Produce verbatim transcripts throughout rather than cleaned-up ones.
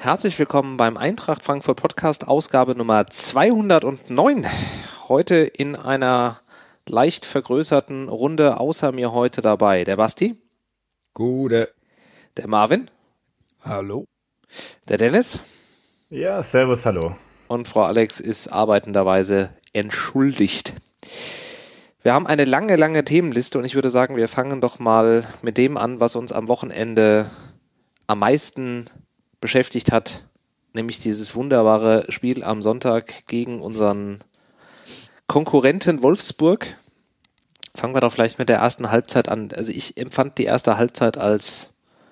Herzlich willkommen beim Eintracht Frankfurt Podcast, Ausgabe Nummer zweihundertneun. Heute in einer leicht vergrößerten Runde, außer mir heute dabei der Basti. Gute. Der Marvin. Hallo. Der Dennis. Ja, servus, hallo. Und Frau Alex ist arbeitenderweise entschuldigt. Wir haben eine lange, lange Themenliste und ich würde sagen, wir fangen doch mal mit dem an, was uns am Wochenende am meisten beschäftigt hat, nämlich dieses wunderbare Spiel am Sonntag gegen unseren Konkurrenten Wolfsburg. Fangen wir doch vielleicht mit der ersten Halbzeit an. Also ich empfand die erste Halbzeit als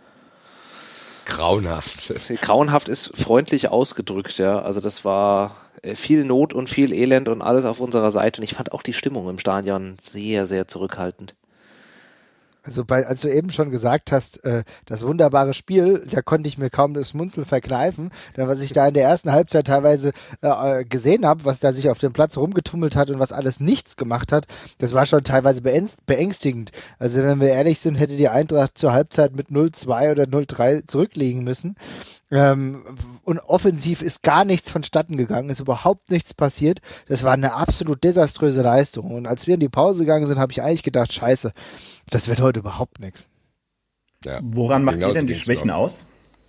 grauenhaft. Grauenhaft ist freundlich ausgedrückt, ja. Also das war viel Not und viel Elend und alles auf unserer Seite. Und ich fand auch die Stimmung im Stadion sehr, sehr zurückhaltend. Also bei, als du eben schon gesagt hast, äh, das wunderbare Spiel, da konnte ich mir kaum das Schmunzeln verkneifen. Denn was ich da in der ersten Halbzeit teilweise äh, gesehen habe, was da sich auf dem Platz rumgetummelt hat und was alles nichts gemacht hat, das war schon teilweise beängstigend. Also wenn wir ehrlich sind, hätte die Eintracht zur Halbzeit mit null zwei oder null drei zurückliegen müssen. Ähm, und offensiv ist gar nichts vonstatten gegangen, ist überhaupt nichts passiert. Das war eine absolut desaströse Leistung. Und als wir in die Pause gegangen sind, habe ich eigentlich gedacht, scheiße, das wird heute überhaupt nichts. Ja. Woran macht ihr denn die Schwächen aus?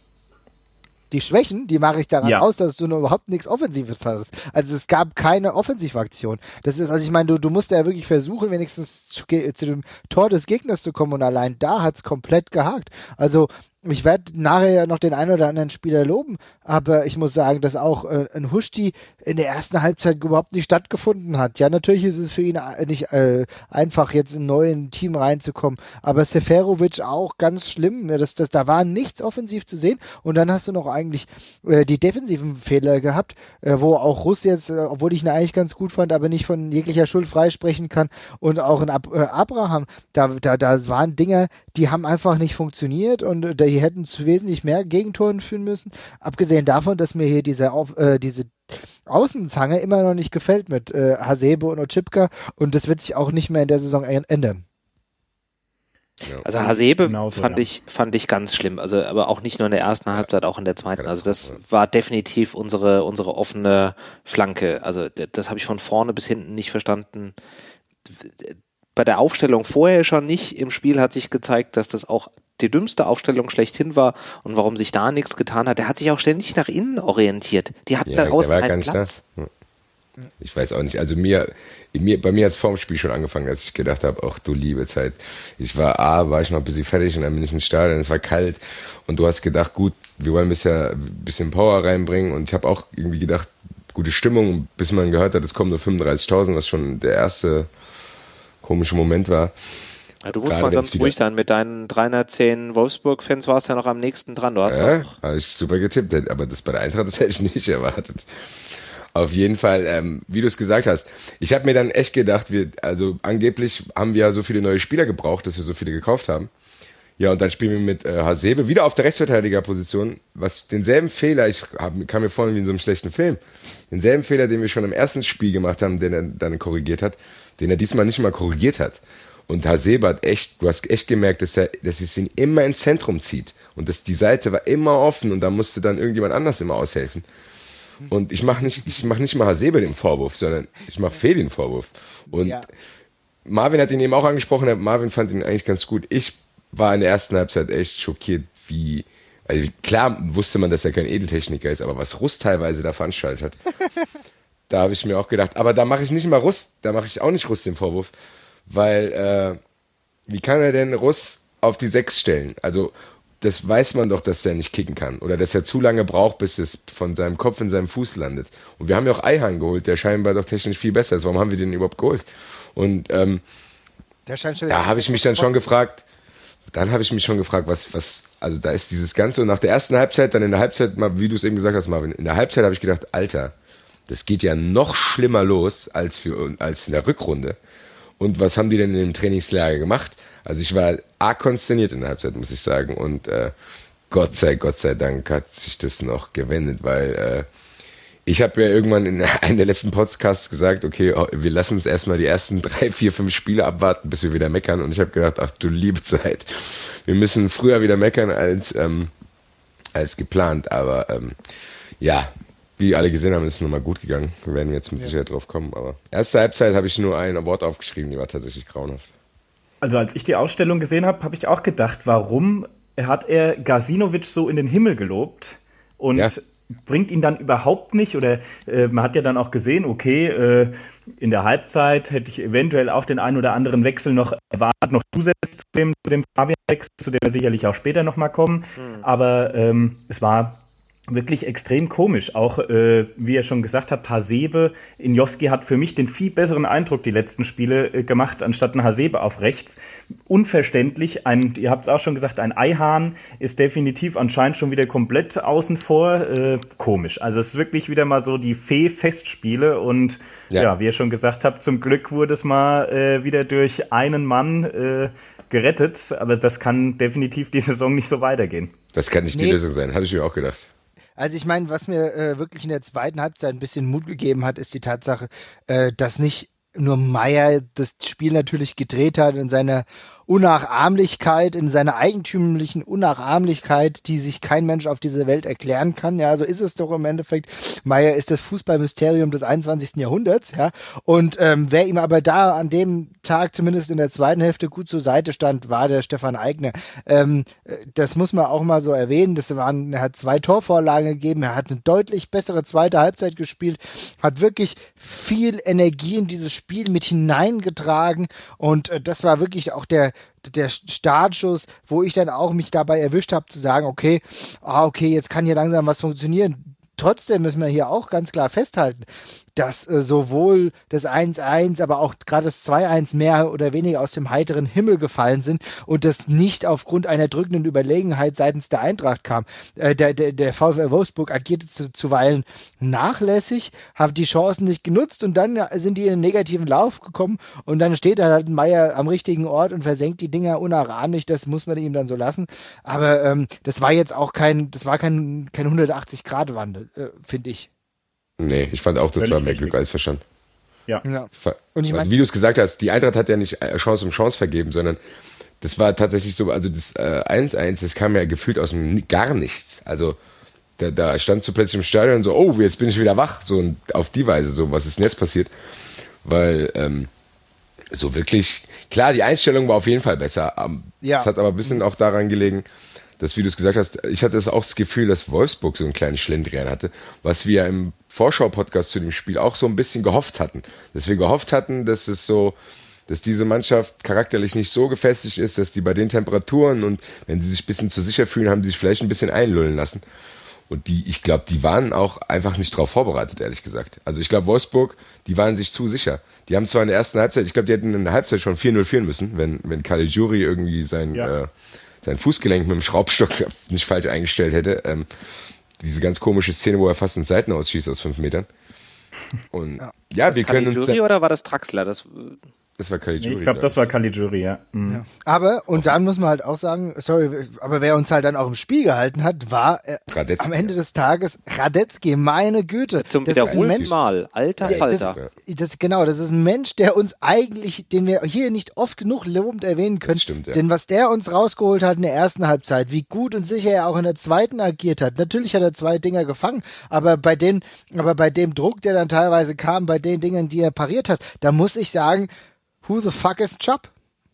Die Schwächen, die mache ich daran ja. aus, dass du nur überhaupt nichts Offensives hattest. Also es gab keine Offensivaktion. Das ist, also ich meine, du, du musst ja wirklich versuchen, wenigstens zu, zu dem Tor des Gegners zu kommen und allein da hat es komplett gehakt. Also ich werde nachher ja noch den einen oder anderen Spieler loben, aber ich muss sagen, dass auch äh, ein Huschti in der ersten Halbzeit überhaupt nicht stattgefunden hat. Ja, natürlich ist es für ihn nicht äh, einfach, jetzt in ein neues Team reinzukommen, aber Seferovic auch ganz schlimm. Das, das, da war nichts offensiv zu sehen und dann hast du noch eigentlich äh, die defensiven Fehler gehabt, äh, wo auch Russ jetzt, äh, obwohl ich ihn eigentlich ganz gut fand, aber nicht von jeglicher Schuld freisprechen kann und auch in Ab- äh, Abraham, da, da, da waren Dinge, die haben einfach nicht funktioniert und äh, die hätten zu wesentlich mehr Gegentoren führen müssen. Abgesehen davon, dass mir hier diese, Auf, äh, diese Außenzange immer noch nicht gefällt mit äh, Hasebe und Oczipka und das wird sich auch nicht mehr in der Saison ändern. Also Hasebe genau so, fand, ja. ich, fand ich ganz schlimm, also aber auch nicht nur in der ersten Halbzeit, auch in der zweiten. Also das war definitiv unsere, unsere offene Flanke. Also das habe ich von vorne bis hinten nicht verstanden. Bei der Aufstellung vorher schon nicht. Im Spiel hat sich gezeigt, dass das auch die dümmste Aufstellung schlechthin war und warum sich da nichts getan hat. Der hat sich auch ständig nach innen orientiert. Die hatten ja, da draußen keinen Platz. Da. Ich weiß auch nicht. Also mir, mir bei mir hat es vorm Spiel schon angefangen, dass ich gedacht habe, ach du liebe Zeit. Ich war, A, war ich noch ein bisschen fertig und dann bin ich ins Stadion, es war kalt und du hast gedacht, gut, wir wollen bisher ein bisschen Power reinbringen und ich habe auch irgendwie gedacht, gute Stimmung, bis man gehört hat, es kommen nur fünfunddreißigtausend, was schon der erste komische Moment war. Ja, du musst mal ganz ruhig sein. Mit deinen dreihundertzehn Wolfsburg-Fans warst du ja noch am nächsten dran. Du hast ja, habe ich super getippt, aber das bei der Eintracht, das hätte ich nicht erwartet. Auf jeden Fall, ähm, wie du es gesagt hast, ich habe mir dann echt gedacht, wir, also angeblich haben wir ja so viele neue Spieler gebraucht, dass wir so viele gekauft haben. Ja, und dann spielen wir mit äh, Hasebe wieder auf der Rechtsverteidigerposition, was denselben Fehler, ich hab, kam mir vorhin wie in so einem schlechten Film, denselben Fehler, den wir schon im ersten Spiel gemacht haben, den er dann korrigiert hat, den er diesmal nicht mal korrigiert hat. Und Hasebe hat echt, du hast echt gemerkt, dass er, dass es ihn immer ins Zentrum zieht. Und dass die Seite war immer offen und da musste dann irgendjemand anders immer aushelfen. Und ich mache nicht, ich mach nicht mal Hasebe den Vorwurf, sondern ich mache Fehl den Vorwurf. Und ja. Marvin hat ihn eben auch angesprochen, Marvin fand ihn eigentlich ganz gut. Ich war in der ersten Halbzeit echt schockiert, wie, also klar wusste man, dass er kein Edeltechniker ist, aber was Russ teilweise da veranstaltet hat, da habe ich mir auch gedacht, aber da mache ich nicht mal Russ, da mache ich auch nicht Russ den Vorwurf, weil, äh, wie kann er denn Russ auf die sechs stellen? Also, das weiß man doch, dass er nicht kicken kann oder dass er zu lange braucht, bis es von seinem Kopf in seinem Fuß landet. Und wir haben ja auch Eihan geholt, der scheinbar doch technisch viel besser ist. Warum haben wir den überhaupt geholt? Und ähm, der da habe ich mich dann schon gefragt, dann habe ich mich schon gefragt, was, was, also da ist dieses Ganze und nach der ersten Halbzeit, dann in der Halbzeit, wie du es eben gesagt hast, Marvin, in der Halbzeit habe ich gedacht, Alter, das geht ja noch schlimmer los als, für, als in der Rückrunde. Und was haben die denn in dem Trainingslager gemacht? Also ich war arg konsterniert in der Halbzeit, muss ich sagen. Und äh, Gott sei, Gott sei Dank hat sich das noch gewendet, weil äh, ich habe ja irgendwann in einem der letzten Podcasts gesagt, okay, wir lassen uns erstmal die ersten drei, vier, fünf Spiele abwarten, bis wir wieder meckern. Und ich habe gedacht, ach du liebe Zeit, wir müssen früher wieder meckern als, ähm, als geplant. Aber ähm, ja, wie alle gesehen haben, ist es nochmal gut gegangen. Wir werden jetzt mit ja. Sicherheit drauf kommen. Aber erste Halbzeit habe ich nur ein Award aufgeschrieben, die war tatsächlich grauenhaft. Also als ich die Ausstellung gesehen habe, habe ich auch gedacht, warum hat er Gacinovic so in den Himmel gelobt und ja. bringt ihn dann überhaupt nicht, oder äh, man hat ja dann auch gesehen, okay, äh, in der Halbzeit hätte ich eventuell auch den einen oder anderen Wechsel noch erwartet, noch zusätzlich zu dem, zu dem Fabian-Wechsel, zu dem wir sicherlich auch später nochmal kommen, mhm. aber ähm, es war wirklich extrem komisch. Auch, äh, wie er schon gesagt hat, Hasebe, Injoski hat für mich den viel besseren Eindruck die letzten Spiele äh, gemacht, anstatt ein Hasebe auf rechts. Unverständlich. Ein, ihr habt es auch schon gesagt, ein Eihahn ist definitiv anscheinend schon wieder komplett außen vor. Äh, komisch. Also es ist wirklich wieder mal so die Fee-Festspiele und ja. ja, wie ihr schon gesagt habt, zum Glück wurde es mal äh, wieder durch einen Mann äh, gerettet. Aber das kann definitiv die Saison nicht so weitergehen. Das kann nicht nee. die Lösung sein, hatte ich mir auch gedacht. Also ich meine, was mir äh, wirklich in der zweiten Halbzeit ein bisschen Mut gegeben hat, ist die Tatsache, äh, dass nicht nur Meier das Spiel natürlich gedreht hat in seiner Unnachahmlichkeit, in seiner eigentümlichen Unnachahmlichkeit, die sich kein Mensch auf dieser Welt erklären kann. Ja, so ist es doch im Endeffekt. Meier ist das Fußballmysterium des einundzwanzigsten Jahrhunderts, ja. Und ähm, wer ihm aber da an dem Tag, zumindest in der zweiten Hälfte, gut zur Seite stand, war der Stefan Aigner. Ähm, das muss man auch mal so erwähnen. Das waren, er hat zwei Torvorlagen gegeben, er hat eine deutlich bessere zweite Halbzeit gespielt, hat wirklich viel Energie in dieses Spiel mit hineingetragen und äh, das war wirklich auch der der Startschuss, wo ich dann auch mich dabei erwischt habe zu sagen, okay, ah, okay, jetzt kann hier langsam was funktionieren. Trotzdem müssen wir hier auch ganz klar festhalten, dass äh, sowohl das eins eins, aber auch gerade das zwei eins mehr oder weniger aus dem heiteren Himmel gefallen sind und das nicht aufgrund einer drückenden Überlegenheit seitens der Eintracht kam. Äh, der, der, der VfL Wolfsburg agierte zu, zuweilen nachlässig, hat die Chancen nicht genutzt und dann sind die in einen negativen Lauf gekommen und dann steht da halt ein Meier am richtigen Ort und versenkt die Dinger unnachahmlich, das muss man ihm dann so lassen. Aber ähm, das war jetzt auch kein, das war kein, kein hundertachtzig-Grad-Wandel, äh, finde ich. Nee, ich fand auch, das Völlig war mehr richtig. Glück als Verstand. Ja. ja. Und ich mein, wie du es gesagt hast, die Eintracht hat ja nicht Chance um Chance vergeben, sondern das war tatsächlich so, also das äh, eins eins, das kam ja gefühlt aus dem gar nichts. Also da, da stand so plötzlich im Stadion so, oh, jetzt bin ich wieder wach, so und auf die Weise, so, was ist denn jetzt passiert? Weil ähm, so wirklich, klar, die Einstellung war auf jeden Fall besser. Ähm, ja. Das hat aber ein bisschen auch daran gelegen, dass, wie du es gesagt hast, ich hatte auch das Gefühl, dass Wolfsburg so einen kleinen Schlendrian hatte, was wir im Vorschau-Podcast zu dem Spiel auch so ein bisschen gehofft hatten. Dass wir gehofft hatten, dass es so, dass diese Mannschaft charakterlich nicht so gefestigt ist, dass die bei den Temperaturen und wenn die sich ein bisschen zu sicher fühlen, haben die sich vielleicht ein bisschen einlullen lassen. Und die, ich glaube, die waren auch einfach nicht darauf vorbereitet, ehrlich gesagt. Also ich glaube, Wolfsburg, die waren sich zu sicher. Die haben zwar in der ersten Halbzeit, ich glaube, die hätten in der Halbzeit schon vier null führen müssen, wenn, wenn Caligiuri irgendwie sein, ja. äh, sein Fußgelenk mit dem Schraubstock nicht falsch eingestellt hätte. Ähm, diese ganz komische Szene, wo er fast ins Seiten ausschießt aus fünf Metern. Und ja, ja wir können uns... Caligiuri oder war das Draxler? Das... Das war Caligiuri. Nee, ich glaube, das war Caligiuri, ja. Mhm. ja. Aber, und dann muss man halt auch sagen, sorry, aber wer uns halt dann auch im Spiel gehalten hat, war äh, am Ende des Tages Radetzky, meine Güte. Zum wiederholten Mal, alter ja, Falter. Das, das, genau, das ist ein Mensch, der uns eigentlich, den wir hier nicht oft genug lobend erwähnen können. Stimmt, ja. Denn was der uns rausgeholt hat in der ersten Halbzeit, wie gut und sicher er auch in der zweiten agiert hat. Natürlich hat er zwei Dinger gefangen, aber bei dem, aber bei dem Druck, der dann teilweise kam, bei den Dingen, die er pariert hat, da muss ich sagen, who the fuck is Chubb?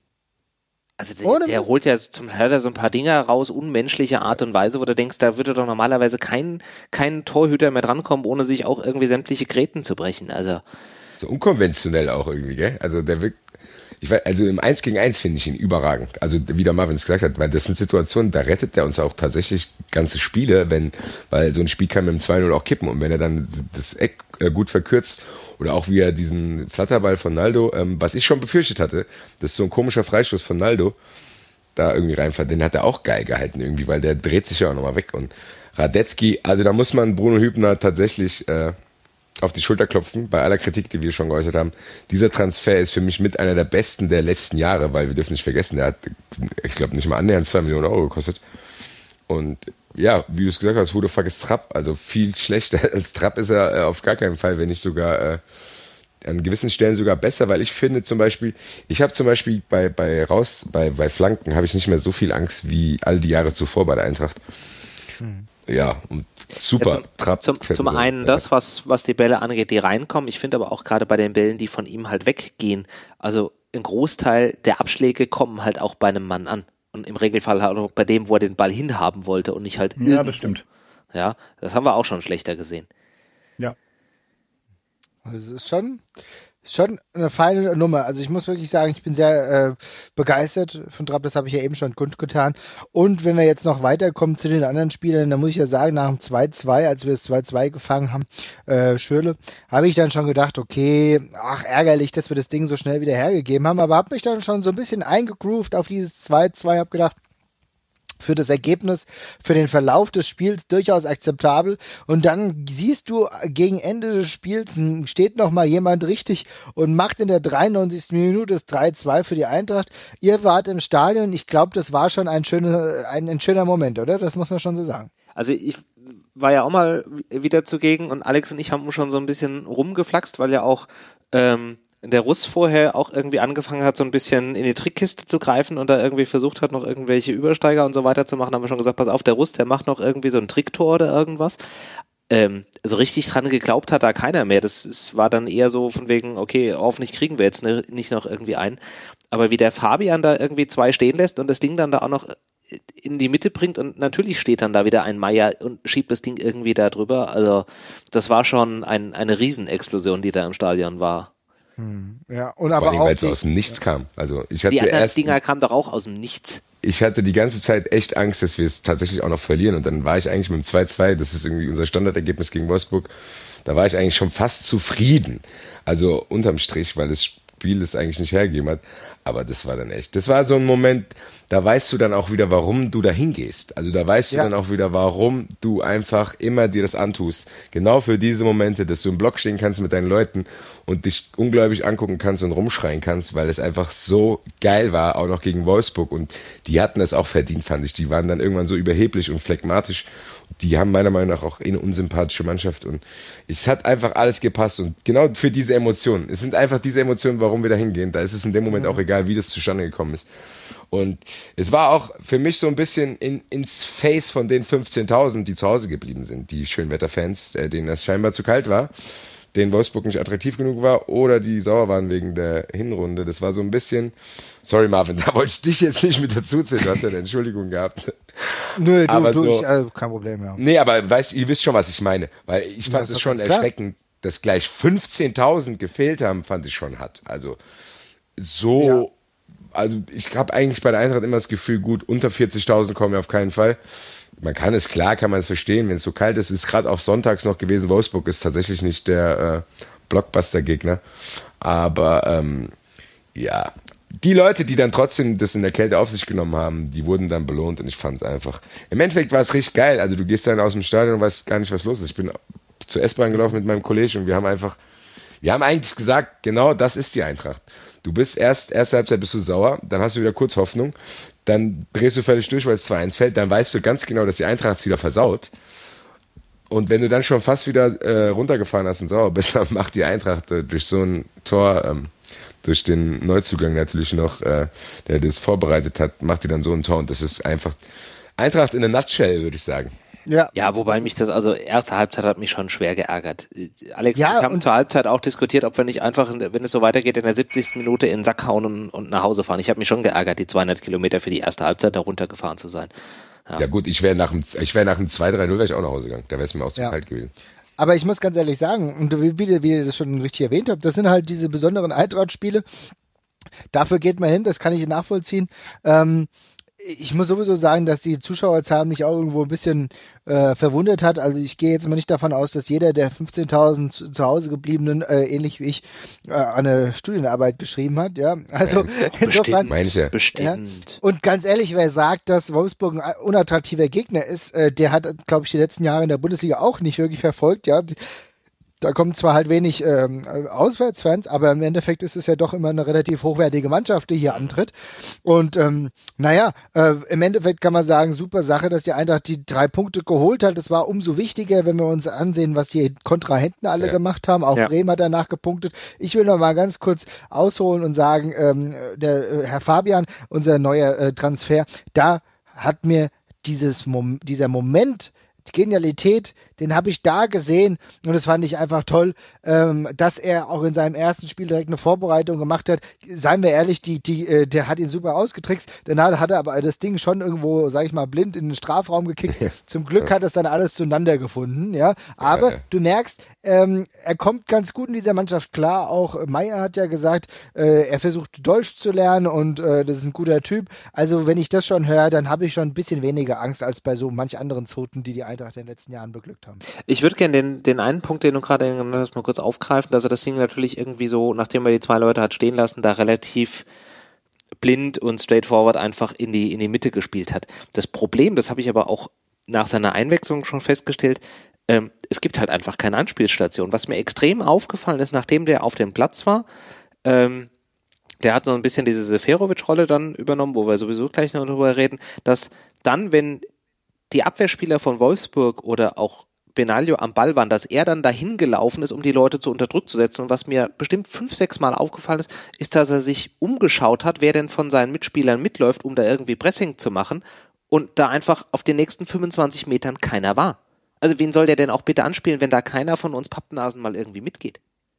Also der, der holt ja zum Teil so ein paar Dinger raus, unmenschliche Art und Weise, wo du denkst, da würde doch normalerweise kein, kein Torhüter mehr drankommen, ohne sich auch irgendwie sämtliche Gräten zu brechen. Also so unkonventionell auch irgendwie, gell? Also der wirkt, ich weiß, also im eins gegen eins finde ich ihn überragend. Also wie der Marvin es gesagt hat, weil das sind Situationen, da rettet er uns auch tatsächlich ganze Spiele, wenn, weil so ein Spiel kann mit dem zwei null auch kippen und wenn er dann das Eck äh, gut verkürzt oder auch wie er diesen Flatterball von Naldo, ähm, was ich schon befürchtet hatte, das ist so ein komischer Freistoß von Naldo, da irgendwie reinfällt, den hat er auch geil gehalten irgendwie, weil der dreht sich ja auch nochmal weg und Radetzky, also da muss man Bruno Hübner tatsächlich äh, auf die Schulter klopfen, bei aller Kritik, die wir schon geäußert haben. Dieser Transfer ist für mich mit einer der besten der letzten Jahre, weil wir dürfen nicht vergessen, der hat, ich glaube, nicht mal annähernd zwei Millionen Euro gekostet. Und ja, wie du es gesagt hast, who the fuck ist Trapp? Also viel schlechter als Trapp ist er äh, auf gar keinen Fall, wenn nicht sogar äh, an gewissen Stellen sogar besser, weil ich finde zum Beispiel, ich habe zum Beispiel bei, bei raus, bei, bei Flanken habe ich nicht mehr so viel Angst wie all die Jahre zuvor bei der Eintracht. Hm. Ja, und super. Ja, Trapp, zum zum, zum einen das, was, was die Bälle angeht, die reinkommen. Ich finde aber auch gerade bei den Bällen, die von ihm halt weggehen, also ein Großteil der Abschläge kommen halt auch bei einem Mann an. Und im Regelfall halt auch bei dem, wo er den Ball hinhaben wollte und nicht halt irgendwo. Ja, das stimmt. Ja, das haben wir auch schon schlechter gesehen. Ja. Also es ist schon, ist schon eine feine Nummer. Also ich muss wirklich sagen, ich bin sehr äh, begeistert von Trapp, das habe ich ja eben schon kundgetan. Und wenn wir jetzt noch weiterkommen zu den anderen Spielern, dann muss ich ja sagen, nach dem zwei zwei, als wir das zwei zwei gefangen haben, äh, Schürrle, habe ich dann schon gedacht, okay, ach ärgerlich, dass wir das Ding so schnell wieder hergegeben haben, aber habe mich dann schon so ein bisschen eingegroovt auf dieses zwei zwei, habe gedacht, für das Ergebnis, für den Verlauf des Spiels durchaus akzeptabel. Und dann siehst du, gegen Ende des Spiels steht noch mal jemand richtig und macht in der dreiundneunzigsten Minute das drei zwei für die Eintracht. Ihr wart im Stadion. Ich glaube, das war schon ein schöner, ein, ein schöner Moment, oder? Das muss man schon so sagen. Also ich war ja auch mal wieder zugegen und Alex und ich haben schon so ein bisschen rumgeflaxt, weil ja auch ähm, der Russ vorher auch irgendwie angefangen hat, so ein bisschen in die Trickkiste zu greifen und da irgendwie versucht hat, noch irgendwelche Übersteiger und so weiter zu machen, haben wir schon gesagt, pass auf, der Russ, der macht noch irgendwie so ein Tricktor oder irgendwas. Ähm, so richtig dran geglaubt hat da keiner mehr. Das, das war dann eher so von wegen, okay, hoffentlich kriegen wir jetzt ne, nicht noch irgendwie ein. Aber wie der Fabian da irgendwie zwei stehen lässt und das Ding dann da auch noch in die Mitte bringt und natürlich steht dann da wieder ein Meier und schiebt das Ding irgendwie da drüber. Also das war schon ein, eine Riesenexplosion, die da im Stadion war. Ja, und aber Vor allem, auch weil es die, aus dem Nichts ja. kam. Also ich hatte die anderen erst, Dinger kamen doch auch aus dem Nichts. Ich hatte die ganze Zeit echt Angst, dass wir es tatsächlich auch noch verlieren und dann war ich eigentlich mit dem zwei zwei, das ist irgendwie unser Standardergebnis gegen Wolfsburg, da war ich eigentlich schon fast zufrieden. Also unterm Strich, weil das Spiel es eigentlich nicht hergegeben hat. Aber das war dann echt, das war so ein Moment, da weißt du dann auch wieder, warum du da hingehst. Also da weißt du ja. dann auch wieder, warum du einfach immer dir das antust. Genau für diese Momente, dass du im Block stehen kannst mit deinen Leuten und dich ungläubig angucken kannst und rumschreien kannst, weil es einfach so geil war, auch noch gegen Wolfsburg. Und die hatten es auch verdient, fand ich. Die waren dann irgendwann so überheblich und phlegmatisch. Die haben meiner Meinung nach auch eine unsympathische Mannschaft und es hat einfach alles gepasst und genau für diese Emotionen. Es sind einfach diese Emotionen, warum wir da hingehen. Da ist es in dem Moment auch egal, wie das zustande gekommen ist. Und es war auch für mich so ein bisschen in, ins Face von den fünfzehntausend, die zu Hause geblieben sind, die Schönwetterfans, äh, denen das scheinbar zu kalt war, denen Wolfsburg nicht attraktiv genug war oder die sauer waren wegen der Hinrunde. Das war so ein bisschen, sorry Marvin, da wollte ich dich jetzt nicht mit dazuziehen, du hast ja eine Entschuldigung gehabt. Nö, du, aber du so, ich, also kein Problem, ja. Nee, aber weißt, ihr wisst schon, was ich meine, weil ich fand das es schon erschreckend, klar. Dass gleich fünfzehntausend gefehlt haben, fand ich schon hart. Also so, ja. also ich habe eigentlich bei der Eintracht immer das Gefühl, gut, unter vierzigtausend kommen wir auf keinen Fall. Man kann es, klar kann man es verstehen, wenn es so kalt ist. Es ist gerade auch sonntags noch gewesen. Wolfsburg ist tatsächlich nicht der äh, Blockbuster-Gegner. Aber ähm, ja, die Leute, die dann trotzdem das in der Kälte auf sich genommen haben, die wurden dann belohnt und ich fand es einfach. Im Endeffekt war es richtig geil. Also du gehst dann aus dem Stadion und weißt gar nicht, was los ist. Ich bin zur S-Bahn gelaufen mit meinem Kollegen und wir haben einfach, wir haben eigentlich gesagt, genau das ist die Eintracht. Du bist erst, erste Halbzeit bist du sauer, dann hast du wieder kurz Hoffnung, dann drehst du völlig durch, weil es zwei eins fällt, dann weißt du ganz genau, dass die Eintracht es wieder versaut. Und wenn du dann schon fast wieder äh, runtergefahren hast und sauer bist, dann macht die Eintracht äh, durch so ein Tor, ähm, durch den Neuzugang natürlich noch, äh, der das vorbereitet hat, macht die dann so ein Tor und das ist einfach Eintracht in a nutshell, würde ich sagen. Ja. ja, wobei mich das, also erste Halbzeit hat mich schon schwer geärgert. Alex, ja, wir haben zur Halbzeit auch diskutiert, ob wir nicht einfach, wenn es so weitergeht, in der siebzigsten Minute in den Sack hauen und, und nach Hause fahren. Ich habe mich schon geärgert, die zweihundert Kilometer für die erste Halbzeit da runtergefahren zu sein. Ja, ja gut, ich wäre nach dem, ich wäre nach dem zwei drei null wäre ich auch nach Hause gegangen. Da wäre es mir auch zu ja. kalt gewesen. Aber ich muss ganz ehrlich sagen, und wie, wie, wie ihr das schon richtig erwähnt habt, das sind halt diese besonderen Eintracht-Spiele. Dafür geht man hin, das kann ich nachvollziehen. Ähm, Ich muss sowieso sagen, dass die Zuschauerzahl mich auch irgendwo ein bisschen äh, verwundert hat. Also ich gehe jetzt mal nicht davon aus, dass jeder der fünfzehntausend zu, zu Hause gebliebenen, äh, ähnlich wie ich, äh, eine Studienarbeit geschrieben hat. Ja, also ja, insofern, bestimmt, bestimmt. Ja. Und ganz ehrlich, wer sagt, dass Wolfsburg ein unattraktiver Gegner ist, äh, der hat, glaube ich, die letzten Jahre in der Bundesliga auch nicht wirklich verfolgt. Ja. Da kommen zwar halt wenig ähm, Auswärtsfans, aber im Endeffekt ist es ja doch immer eine relativ hochwertige Mannschaft, die hier antritt. Und ähm, naja, äh, im Endeffekt kann man sagen, super Sache, dass die Eintracht die drei Punkte geholt hat. Das war umso wichtiger, wenn wir uns ansehen, was die Kontrahenten alle ja. gemacht haben. Auch ja. Bremen hat danach gepunktet. Ich will noch mal ganz kurz ausholen und sagen, ähm, der äh, Herr Fabian, unser neuer äh, Transfer, da hat mir dieses Mom- dieser Moment, die Genialität, den habe ich da gesehen und das fand ich einfach toll, ähm, dass er auch in seinem ersten Spiel direkt eine Vorbereitung gemacht hat. Seien wir ehrlich, die, die, äh, der hat ihn super ausgetrickst, dann hat, hat er aber das Ding schon irgendwo, sag ich mal, blind in den Strafraum gekickt. Zum Glück hat es dann alles zueinander gefunden, ja. Aber du merkst, ähm, er kommt ganz gut in dieser Mannschaft klar. Auch Meier hat ja gesagt, äh, er versucht Deutsch zu lernen und äh, das ist ein guter Typ. Also wenn ich das schon höre, dann habe ich schon ein bisschen weniger Angst als bei so manch anderen Zoten, die die Eintracht in den letzten Jahren beglückt haben. Ich würde gerne den, den einen Punkt, den du gerade genannt hast, mal kurz aufgreifen, dass er das Ding natürlich irgendwie so, nachdem er die zwei Leute hat stehen lassen, da relativ blind und straightforward einfach in die, in die Mitte gespielt hat. Das Problem, das habe ich aber auch nach seiner Einwechslung schon festgestellt, ähm, es gibt halt einfach keine Anspielstation. Was mir extrem aufgefallen ist, nachdem der auf dem Platz war, ähm, der hat so ein bisschen diese Seferovic-Rolle dann übernommen, wo wir sowieso gleich noch drüber reden, dass dann, wenn die Abwehrspieler von Wolfsburg oder auch Benaglio am Ball waren, dass er dann dahin gelaufen ist, um die Leute zu unter Druck zu setzen. Und was mir bestimmt fünf, sechs Mal aufgefallen ist, ist, dass er sich umgeschaut hat, wer denn von seinen Mitspielern mitläuft, um da irgendwie Pressing zu machen und da einfach auf den nächsten fünfundzwanzig Metern keiner war. Also wen soll der denn auch bitte anspielen, wenn da keiner von uns Pappnasen mal irgendwie mitgeht?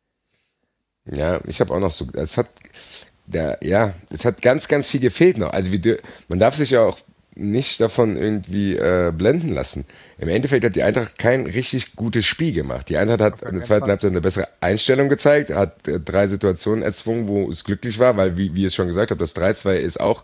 Ja, ich habe auch noch so, es hat, der, ja, es hat ganz, ganz viel gefehlt noch. Also wie, man darf sich ja auch nicht davon irgendwie äh, blenden lassen. Im Endeffekt hat die Eintracht kein richtig gutes Spiel gemacht. Die Eintracht hat in der zweiten Halbzeit eine bessere Einstellung gezeigt, hat äh, drei Situationen erzwungen, wo es glücklich war, weil, wie, wie ich es schon gesagt habe, das drei zwei ist auch,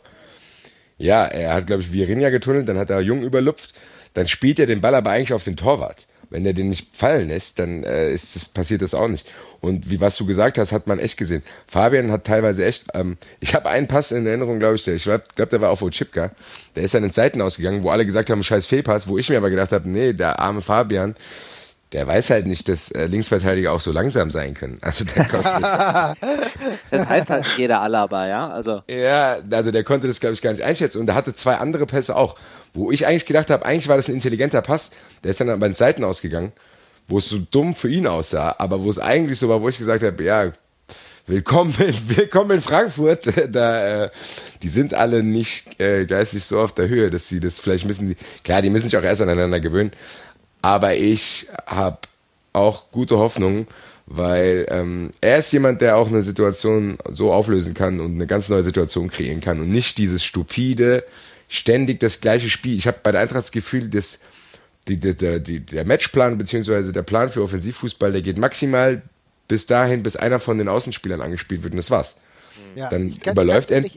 ja, er hat, glaube ich, Virinja getunnelt, dann hat er Jung überlupft, dann spielt er den Ball aber eigentlich auf den Torwart. Wenn er den nicht fallen lässt, dann äh, ist das, passiert das auch nicht. Und wie was du gesagt hast, hat man echt gesehen. Fabian hat teilweise echt, ähm, ich habe einen Pass in Erinnerung, glaube ich, der, ich glaube, der war auf Ochipka. Der ist dann in Seiten ausgegangen, wo alle gesagt haben, scheiß Fehlpass, wo ich mir aber gedacht habe, nee, der arme Fabian, der weiß halt nicht, dass äh, Linksverteidiger auch so langsam sein können. Also der konnte das heißt halt jeder Alaba, ja? Also ja, also der konnte das, glaube ich, gar nicht einschätzen. Und er hatte zwei andere Pässe auch, wo ich eigentlich gedacht habe, eigentlich war das ein intelligenter Pass. Der ist dann aber in Seiten ausgegangen, wo es so dumm für ihn aussah, aber wo es eigentlich so war, wo ich gesagt habe, ja, willkommen in, willkommen in Frankfurt. Da, äh, die sind alle nicht äh, geistig so auf der Höhe, dass sie das vielleicht müssen, die, klar, die müssen sich auch erst aneinander gewöhnen. Aber ich habe auch gute Hoffnung, weil ähm, er ist jemand, der auch eine Situation so auflösen kann und eine ganz neue Situation kreieren kann und nicht dieses stupide, ständig das gleiche Spiel. Ich habe bei der Eintracht das Gefühl, dass die, die, die, der Matchplan bzw. der Plan für Offensivfußball, der geht maximal bis dahin, bis einer von den Außenspielern angespielt wird und das war's. Ja, dann überläuft er.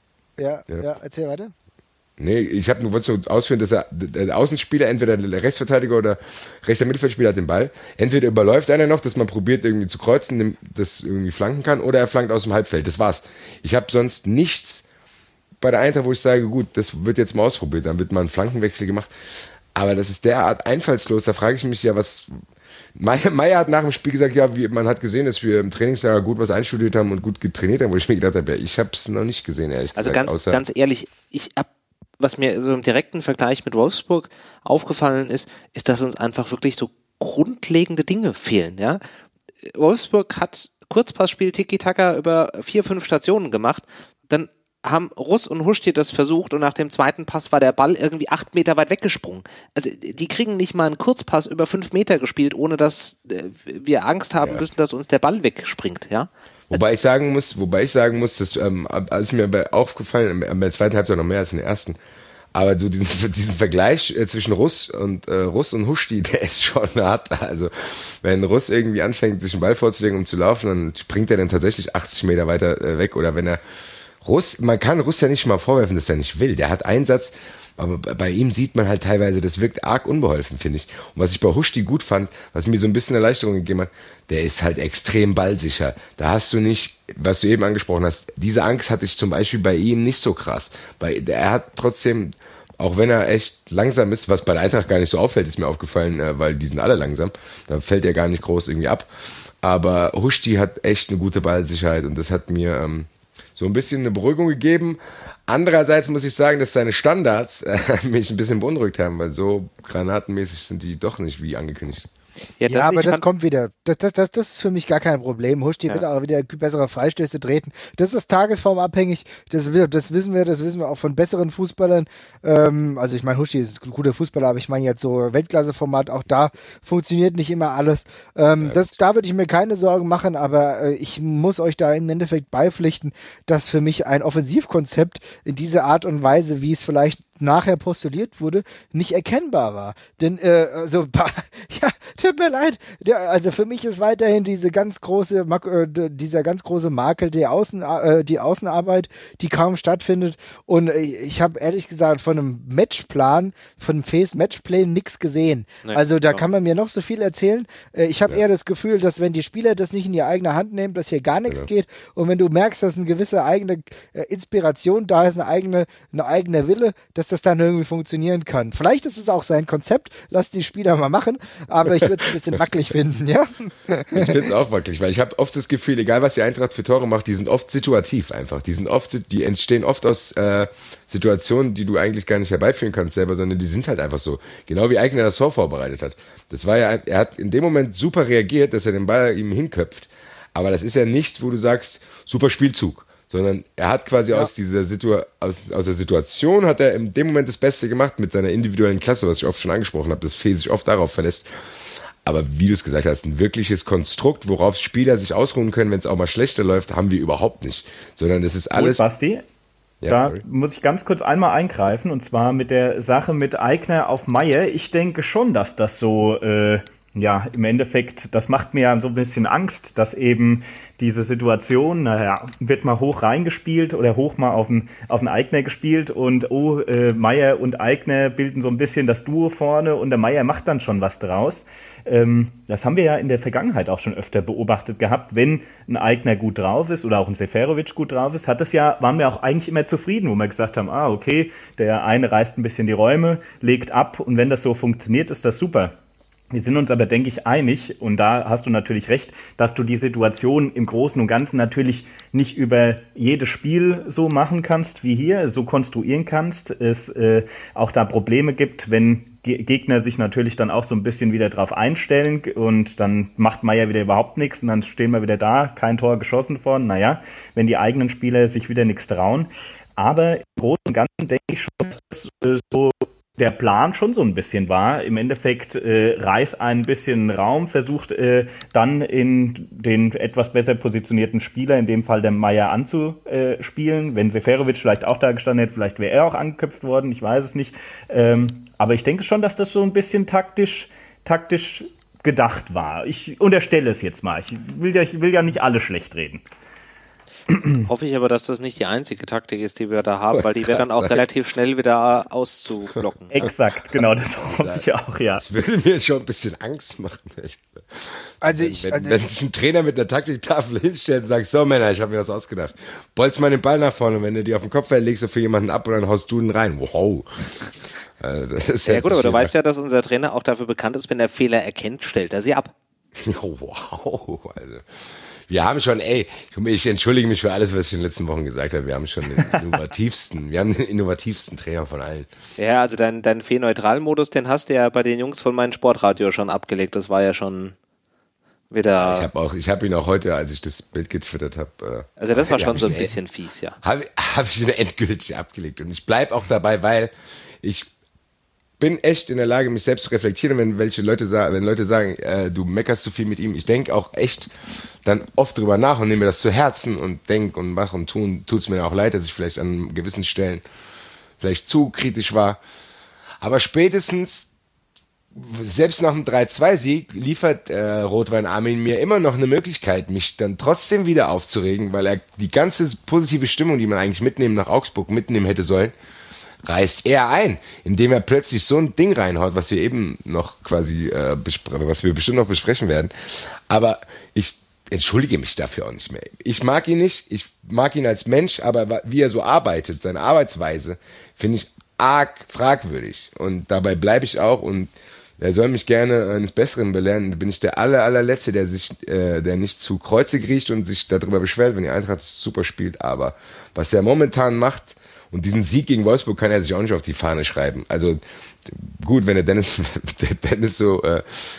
Ja, ja, ja, erzähl weiter. Nee, ich habe nur wollte so ausführen, dass er, der Außenspieler, entweder der Rechtsverteidiger oder rechter Mittelfeldspieler hat den Ball. Entweder überläuft einer noch, dass man probiert irgendwie zu kreuzen, das irgendwie flanken kann, oder er flankt aus dem Halbfeld. Das war's. Ich habe sonst nichts bei der Eintracht, wo ich sage, gut, das wird jetzt mal ausprobiert, dann wird mal ein Flankenwechsel gemacht. Aber das ist derart einfallslos, da frage ich mich ja, was... Meier, Meier hat nach dem Spiel gesagt, ja, wie, man hat gesehen, dass wir im Trainingslager gut was einstudiert haben und gut getrainiert haben, wo ich mir gedacht habe, ja, ich habe es noch nicht gesehen, ehrlich also gesagt. Also ganz, ganz ehrlich, ich habe, was mir so im direkten Vergleich mit Wolfsburg aufgefallen ist, ist, dass uns einfach wirklich so grundlegende Dinge fehlen, ja. Wolfsburg hat Kurzpassspiel Tiki-Taka über vier, fünf Stationen gemacht, dann haben Russ und Huschti das versucht und nach dem zweiten Pass war der Ball irgendwie acht Meter weit weggesprungen. Also die kriegen nicht mal einen Kurzpass über fünf Meter gespielt, ohne dass äh, wir Angst haben ja. müssen, dass uns der Ball wegspringt, ja. Wobei also, ich sagen muss, wobei ich sagen muss, dass ähm, als mir bei, aufgefallen, in der zweiten Halbzeit noch mehr als in der ersten, aber so diesen, diesen Vergleich äh, zwischen Russ und äh, Russ und Huschti, der ist schon hart. Also wenn Russ irgendwie anfängt, sich den Ball vorzulegen, um zu laufen, dann springt er dann tatsächlich achtzig Meter weiter äh, weg. Oder wenn er Russ, man kann Russ ja nicht mal vorwerfen, dass er nicht will. Der hat Einsatz, aber bei ihm sieht man halt teilweise, das wirkt arg unbeholfen, finde ich. Und was ich bei Huschti gut fand, was mir so ein bisschen Erleichterung gegeben hat, der ist halt extrem ballsicher. Da hast du nicht, was du eben angesprochen hast, diese Angst hatte ich zum Beispiel bei ihm nicht so krass. Bei, er hat trotzdem, auch wenn er echt langsam ist, was bei der Eintracht gar nicht so auffällt, ist mir aufgefallen, weil die sind alle langsam, da fällt er gar nicht groß irgendwie ab. Aber Huschti hat echt eine gute Ballsicherheit und das hat mir ähm, so ein bisschen eine Beruhigung gegeben. Andererseits muss ich sagen, dass seine Standards äh, mich ein bisschen beunruhigt haben, weil so granatenmäßig sind die doch nicht wie angekündigt. Ja, das, ja aber das kommt wieder. Das, das, das, das ist für mich gar kein Problem. Husch, die ja. wird auch wieder bessere Freistöße treten. Das ist tagesformabhängig. Das, das wissen wir, das wissen wir auch von besseren Fußballern. Ähm, also ich meine, Husch ist ein guter Fußballer, aber ich meine jetzt so Weltklasseformat, auch da funktioniert nicht immer alles. Ähm, ja, das, da würde ich mir keine Sorgen machen, aber äh, ich muss euch da im Endeffekt beipflichten, dass für mich ein Offensivkonzept in dieser Art und Weise, wie es vielleicht nachher postuliert wurde, nicht erkennbar war. Denn, äh, also, ja, tut mir leid, der, also für mich ist weiterhin diese ganz große, äh, dieser ganz große Makel, die, Außen, äh, die Außenarbeit, die kaum stattfindet. Und äh, ich habe ehrlich gesagt von einem Matchplan, von einem Face-Matchplan nichts gesehen. Nee, also da ja. kann man mir noch so viel erzählen. Äh, ich habe ja. eher das Gefühl, dass wenn die Spieler das nicht in die eigene Hand nehmen, dass hier gar nichts ja. geht. Und wenn du merkst, dass eine gewisse eigene äh, Inspiration da ist, eine eigene, eine eigene Wille, dass das dann irgendwie funktionieren kann. Vielleicht ist es auch sein Konzept, lass die Spieler mal machen, aber ich würde es ein bisschen wackelig finden, ja? Ich finde es auch wackelig, weil ich habe oft das Gefühl, egal was die Eintracht für Tore macht, die sind oft situativ einfach. Die sind oft, die entstehen oft aus äh, Situationen, die du eigentlich gar nicht herbeiführen kannst selber, sondern die sind halt einfach so. Genau wie Aigner das Tor vorbereitet hat. Das war ja, er hat in dem Moment super reagiert, dass er den Ball ihm hinköpft, aber das ist ja nichts, wo du sagst, super Spielzug. Sondern er hat quasi ja. aus dieser Situa- aus, aus der Situation hat er in dem Moment das Beste gemacht mit seiner individuellen Klasse, was ich oft schon angesprochen habe, dass Fee sich oft darauf verlässt. Aber wie du es gesagt hast, ein wirkliches Konstrukt, worauf Spieler sich ausruhen können, wenn es auch mal schlechter läuft, haben wir überhaupt nicht. Sondern es ist alles... Gut, Basti, ja, da sorry. muss ich ganz kurz einmal eingreifen, und zwar mit der Sache mit Aigner auf Meier. Ich denke schon, dass das so... Äh Ja, im Endeffekt, das macht mir ja so ein bisschen Angst, dass eben diese Situation, naja, wird mal hoch reingespielt oder hoch mal auf den, auf den Aigner gespielt und oh, äh, Meier und Aigner bilden so ein bisschen das Duo vorne und der Meier macht dann schon was draus. Ähm, das haben wir ja in der Vergangenheit auch schon öfter beobachtet gehabt. Wenn ein Aigner gut drauf ist oder auch ein Seferovic gut drauf ist, hat das ja, waren wir auch eigentlich immer zufrieden, wo wir gesagt haben, ah, okay, der eine reißt ein bisschen die Räume, legt ab und wenn das so funktioniert, ist das super. Wir sind uns aber, denke ich, einig, und da hast du natürlich recht, dass du die Situation im Großen und Ganzen natürlich nicht über jedes Spiel so machen kannst wie hier, so konstruieren kannst. Es äh, auch da Probleme gibt, wenn Ge- Gegner sich natürlich dann auch so ein bisschen wieder drauf einstellen und dann macht Meier wieder überhaupt nichts und dann stehen wir wieder da, kein Tor geschossen worden. Naja, wenn die eigenen Spieler sich wieder nichts trauen. Aber im Großen und Ganzen denke ich schon, dass es äh, so der Plan schon so ein bisschen war. Im Endeffekt äh, Reis ein bisschen Raum, versucht äh, dann in den etwas besser positionierten Spieler, in dem Fall der Meier, anzuspielen. Wenn Seferovic vielleicht auch da gestanden hätte, vielleicht wäre er auch angeköpft worden, ich weiß es nicht. Ähm, aber ich denke schon, dass das so ein bisschen taktisch, taktisch gedacht war. Ich unterstelle es jetzt mal. Ich will ja, ich will ja nicht alle schlecht reden. Hoffe ich aber, dass das nicht die einzige Taktik ist, die wir da haben, weil die wäre dann auch relativ schnell wieder auszublocken. Exakt, genau, das hoffe ich auch, ja. Das würde mir schon ein bisschen Angst machen. Echt. Also wenn, ich, wenn, also wenn sich ein Trainer mit einer Taktiktafel hinstellt und sagt, so Männer, ich habe mir was ausgedacht. Bolz mal den Ball nach vorne und wenn du die auf den Kopf fällt, legst du für jemanden ab und dann haust du ihn rein. Wow. Also, das ist ja, ja gut, aber du weißt ja, dass unser Trainer auch dafür bekannt ist, wenn er Fehler erkennt, stellt er sie ab. Wow, also... Wir haben schon, ey, ich entschuldige mich für alles, was ich in den letzten Wochen gesagt habe. Wir haben schon den innovativsten, wir haben den innovativsten Trainer von allen. Ja, also dein, dein Fee-Neutral-Modus, den hast du ja bei den Jungs von meinem Sportradio schon abgelegt. Das war ja schon wieder... Ich habe auch, ich habe ihn auch heute, als ich das Bild getwittert habe... Äh, also das war schon so ein bisschen fies, ja. Habe hab ich ihn endgültig abgelegt. Und ich bleibe auch dabei, weil ich bin echt in der Lage, mich selbst zu reflektieren, wenn welche Leute sagen, wenn Leute sagen, äh, du meckerst zu viel mit ihm. Ich denke auch echt dann oft drüber nach und nehme mir das zu Herzen und denk und mach und tun. Tut's mir auch leid, dass ich vielleicht an gewissen Stellen vielleicht zu kritisch war. Aber spätestens, selbst nach einem drei zwei Sieg, liefert äh, Rotwein Armin mir immer noch eine Möglichkeit, mich dann trotzdem wieder aufzuregen, weil er die ganze positive Stimmung, die man eigentlich mitnehmen nach Augsburg mitnehmen hätte sollen, reißt er ein, indem er plötzlich so ein Ding reinhaut, was wir eben noch quasi, äh, bespre- was wir bestimmt noch besprechen werden. Aber ich entschuldige mich dafür auch nicht mehr. Ich mag ihn nicht, ich mag ihn als Mensch, aber wie er so arbeitet, seine Arbeitsweise, finde ich arg fragwürdig. Und dabei bleibe ich auch und er soll mich gerne eines Besseren belehren. Da bin ich der aller, allerletzte, der sich, äh, der nicht zu Kreuze kriecht und sich darüber beschwert, wenn die Eintracht super spielt. Aber was er momentan macht, und diesen Sieg gegen Wolfsburg kann er sich auch nicht auf die Fahne schreiben. Also gut, wenn der Dennis, der Dennis so äh,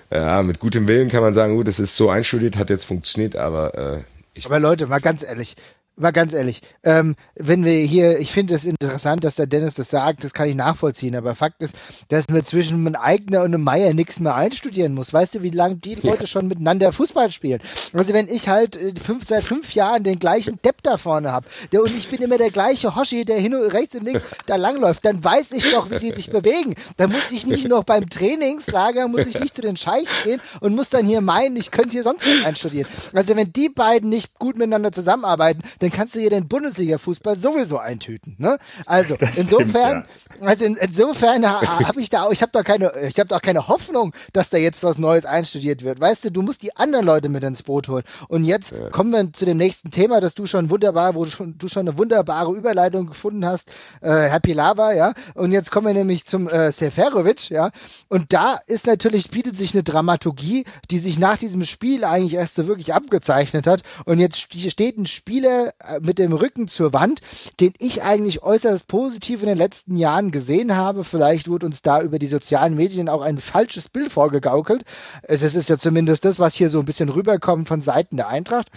ja, mit gutem Willen kann man sagen, gut, das ist so einstudiert, hat jetzt funktioniert, aber äh, ich Aber Leute, mal ganz ehrlich, mal ganz ehrlich, ähm, wenn wir hier, ich finde es interessant, dass der Dennis das sagt, das kann ich nachvollziehen, aber Fakt ist, dass man zwischen einem Eigner und einem Meier nichts mehr einstudieren muss. Weißt du, wie lange die Leute ja. schon miteinander Fußball spielen? Also wenn ich halt fünf, seit fünf Jahren den gleichen Depp da vorne habe und ich bin immer der gleiche Hoshi, der hin und rechts und links da langläuft, dann weiß ich doch, wie die sich bewegen. Da muss ich nicht noch beim Trainingslager, muss ich nicht zu den Scheichs gehen und muss dann hier meinen, ich könnte hier sonst was einstudieren. Also wenn die beiden nicht gut miteinander zusammenarbeiten, dann kannst du hier den Bundesliga-Fußball sowieso eintüten, ne? Also das insofern, stimmt, ja. also in, insofern habe ich da auch, ich habe doch keine, ich habe doch keine Hoffnung, dass da jetzt was Neues einstudiert wird. Weißt du, du musst die anderen Leute mit ins Boot holen. Und jetzt ja. kommen wir zu dem nächsten Thema, das du schon wunderbar, wo du schon, du schon eine wunderbare Überleitung gefunden hast, äh, Herr Pilawa, ja. Und jetzt kommen wir nämlich zum äh, Seferovic, ja. Und da ist natürlich, bietet sich eine Dramaturgie, die sich nach diesem Spiel eigentlich erst so wirklich abgezeichnet hat. Und jetzt steht ein Spieler mit dem Rücken zur Wand, den ich eigentlich äußerst positiv in den letzten Jahren gesehen habe. Vielleicht wurde uns da über die sozialen Medien auch ein falsches Bild vorgegaukelt. Das ist ja zumindest das, was hier so ein bisschen rüberkommt von Seiten der Eintracht.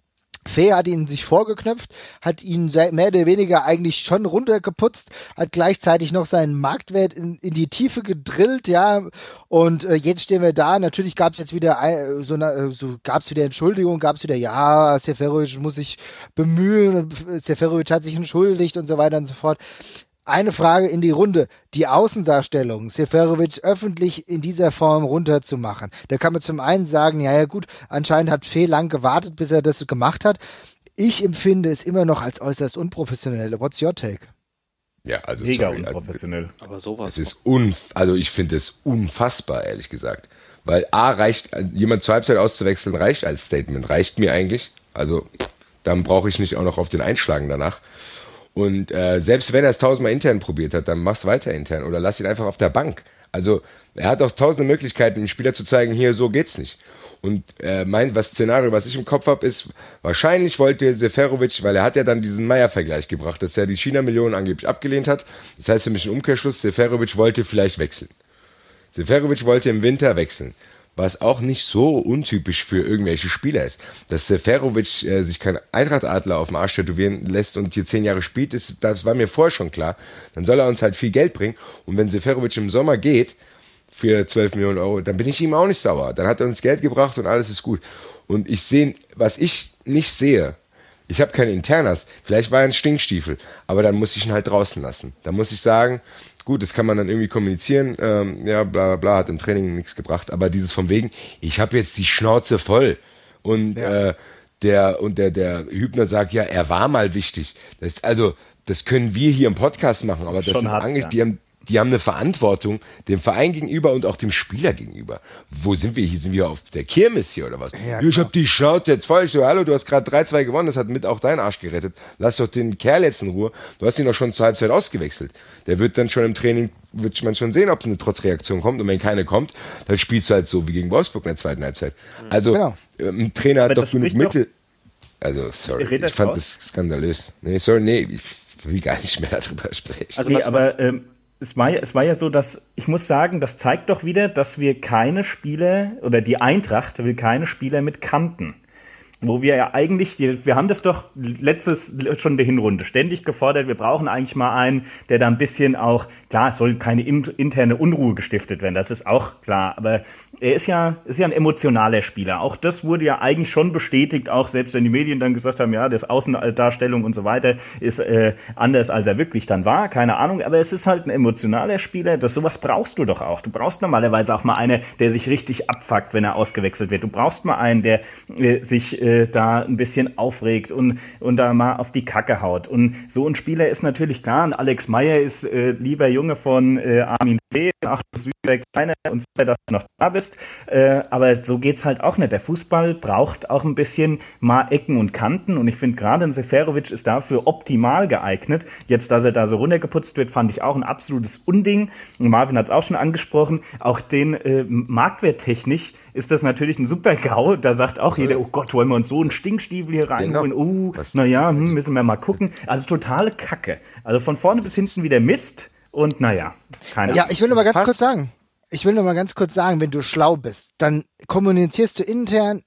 Fee hat ihn sich vorgeknöpft, hat ihn mehr oder weniger eigentlich schon runtergeputzt, hat gleichzeitig noch seinen Marktwert in, in die Tiefe gedrillt, ja, und äh, jetzt stehen wir da, natürlich gab es jetzt wieder ein, so, eine, so gab es wieder Entschuldigung, gab es wieder, ja, Seferovic muss sich bemühen, Seferovic hat sich entschuldigt und so weiter und so fort. Eine Frage in die Runde. Die Außendarstellung, Seferovic öffentlich in dieser Form runterzumachen. Da kann man zum einen sagen, ja, ja gut, anscheinend hat Fee lang gewartet, bis er das gemacht hat. Ich empfinde es immer noch als äußerst unprofessionell. What's your take? Ja, also mega sorry, unprofessionell. Also, aber sowas. Es ist unf- also ich finde es unfassbar, ehrlich gesagt. Weil A, reicht, jemand zur Halbzeit auszuwechseln, reicht als Statement. Reicht mir eigentlich. Also dann brauche ich nicht auch noch auf den Einschlagen danach. Und äh, selbst wenn er es tausendmal intern probiert hat, dann mach's weiter intern oder lass ihn einfach auf der Bank. Also er hat auch tausende Möglichkeiten, dem Spieler zu zeigen, hier, so geht's nicht. Und äh, mein was Szenario, was ich im Kopf habe, ist, wahrscheinlich wollte Seferovic, weil er hat ja dann diesen Meier-Vergleich gebracht, dass er die China-Millionen angeblich abgelehnt hat. Das heißt für mich ein Umkehrschluss, Seferovic wollte vielleicht wechseln. Seferovic wollte im Winter wechseln. Was auch nicht so untypisch für irgendwelche Spieler ist. Dass Seferovic äh, sich kein Eintracht-Adler auf dem Arsch tätowieren lässt und hier zehn Jahre spielt, ist, das war mir vorher schon klar. Dann soll er uns halt viel Geld bringen. Und wenn Seferovic im Sommer geht, für zwölf Millionen Euro, dann bin ich ihm auch nicht sauer. Dann hat er uns Geld gebracht und alles ist gut. Und ich sehe, was ich nicht sehe, ich habe keine Internas, vielleicht war er ein Stinkstiefel, aber dann muss ich ihn halt draußen lassen. Dann muss ich sagen, gut, das kann man dann irgendwie kommunizieren, ähm, ja, bla bla bla, hat im Training nichts gebracht, aber dieses von wegen, ich habe jetzt die Schnauze voll und ja. äh, der und der der Hübner sagt, ja, er war mal wichtig. Das, also, das können wir hier im Podcast machen, aber das sind eigentlich, ja. die haben Die haben eine Verantwortung dem Verein gegenüber und auch dem Spieler gegenüber. Wo sind wir? Hier sind wir auf der Kirmes hier oder was? Ja, ich hab die Schnauze jetzt voll. Ich so, hallo, du hast gerade drei zwei gewonnen, das hat mit auch deinen Arsch gerettet. Lass doch den Kerl jetzt in Ruhe. Du hast ihn doch schon zur Halbzeit ausgewechselt. Der wird dann schon im Training, wird man schon sehen, ob eine Trotzreaktion kommt. Und wenn keine kommt, dann spielst du halt so wie gegen Wolfsburg in der zweiten Halbzeit. Also, genau. Ein Trainer hat Aber doch genug Mittel. Also, sorry, ich fand das skandalös. Nee, sorry, nee, ich will gar nicht mehr darüber sprechen. Also, nee, aber, ähm, Es war, ja, es war ja so, dass, ich muss sagen, das zeigt doch wieder, dass wir keine Spieler, oder die Eintracht will keine Spieler mit Kanten. Wo wir ja eigentlich, wir haben das doch letztes, schon in der Hinrunde ständig gefordert, wir brauchen eigentlich mal einen, der da ein bisschen auch, klar, es soll keine interne Unruhe gestiftet werden, das ist auch klar, aber er ist ja, ist ja ein emotionaler Spieler. Auch das wurde ja eigentlich schon bestätigt, auch selbst wenn die Medien dann gesagt haben, ja, das Außendarstellung und so weiter ist äh, anders, als er wirklich dann war, keine Ahnung, aber es ist halt ein emotionaler Spieler, das sowas brauchst du doch auch. Du brauchst normalerweise auch mal einen, der sich richtig abfuckt, wenn er ausgewechselt wird. Du brauchst mal einen, der äh, sich äh, da ein bisschen aufregt und, und da mal auf die Kacke haut. Und so ein Spieler ist natürlich klar, und Alex Meyer ist äh, lieber Junge von äh, Armin Fee, ach du süßer Kleiner, und so, dass du noch da bist. Äh, aber so geht's halt auch nicht. Der Fußball braucht auch ein bisschen mal Ecken und Kanten, und ich finde gerade ein Seferovic ist dafür optimal geeignet. Jetzt, dass er da so runtergeputzt wird, fand ich auch ein absolutes Unding. Und Marvin hat es auch schon angesprochen, auch den äh, marktwerttechnisch ist das natürlich ein super GAU. Da sagt auch jeder, oh Gott, wollen wir uns so einen Stinkstiefel hier reinholen? Uh, naja, hm, müssen wir mal gucken. Also totale Kacke. Also von vorne bis hinten wieder Mist und naja, keine Ahnung. Ja, ich will nur mal ganz kurz sagen, ich will nur mal ganz kurz sagen, wenn du schlau bist, dann kommunizierst du intern,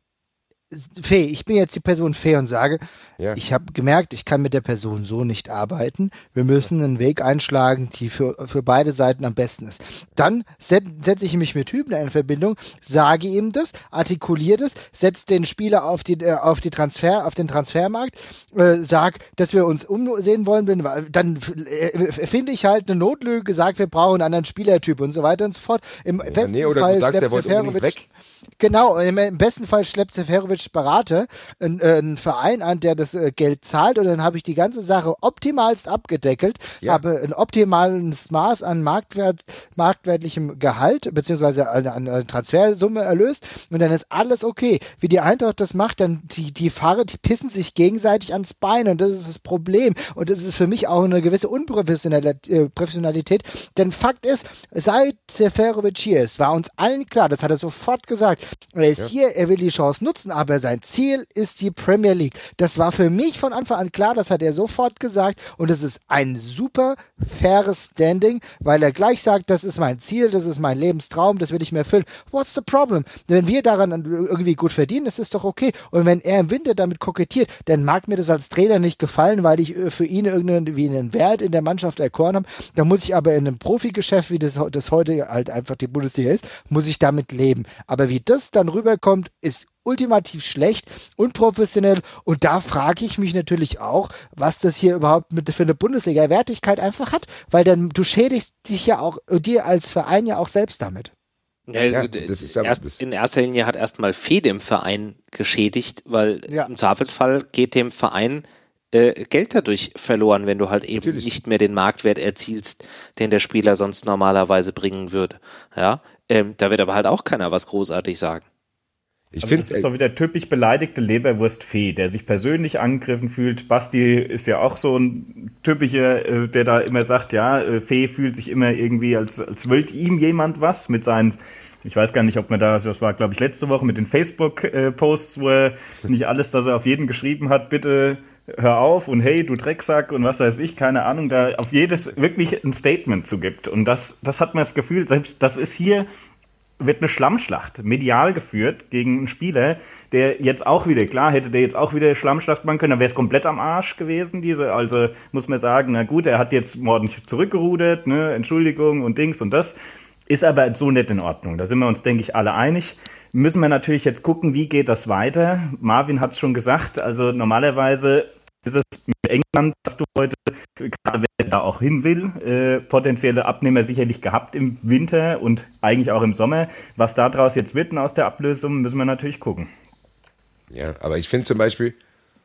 Fee, ich bin jetzt die Person Fee und sage, ja. ich habe gemerkt, ich kann mit der Person so nicht arbeiten. Wir müssen einen Weg einschlagen, die für, für beide Seiten am besten ist. Dann set, setze ich mich mit Hübner in Verbindung, sage ihm das, artikuliere das, setze den Spieler auf die, äh, auf die Transfer, auf den Transfermarkt, äh, sag, dass wir uns umsehen wollen, bin, dann äh, finde ich halt eine Notlüge, sag, wir brauchen einen anderen Spielertyp und so weiter und so fort. Im ja, besten nee, oder Fall du sagst, der wollte unbedingt weg. Genau, im besten Fall schleppt Seferovic Berater einen, äh, einen Verein an, der das äh, Geld zahlt, und dann habe ich die ganze Sache optimalst abgedeckelt, ja. habe ein optimales Maß an Marktwert, marktwertlichem Gehalt beziehungsweise eine, eine Transfersumme erlöst, und dann ist alles okay. Wie die Eintracht das macht, dann die, die Fahrer, die pissen sich gegenseitig ans Bein, und das ist das Problem, und das ist für mich auch eine gewisse Unprofessionalität, denn Fakt ist, seit Seferovic hier ist, war uns allen klar, das hat er sofort gesagt, er ist ja. hier, er will die Chance nutzen, aber sein Ziel ist die Premier League. Das war für mich von Anfang an klar, das hat er sofort gesagt, und es ist ein super faires Standing, weil er gleich sagt, das ist mein Ziel, das ist mein Lebenstraum, das will ich mir erfüllen. What's the problem? Wenn wir daran irgendwie gut verdienen, ist es doch okay. Und wenn er im Winter damit kokettiert, dann mag mir das als Trainer nicht gefallen, weil ich für ihn irgendwie einen Wert in der Mannschaft erkoren habe. Da muss ich aber in einem Profigeschäft, wie das, das heute halt einfach die Bundesliga ist, muss ich damit leben. Aber wie das dann rüberkommt, ist ultimativ schlecht, unprofessionell, und da frage ich mich natürlich auch, was das hier überhaupt mit für eine Bundesliga-Wertigkeit einfach hat, weil dann du schädigst dich ja auch, dir als Verein ja auch selbst damit. Ja, ja, das ist ja, erst, das in erster Linie hat erstmal Fee dem Verein geschädigt, weil ja. im Zweifelsfall geht dem Verein äh, Geld dadurch verloren, wenn du halt eben Natürlich. nicht mehr den Marktwert erzielst, den der Spieler sonst normalerweise bringen würde. Ja, ähm, da wird aber halt auch keiner was großartig sagen. Ich also finde, das ist doch wieder typisch beleidigte Leberwurst-Fee, der sich persönlich angegriffen fühlt. Basti ist ja auch so ein typischer, der da immer sagt, ja, Fee fühlt sich immer irgendwie, als, als wollte ihm jemand was mit seinen, ich weiß gar nicht, ob man da, das war, glaube ich, letzte Woche mit den Facebook-Posts, wo er nicht alles, das er auf jeden geschrieben hat, bitte hör auf und hey, du Drecksack und was weiß ich, keine Ahnung, da auf jedes wirklich ein Statement zu gibt. Und das, das hat man das Gefühl, selbst das ist hier, wird eine Schlammschlacht medial geführt gegen einen Spieler, der jetzt auch wieder, klar, hätte der jetzt auch wieder Schlammschlacht machen können, dann wäre es komplett am Arsch gewesen, diese, also muss man sagen, na gut, er hat jetzt ordentlich zurückgerudert, ne, Entschuldigung und Dings und das, ist aber so nicht in Ordnung, da sind wir uns, denke ich, alle einig. Müssen wir natürlich jetzt gucken, wie geht das weiter. Marvin hat es schon gesagt, also normalerweise ist es mit England, dass du heute, gerade wer da auch hin will, äh, potenzielle Abnehmer sicherlich gehabt im Winter und eigentlich auch im Sommer. Was daraus jetzt wird aus der Ablösung, müssen wir natürlich gucken. Ja, aber ich finde zum Beispiel,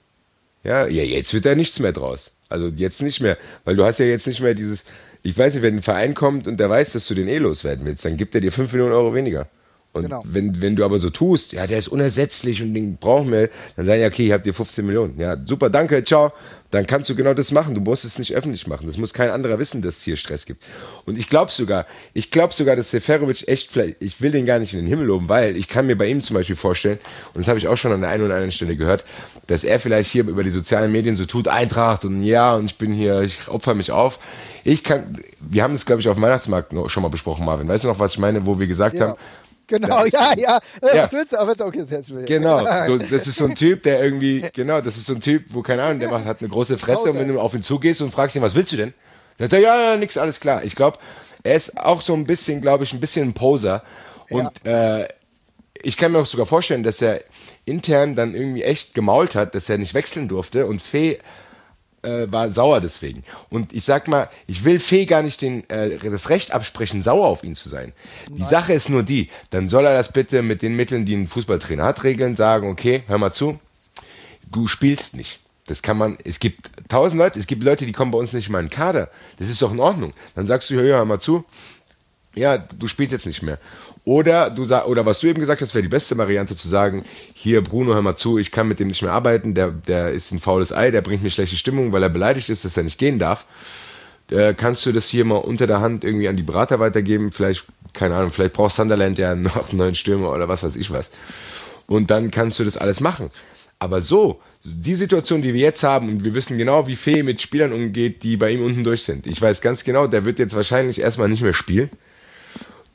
ja, ja, jetzt wird da nichts mehr draus. Also jetzt nicht mehr, weil du hast ja jetzt nicht mehr dieses, ich weiß nicht, wenn ein Verein kommt und der weiß, dass du den eh loswerden willst, dann gibt er dir fünf Millionen Euro weniger. Und genau. wenn, wenn du aber so tust, ja, der ist unersetzlich und den brauchen wir, dann sagen ja, okay, ihr habt dir fünfzehn Millionen. Ja, super, danke, ciao. Dann kannst du genau das machen. Du musst es nicht öffentlich machen. Das muss kein anderer wissen, dass es hier Stress gibt. Und ich glaube sogar, ich glaube sogar, dass Seferovic echt vielleicht, ich will den gar nicht in den Himmel loben, weil ich kann mir bei ihm zum Beispiel vorstellen, und das habe ich auch schon an der einen oder anderen Stelle gehört, dass er vielleicht hier über die sozialen Medien so tut, Eintracht und ja, und ich bin hier, ich opfer mich auf. Ich kann, wir haben das, glaube ich, auf dem Weihnachtsmarkt noch, schon mal besprochen, Marvin. Weißt du noch, was ich meine, wo wir gesagt ja. haben, Genau, ja, ja. ja. Was willst du? Aber okay, jetzt will ich. Genau, du, das ist so ein Typ, der irgendwie, genau, das ist so ein Typ, wo, keine Ahnung, der macht, hat eine große Fresse okay. und wenn du auf ihn zugehst und fragst ihn, was willst du denn? Dann sagt er, ja, ja, nix, alles klar. Ich glaube, er ist auch so ein bisschen, glaube ich, ein bisschen ein Poser. Und ja. äh, ich kann mir auch sogar vorstellen, dass er intern dann irgendwie echt gemault hat, dass er nicht wechseln durfte und Fee äh, war sauer deswegen. Und ich sag mal, ich will Fee gar nicht den, äh, das Recht absprechen, sauer auf ihn zu sein. Die Nein. Sache ist nur die, dann soll er das bitte mit den Mitteln, die ein Fußballtrainer hat, regeln, sagen, okay, hör mal zu, du spielst nicht. Das kann man, es gibt tausend Leute, es gibt Leute, die kommen bei uns nicht mal in den Kader. Das ist doch in Ordnung. Dann sagst du, hör, hör mal zu, ja, du spielst jetzt nicht mehr. Oder du sag, oder was du eben gesagt hast, wäre die beste Variante zu sagen, hier Bruno, hör mal zu, ich kann mit dem nicht mehr arbeiten, der, der ist ein faules Ei, der bringt mir schlechte Stimmung, weil er beleidigt ist, dass er nicht gehen darf. Äh, kannst du das hier mal unter der Hand irgendwie an die Berater weitergeben? Vielleicht, keine Ahnung, vielleicht braucht Sunderland ja noch einen neuen Stürmer oder was weiß ich was. Und dann kannst du das alles machen. Aber so, die Situation, die wir jetzt haben, und wir wissen genau, wie Fee mit Spielern umgeht, die bei ihm unten durch sind. Ich weiß ganz genau, der wird jetzt wahrscheinlich erstmal nicht mehr spielen.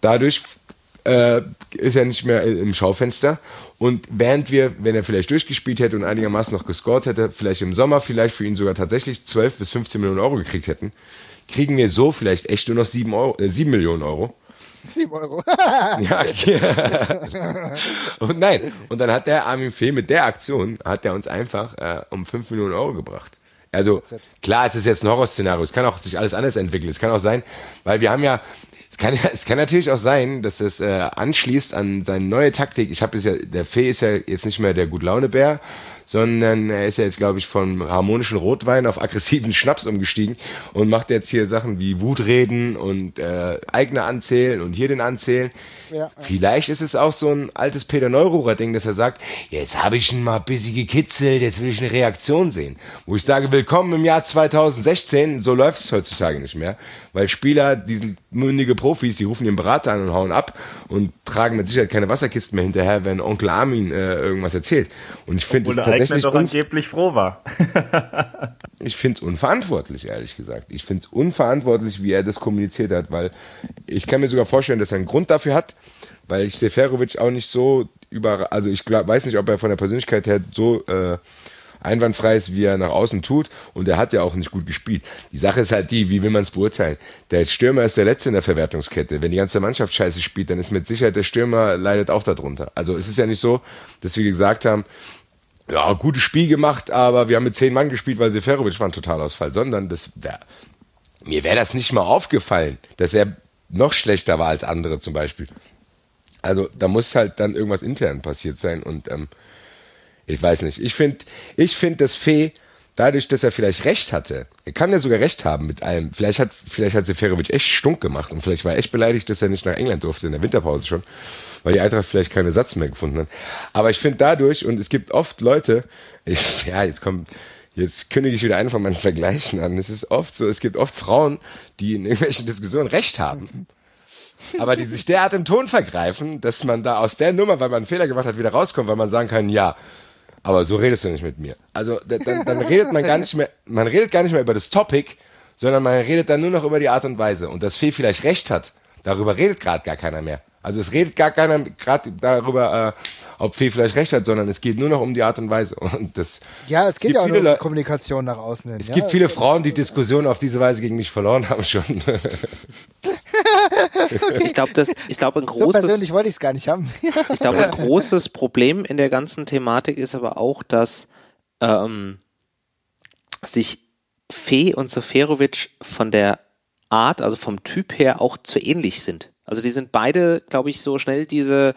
dadurch äh, ist er nicht mehr im Schaufenster. Und während wir, wenn er vielleicht durchgespielt hätte und einigermaßen noch gescored hätte, vielleicht im Sommer vielleicht für ihn sogar tatsächlich zwölf bis fünfzehn Millionen Euro gekriegt hätten, kriegen wir so vielleicht echt nur noch sieben Euro, äh, sieben Millionen Euro. sieben Euro. ja, ja. Und nein, und dann hat der Armin Fee mit der Aktion, hat er uns einfach äh, um fünf Millionen Euro gebracht. Also klar, es ist jetzt ein Horrorszenario, es kann auch sich alles anders entwickeln, es kann auch sein, weil wir haben ja, es kann, es kann natürlich auch sein, dass es äh, anschließt an seine neue Taktik. Ich habe ja, der Fee ist ja jetzt nicht mehr der Gut-Laune-Bär, sondern er ist ja jetzt, glaube ich, vom harmonischen Rotwein auf aggressiven Schnaps umgestiegen und macht jetzt hier Sachen wie Wutreden und äh, eigene anzählen und hier den anzählen. Ja, ja. Vielleicht ist es auch so ein altes Peter Neururer-Ding, dass er sagt, jetzt habe ich ihn mal ein bisschen gekitzelt, jetzt will ich eine Reaktion sehen. Wo ich sage, willkommen im Jahr zweitausendsechzehn, so läuft es heutzutage nicht mehr, weil Spieler, die sind mündige Profis, die rufen ihren Berater an und hauen ab und tragen mit Sicherheit keine Wasserkisten mehr hinterher, wenn Onkel Armin äh, irgendwas erzählt. Und ich finde tatsächlich doch angeblich froh war. Ich finde es unverantwortlich, ehrlich gesagt. Ich finde es unverantwortlich, wie er das kommuniziert hat, weil ich kann mir sogar vorstellen, dass er einen Grund dafür hat, weil ich Seferovic auch nicht so über, also ich glaub, weiß nicht, ob er von der Persönlichkeit her so äh, einwandfrei ist, wie er nach außen tut, und er hat ja auch nicht gut gespielt. Die Sache ist halt die, wie will man es beurteilen? Der Stürmer ist der Letzte in der Verwertungskette. Wenn die ganze Mannschaft scheiße spielt, dann ist mit Sicherheit der Stürmer leidet auch darunter. Also es ist ja nicht so, dass wir gesagt haben, ja, gutes Spiel gemacht, aber wir haben mit zehn Mann gespielt, weil Seferovic war ein Totalausfall, sondern das wär, mir wäre das nicht mal aufgefallen, dass er noch schlechter war als andere zum Beispiel. Also da muss halt dann irgendwas intern passiert sein und ähm, ich weiß nicht. Ich finde, ich finde, dass Fee, dadurch, dass er vielleicht recht hatte, er kann ja sogar recht haben mit allem. Vielleicht hat, vielleicht hat Seferovic echt stunk gemacht und vielleicht war er echt beleidigt, dass er nicht nach England durfte in der Winterpause schon, weil die Eintracht vielleicht keinen Ersatz mehr gefunden hat. Aber ich finde dadurch, und es gibt oft Leute, ich, ja, jetzt kommt, jetzt kündige ich wieder einen von meinen Vergleichen an. Es ist oft so, es gibt oft Frauen, die in irgendwelchen Diskussionen recht haben, aber die sich derart im Ton vergreifen, dass man da aus der Nummer, weil man einen Fehler gemacht hat, wieder rauskommt, weil man sagen kann, ja, aber so redest du nicht mit mir. Also dann, dann redet man gar nicht mehr, man redet gar nicht mehr über das Topic, sondern man redet dann nur noch über die Art und Weise. Und dass Fee vielleicht recht hat, darüber redet gerade gar keiner mehr. Also es redet gar keiner gerade darüber, äh, ob Fee vielleicht recht hat, sondern es geht nur noch um die Art und Weise. Und das, ja, es, es geht ja auch nur um die Kommunikation nach außen hin. Es ja, gibt viele Frauen, die Diskussionen auf diese Weise gegen mich verloren haben schon. Okay. Ich glaube, das, ich glaube, ein großes. So persönlich wollte ich es gar nicht haben. Ich glaube, ein großes Problem in der ganzen Thematik ist aber auch, dass ähm, sich Fee und Seferovic von der Art, also vom Typ her, auch zu ähnlich sind. Also die sind beide, glaube ich, so schnell diese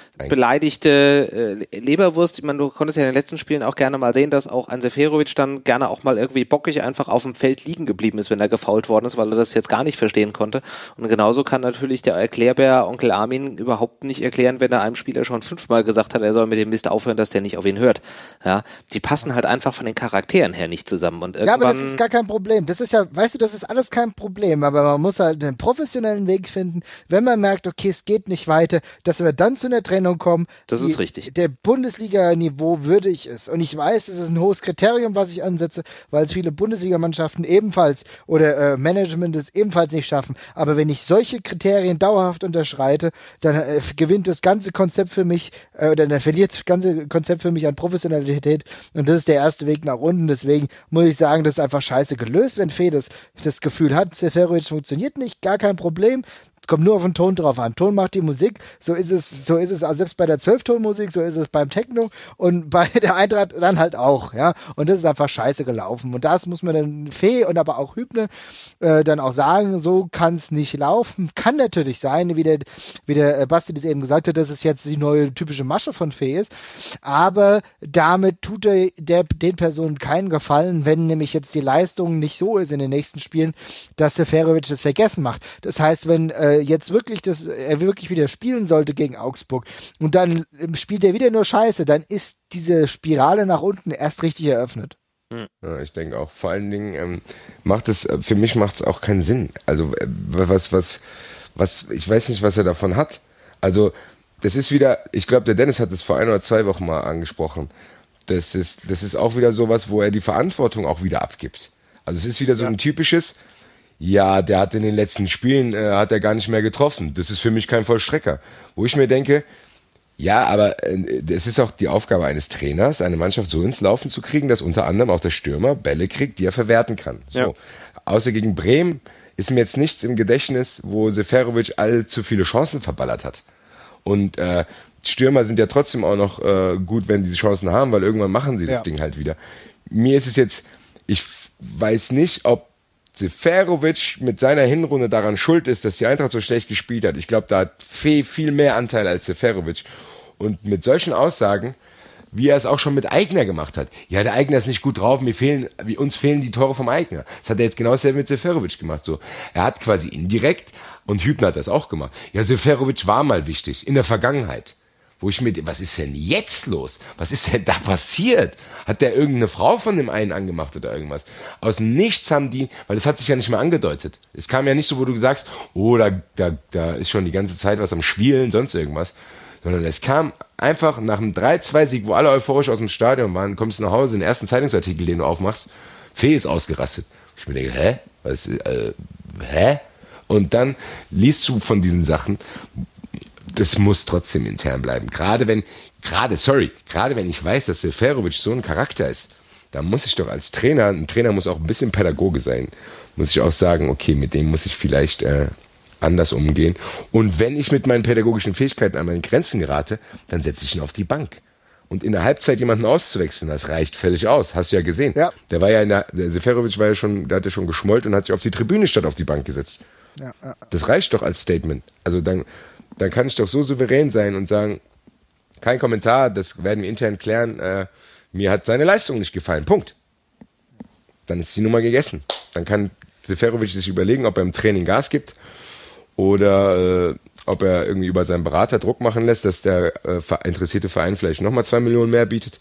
beleidigte äh, Leberwurst. Ich meine, du konntest ja in den letzten Spielen auch gerne mal sehen, dass auch ein Seferovic dann gerne auch mal irgendwie bockig einfach auf dem Feld liegen geblieben ist, wenn er gefoult worden ist, weil er das jetzt gar nicht verstehen konnte. Und genauso kann natürlich der Erklärbär Onkel Armin überhaupt nicht erklären, wenn er einem Spieler schon fünfmal gesagt hat, er soll mit dem Mist aufhören, dass der nicht auf ihn hört. Ja, die passen halt einfach von den Charakteren her nicht zusammen. Und ja, aber das ist gar kein Problem. Das ist ja, weißt du, das ist alles kein Problem, aber man muss halt einen professionellen Weg finden, wenn man merkt, okay, es geht nicht weiter, dass wir dann zu einer Trennung kommen. Das ist die, richtig. Der Bundesliga-Niveau würdig ist. Und ich weiß, es ist ein hohes Kriterium, was ich ansetze, weil es viele Bundesligamannschaften ebenfalls oder äh, Management es ebenfalls nicht schaffen. Aber wenn ich solche Kriterien dauerhaft unterschreite, dann äh, gewinnt das ganze Konzept für mich, äh, oder dann verliert das ganze Konzept für mich an Professionalität. Und das ist der erste Weg nach unten. Deswegen muss ich sagen, das ist einfach scheiße gelöst, wenn Fee das, das Gefühl hat, Seferovic funktioniert nicht, gar kein Problem. Kommt nur auf den Ton drauf an. Ton macht die Musik, so ist es, so ist es also selbst bei der Zwölftonmusik, so ist es beim Techno und bei der Eintracht dann halt auch, ja. Und das ist einfach scheiße gelaufen. Und das muss man dann Fee und aber auch Hübner äh, dann auch sagen, so kann es nicht laufen. Kann natürlich sein, wie der, wie der Basti das eben gesagt hat, dass es jetzt die neue typische Masche von Fee ist. Aber damit tut er der, den Personen keinen Gefallen, wenn nämlich jetzt die Leistung nicht so ist in den nächsten Spielen, dass Seferovic das vergessen macht. Das heißt, wenn äh, jetzt wirklich das, er wirklich wieder spielen sollte gegen Augsburg und dann spielt er wieder nur Scheiße, dann ist diese Spirale nach unten erst richtig eröffnet. Ja, ich denke auch. Vor allen Dingen ähm, macht es, für mich macht es auch keinen Sinn. Also äh, was, was, was, ich weiß nicht, was er davon hat. Also das ist wieder, ich glaube, der Dennis hat es vor ein oder zwei Wochen mal angesprochen. Das ist, das ist auch wieder sowas, wo er die Verantwortung auch wieder abgibt. Also es ist wieder so ja. ein typisches, ja, der hat in den letzten Spielen, äh, hat er gar nicht mehr getroffen. Das ist für mich kein Vollstrecker. Wo ich mir denke, ja, aber äh, es ist auch die Aufgabe eines Trainers, eine Mannschaft so ins Laufen zu kriegen, dass unter anderem auch der Stürmer Bälle kriegt, die er verwerten kann. So. Ja. Außer gegen Bremen ist mir jetzt nichts im Gedächtnis, wo Seferovic allzu viele Chancen verballert hat. Und äh, Stürmer sind ja trotzdem auch noch äh, gut, wenn die Chancen haben, weil irgendwann machen sie das ja. Ding halt wieder. Mir ist es jetzt, ich weiß nicht, ob Seferovic mit seiner Hinrunde daran schuld ist, dass die Eintracht so schlecht gespielt hat. Ich glaube, da hat Fee viel mehr Anteil als Seferovic. Und mit solchen Aussagen, wie er es auch schon mit Aigner gemacht hat. Ja, der Aigner ist nicht gut drauf, mir fehlen, wie uns fehlen die Tore vom Aigner. Das hat er jetzt genau dasselbe mit Seferovic gemacht. So, er hat quasi indirekt, und Hübner hat das auch gemacht. Ja, Seferovic war mal wichtig, in der Vergangenheit. Wo ich mir, was ist denn jetzt los? Was ist denn da passiert? Hat der irgendeine Frau von dem einen angemacht oder irgendwas? Aus dem Nichts haben die, weil das hat sich ja nicht mehr angedeutet. Es kam ja nicht so, wo du sagst, oh, da, da, da ist schon die ganze Zeit was am Schwielen, sonst irgendwas. Sondern es kam einfach nach einem drei zwei Sieg, wo alle euphorisch aus dem Stadion waren, kommst du nach Hause, den ersten Zeitungsartikel, den du aufmachst, Fee ist ausgerastet. Ich mir denke, hä? Was, äh, hä? Und dann liest du von diesen Sachen, das muss trotzdem intern bleiben. Gerade wenn, gerade, sorry, gerade wenn ich weiß, dass Seferovic so ein Charakter ist, dann muss ich doch als Trainer, ein Trainer muss auch ein bisschen Pädagoge sein, muss ich auch sagen, okay, mit dem muss ich vielleicht äh, anders umgehen. Und wenn ich mit meinen pädagogischen Fähigkeiten an meine Grenzen gerate, dann setze ich ihn auf die Bank. Und in der Halbzeit jemanden auszuwechseln, das reicht völlig aus. Hast du ja gesehen. Ja. Der war ja in der, der Seferovic war ja schon, der hat ja schon geschmollt und hat sich auf die Tribüne statt auf die Bank gesetzt. Ja, ja. Das reicht doch als Statement. Also dann, dann kann ich doch so souverän sein und sagen, kein Kommentar, das werden wir intern klären, äh, mir hat seine Leistung nicht gefallen, Punkt. Dann ist die Nummer gegessen. Dann kann Seferovic sich überlegen, ob er im Training Gas gibt oder äh, ob er irgendwie über seinen Berater Druck machen lässt, dass der äh, interessierte Verein vielleicht nochmal zwei Millionen mehr bietet.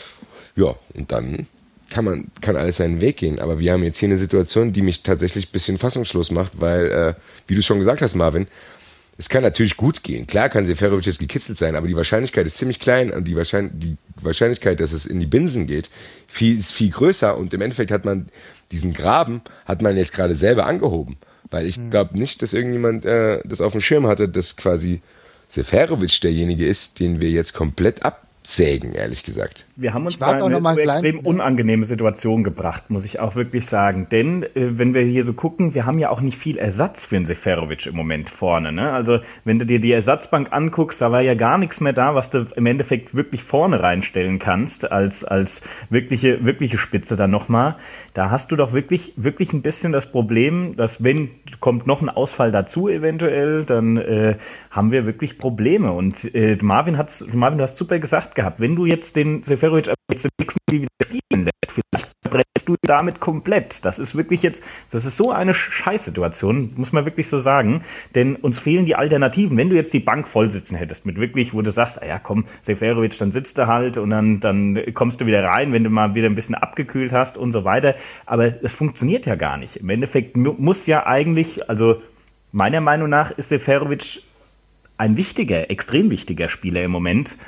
Ja, und dann kann man kann alles seinen Weg gehen. Aber wir haben jetzt hier eine Situation, die mich tatsächlich ein bisschen fassungslos macht, weil, äh, wie du schon gesagt hast, Marvin, es kann natürlich gut gehen. Klar kann Seferovic jetzt gekitzelt sein, aber die Wahrscheinlichkeit ist ziemlich klein und die, Wahrschein- die Wahrscheinlichkeit, dass es in die Binsen geht, viel, ist viel größer und im Endeffekt hat man diesen Graben, hat man jetzt gerade selber angehoben. Weil ich glaube nicht, dass irgendjemand äh, das auf dem Schirm hatte, dass quasi Seferovic derjenige ist, den wir jetzt komplett absägen, ehrlich gesagt. Wir haben uns da in eine so extrem unangenehme Situation gebracht, muss ich auch wirklich sagen. Denn äh, wenn wir hier so gucken, wir haben ja auch nicht viel Ersatz für einen Seferovic im Moment vorne. Ne? Also wenn du dir die Ersatzbank anguckst, da war ja gar nichts mehr da, was du im Endeffekt wirklich vorne reinstellen kannst, als, als wirkliche, wirkliche Spitze dann nochmal. Da hast du doch wirklich, wirklich ein bisschen das Problem, dass wenn kommt noch ein Ausfall dazu eventuell, dann äh, haben wir wirklich Probleme. Und äh, Marvin, hat's, Marvin, du hast super gesagt gehabt, wenn du jetzt den Seferovic jetzt im nächsten Spiel wieder spielen lässt, vielleicht brennst du damit komplett. Das ist wirklich jetzt, das ist so eine Scheißsituation, muss man wirklich so sagen, denn uns fehlen die Alternativen. Wenn du jetzt die Bank voll sitzen hättest, mit wirklich, wo du sagst, ah ja komm, Seferovic, dann sitzt du halt und dann, dann kommst du wieder rein, wenn du mal wieder ein bisschen abgekühlt hast und so weiter, aber es funktioniert ja gar nicht. Im Endeffekt muss ja eigentlich, also meiner Meinung nach ist Seferovic ein wichtiger, extrem wichtiger Spieler im Moment.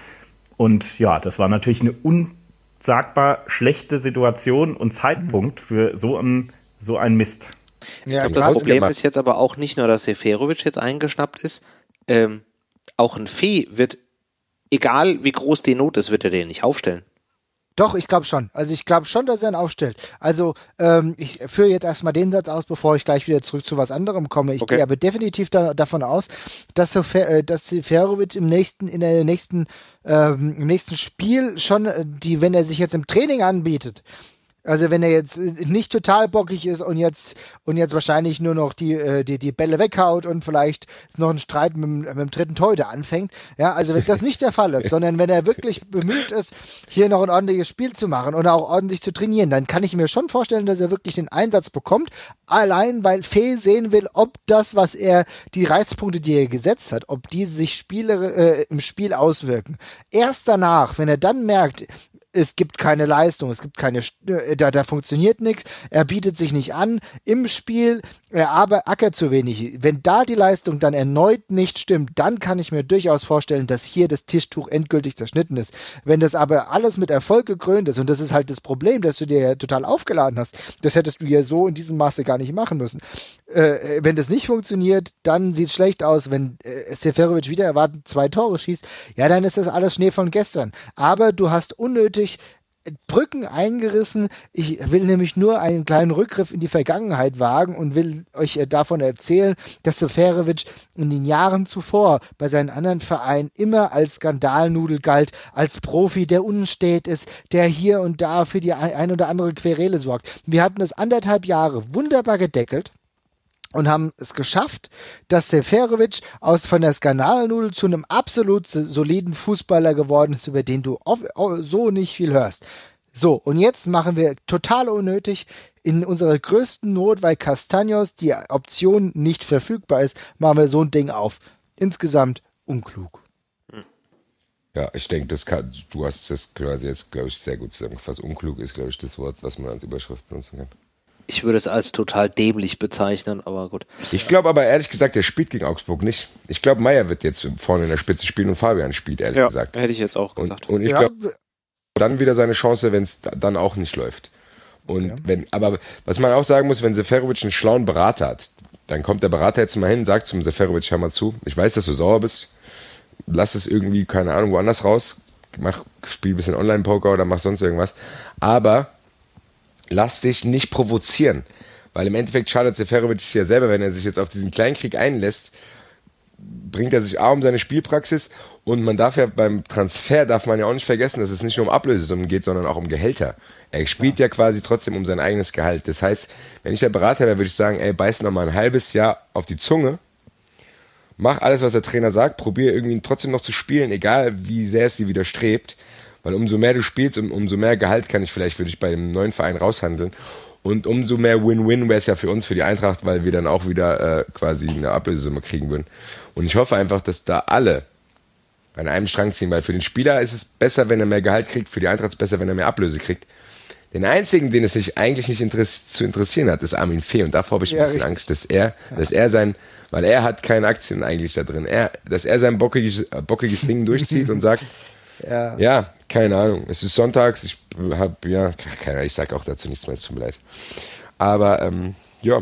Und ja, das war natürlich eine unsagbar schlechte Situation und Zeitpunkt für so ein, so ein Mist. Ja, ich glaube, das Problem ist jetzt aber auch nicht nur, dass Seferovic jetzt eingeschnappt ist, ähm, auch ein Fee wird, egal wie groß die Not ist, wird er den nicht aufstellen. Doch, ich glaube schon. Also ich glaube schon, dass er ihn aufstellt. Also ähm, ich führe jetzt erstmal den Satz aus, bevor ich gleich wieder zurück zu was anderem komme. Ich okay. gehe aber definitiv da, davon aus, dass, Sefer, dass Seferovic im nächsten, in der nächsten, ähm, im nächsten Spiel schon, die, wenn er sich jetzt im Training anbietet, also wenn er jetzt nicht total bockig ist und jetzt und jetzt wahrscheinlich nur noch die die die Bälle weghaut und vielleicht noch einen Streit mit, mit dem dritten Torhüter anfängt, ja, also wenn das nicht der Fall ist, sondern wenn er wirklich bemüht ist, hier noch ein ordentliches Spiel zu machen und auch ordentlich zu trainieren, dann kann ich mir schon vorstellen, dass er wirklich den Einsatz bekommt, allein weil Fee sehen will, ob das, was er, die Reizpunkte, die er gesetzt hat, ob diese sich Spiele, äh, im Spiel auswirken. Erst danach, wenn er dann merkt, es gibt keine Leistung, es gibt keine, da, da funktioniert nichts, er bietet sich nicht an im Spiel, er aber ackert zu wenig. Wenn da die Leistung dann erneut nicht stimmt, dann kann ich mir durchaus vorstellen, dass hier das Tischtuch endgültig zerschnitten ist. Wenn das aber alles mit Erfolg gekrönt ist, und das ist halt das Problem, dass du dir ja total aufgeladen hast, das hättest du ja so in diesem Maße gar nicht machen müssen. Äh, wenn das nicht funktioniert, dann sieht es schlecht aus. Wenn äh, Seferovic wieder erwartet zwei Tore schießt, ja, dann ist das alles Schnee von gestern. Aber du hast unnötig Brücken eingerissen. Ich will nämlich nur einen kleinen Rückgriff in die Vergangenheit wagen und will euch davon erzählen, dass Seferovic in den Jahren zuvor bei seinen anderen Vereinen immer als Skandalnudel galt, als Profi, der unstet ist, der hier und da für die ein oder andere Querele sorgt. Wir hatten das anderthalb Jahre wunderbar gedeckelt und haben es geschafft, dass Seferovic aus von der Skandalnudel zu einem absolut soliden Fußballer geworden ist, über den du auf, so nicht viel hörst. So, und jetzt machen wir total unnötig in unserer größten Not, weil Castaños die Option nicht verfügbar ist, machen wir so ein Ding auf. Insgesamt unklug. Ja, ich denke, das kann, du hast das quasi jetzt, glaube ich, sehr gut zusammengefasst. Unklug ist, glaube ich, das Wort, was man als Überschrift benutzen kann. Ich würde es als total dämlich bezeichnen, aber gut. Ich glaube aber ehrlich gesagt, der spielt gegen Augsburg nicht. Ich glaube, Meier wird jetzt vorne in der Spitze spielen und Fabian spielt, ehrlich ja, gesagt. Hätte ich jetzt auch gesagt. Und, und ich ja. glaube, dann wieder seine Chance, wenn es dann auch nicht läuft. Und ja. wenn, aber was man auch sagen muss, wenn Seferovic einen schlauen Berater hat, dann kommt der Berater jetzt mal hin, sagt zum Seferovic, hör mal zu, ich weiß, dass du sauer bist, lass es irgendwie, keine Ahnung, woanders raus, mach, spiel ein bisschen Online-Poker oder mach sonst irgendwas, aber lass dich nicht provozieren. Weil im Endeffekt schadet Seferovic ja selber, wenn er sich jetzt auf diesen Kleinkrieg einlässt, bringt er sich A um seine Spielpraxis und man darf ja beim Transfer, darf man ja auch nicht vergessen, dass es nicht nur um Ablösesummen geht, sondern auch um Gehälter. Er spielt ja. ja quasi trotzdem um sein eigenes Gehalt. Das heißt, wenn ich der Berater wäre, würde ich sagen, ey, beiß noch mal ein halbes Jahr auf die Zunge, mach alles, was der Trainer sagt, probier irgendwie trotzdem noch zu spielen, egal wie sehr es dir widerstrebt, weil umso mehr du spielst und umso mehr Gehalt kann ich vielleicht für dich bei dem neuen Verein raushandeln. Und umso mehr Win-Win wäre es ja für uns, für die Eintracht, weil wir dann auch wieder äh, quasi eine Ablösesumme kriegen würden. Und ich hoffe einfach, dass da alle an einem Strang ziehen, weil für den Spieler ist es besser, wenn er mehr Gehalt kriegt, für die Eintracht ist es besser, wenn er mehr Ablöse kriegt. Den einzigen, den es sich eigentlich nicht interess- zu interessieren hat, ist Armin Fee. Und davor habe ich ein ja, bisschen richtig. Angst, dass er, ja. dass er sein, weil er hat keine Aktien eigentlich da drin, er, dass er sein bockiges, bockiges Ding durchzieht und sagt, ja. ja, keine Ahnung, es ist sonntags, ich habe, ja, keine Ahnung, ich sage auch dazu nichts mehr, es tut mir leid. Aber, ähm, ja,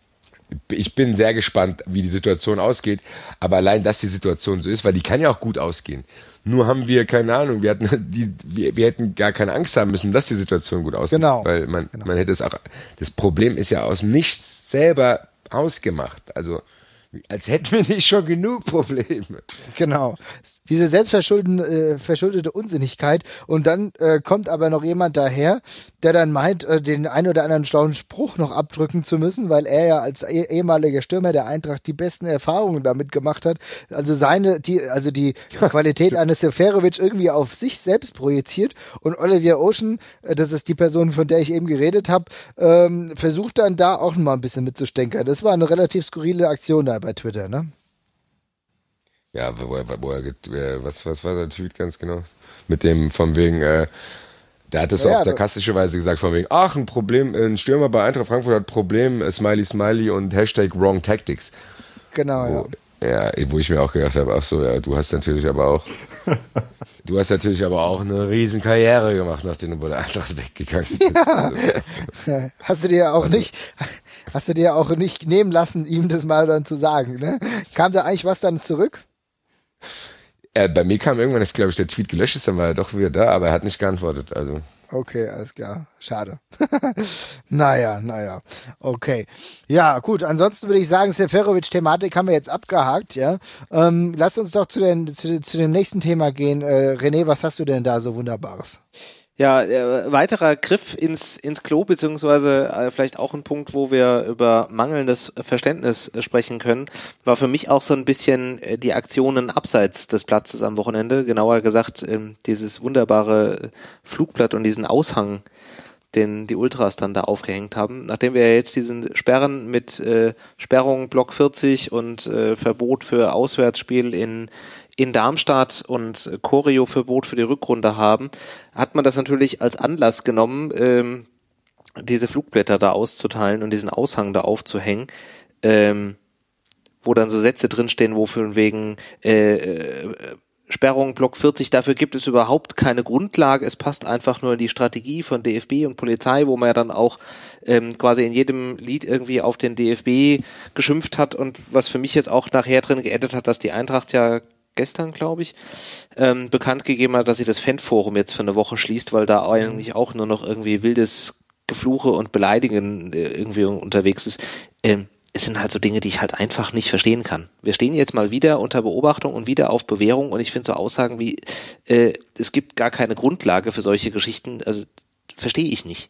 ich bin sehr gespannt, wie die Situation ausgeht, aber allein, dass die Situation so ist, weil die kann ja auch gut ausgehen. Nur haben wir, keine Ahnung, wir hatten, die, wir, wir hätten gar keine Angst haben müssen, dass die Situation gut ausgeht. Genau. Weil man, genau. man hätte es auch, das Problem ist ja aus nichts selber ausgemacht. Also, als hätten wir nicht schon genug Probleme. Genau. Diese selbstverschuldete äh, Unsinnigkeit. Und dann äh, kommt aber noch jemand daher, der dann meint, äh, den ein oder anderen schlauen Spruch noch abdrücken zu müssen, weil er ja als eh- ehemaliger Stürmer der Eintracht die besten Erfahrungen damit gemacht hat. Also seine, die, also die Qualität eines Seferovic irgendwie auf sich selbst projiziert. Und Olivier Ocean, äh, das ist die Person, von der ich eben geredet habe, ähm, versucht dann da auch mal ein bisschen mitzustänkern. Das war eine relativ skurrile Aktion da bei Twitter, ne? Ja, wo er, wo er, was, was war der Tweet ganz genau? Mit dem, von wegen, äh, der hat das ja, auf sarkastische Weise gesagt, von wegen, ach, ein Problem, ein Stürmer bei Eintracht Frankfurt hat Problem, äh, Smiley, Smiley und Hashtag Wrong Tactics. Genau, wo, ja. Ja, wo ich mir auch gedacht habe, ach so, ja, du hast natürlich aber auch, du hast natürlich aber auch eine riesen Karriere gemacht, nachdem du bei der Eintracht weggegangen bist. Ja. Hast du dir auch also, nicht, hast du dir auch nicht nehmen lassen, ihm das mal dann zu sagen, ne? Kam da eigentlich was dann zurück? Äh, bei mir kam irgendwann, dass, glaube ich, der Tweet gelöscht ist, dann war er doch wieder da, aber er hat nicht geantwortet, also. Okay, alles klar. Schade. naja, naja. Okay. Ja, gut. Ansonsten würde ich sagen, Seferovic-Thematik haben wir jetzt abgehakt, ja. Ähm, lass uns doch zu, den, zu, zu dem nächsten Thema gehen. Äh, René, was hast du denn da so Wunderbares? Ja, äh, weiterer Griff ins ins Klo, beziehungsweise äh, vielleicht auch ein Punkt, wo wir über mangelndes Verständnis äh, sprechen können, war für mich auch so ein bisschen äh, die Aktionen abseits des Platzes am Wochenende, genauer gesagt äh, dieses wunderbare Flugblatt und diesen Aushang, den die Ultras dann da aufgehängt haben. Nachdem wir jetzt diesen Sperren mit äh, Sperrung Block vierzig und äh, Verbot für Auswärtsspiel in in Darmstadt und Choreoverbot für die Rückrunde haben, hat man das natürlich als Anlass genommen, ähm, diese Flugblätter da auszuteilen und diesen Aushang da aufzuhängen, ähm, wo dann so Sätze drinstehen, wo von wegen äh, äh, Sperrung Block vierzig, dafür gibt es überhaupt keine Grundlage, es passt einfach nur in die Strategie von D F B und Polizei, wo man ja dann auch ähm, quasi in jedem Lied irgendwie auf den D F B geschimpft hat und was für mich jetzt auch nachher drin geändert hat, dass die Eintracht ja gestern, glaube ich, ähm, bekannt gegeben hat, dass sie das Fanforum jetzt für eine Woche schließt, weil da eigentlich auch nur noch irgendwie wildes Gefluche und Beleidigen äh, irgendwie unterwegs ist. Ähm, es sind halt so Dinge, die ich halt einfach nicht verstehen kann. Wir stehen jetzt mal wieder unter Beobachtung und wieder auf Bewährung und ich finde so Aussagen wie, äh, es gibt gar keine Grundlage für solche Geschichten, also verstehe ich nicht.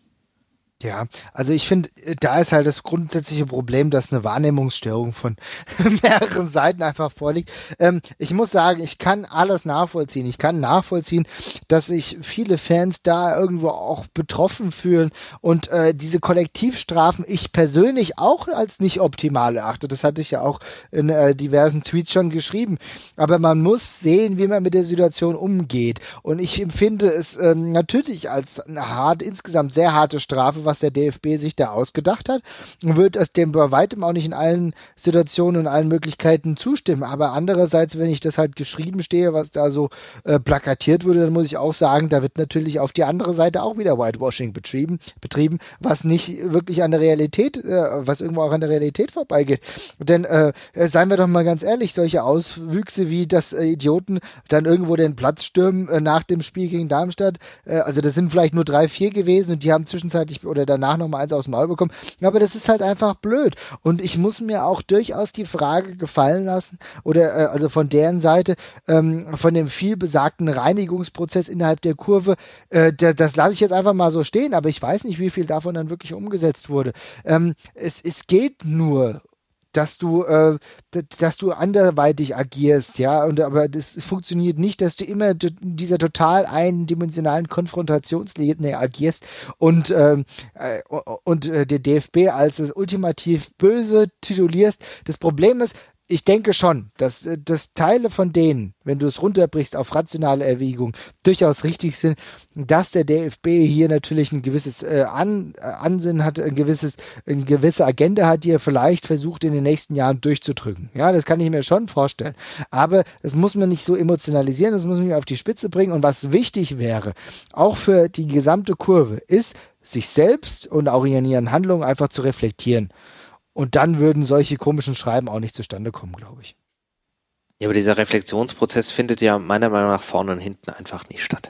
Ja, also ich finde, da ist halt das grundsätzliche Problem, dass eine Wahrnehmungsstörung von mehreren Seiten einfach vorliegt. Ähm, ich muss sagen, ich kann alles nachvollziehen. Ich kann nachvollziehen, dass sich viele Fans da irgendwo auch betroffen fühlen und äh, diese Kollektivstrafen ich persönlich auch als nicht optimal erachte. Das hatte ich ja auch in äh, diversen Tweets schon geschrieben. Aber man muss sehen, wie man mit der Situation umgeht. Und ich empfinde es ähm, natürlich als eine hart, insgesamt sehr harte Strafe, was der D F B sich da ausgedacht hat, und wird es dem bei weitem auch nicht in allen Situationen und allen Möglichkeiten zustimmen. Aber andererseits, wenn ich das halt geschrieben stehe, was da so äh, plakatiert wurde, dann muss ich auch sagen, da wird natürlich auf die andere Seite auch wieder Whitewashing betrieben, betrieben, was nicht wirklich an der Realität, äh, was irgendwo auch an der Realität vorbeigeht. Denn äh, seien wir doch mal ganz ehrlich, solche Auswüchse wie, dass äh, Idioten dann irgendwo den Platz stürmen äh, nach dem Spiel gegen Darmstadt, äh, also das sind vielleicht nur drei, vier gewesen und die haben zwischenzeitlich oder danach noch mal eins aus dem Maul bekommen. Aber das ist halt einfach blöd. Und ich muss mir auch durchaus die Frage gefallen lassen, oder äh, also von deren Seite, ähm, von dem viel besagten Reinigungsprozess innerhalb der Kurve, äh, der, das lasse ich jetzt einfach mal so stehen, aber ich weiß nicht, wie viel davon dann wirklich umgesetzt wurde. Ähm, es, es geht nur, dass du, äh, dass du anderweitig agierst, ja, und aber das funktioniert nicht, dass du immer in dieser total eindimensionalen Konfrontationslinie agierst und ähm, äh, und äh, der D F B als das ultimativ Böse titulierst. Das Problem ist, ich denke schon, dass, dass Teile von denen, wenn du es runterbrichst auf rationale Erwägung, durchaus richtig sind, dass der D F B hier natürlich ein gewisses äh, An, äh, Ansinnen hat, ein gewisses, eine gewisse Agenda hat, die er vielleicht versucht in den nächsten Jahren durchzudrücken. Ja, das kann ich mir schon vorstellen. Aber das muss man nicht so emotionalisieren, das muss man auf die Spitze bringen. Und was wichtig wäre, auch für die gesamte Kurve, ist, sich selbst und auch in ihren Handlungen einfach zu reflektieren. Und dann würden solche komischen Schreiben auch nicht zustande kommen, glaube ich. Ja, aber dieser Reflexionsprozess findet ja meiner Meinung nach vorne und hinten einfach nicht statt.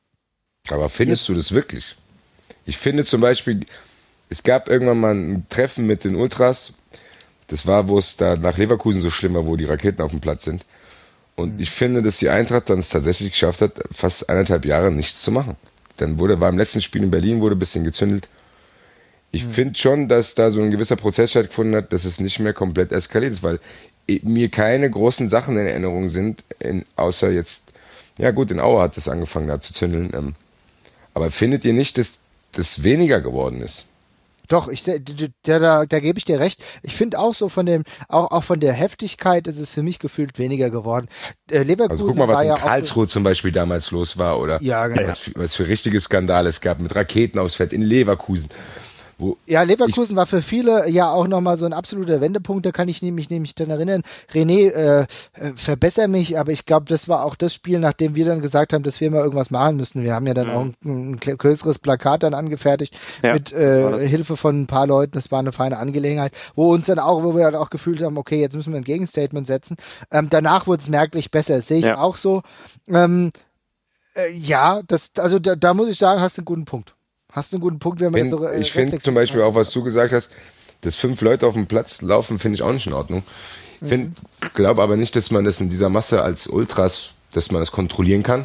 Aber findest Jetzt. du das wirklich? Ich finde zum Beispiel, es gab irgendwann mal ein Treffen mit den Ultras. Das war, wo es da nach Leverkusen so schlimm war, wo die Raketen auf dem Platz sind. Und mhm. ich finde, dass die Eintracht dann es tatsächlich geschafft hat, fast eineinhalb Jahre nichts zu machen. Dann wurde, war im letzten Spiel in Berlin, wurde ein bisschen gezündelt. Ich mhm. finde schon, dass da so ein gewisser Prozess stattgefunden hat, dass es nicht mehr komplett eskaliert ist, weil mir keine großen Sachen in Erinnerung sind, in, außer jetzt, ja gut, in Aue hat das angefangen da zu zündeln. Ähm, aber findet ihr nicht, dass das weniger geworden ist? Doch, ich da, da, da gebe ich dir recht. Ich finde auch so von dem, auch, auch von der Heftigkeit ist es für mich gefühlt weniger geworden. Äh, Leverkusen also guck mal, was in ja Karlsruhe zum Beispiel damals los war, oder ja, genau. was, für, was für richtige Skandale es gab mit Raketen aufs Feld in Leverkusen. Wo ja, Leverkusen ich, war für viele ja auch nochmal so ein absoluter Wendepunkt, da kann ich mich nämlich dann erinnern. René, äh, äh, verbessere mich, aber ich glaube, das war auch das Spiel, nachdem wir dann gesagt haben, dass wir mal irgendwas machen müssen. Wir haben ja dann mhm. auch ein, ein größeres Plakat dann angefertigt ja, mit äh, Hilfe von ein paar Leuten. Das war eine feine Angelegenheit, wo uns dann auch, wo wir dann auch gefühlt haben, okay, jetzt müssen wir ein Gegenstatement setzen. Ähm, danach wurde es merklich besser, das sehe ich ja. auch so. Ähm, äh, ja, das, also da, da muss ich sagen, hast du einen guten Punkt. Hast du einen guten Punkt, wenn man Bin, das so äh, Ich finde zum Beispiel auch, was du gesagt hast, dass fünf Leute auf dem Platz laufen, finde ich auch nicht in Ordnung. Ich mhm. glaube aber nicht, dass man das in dieser Masse als Ultras, dass man das kontrollieren kann.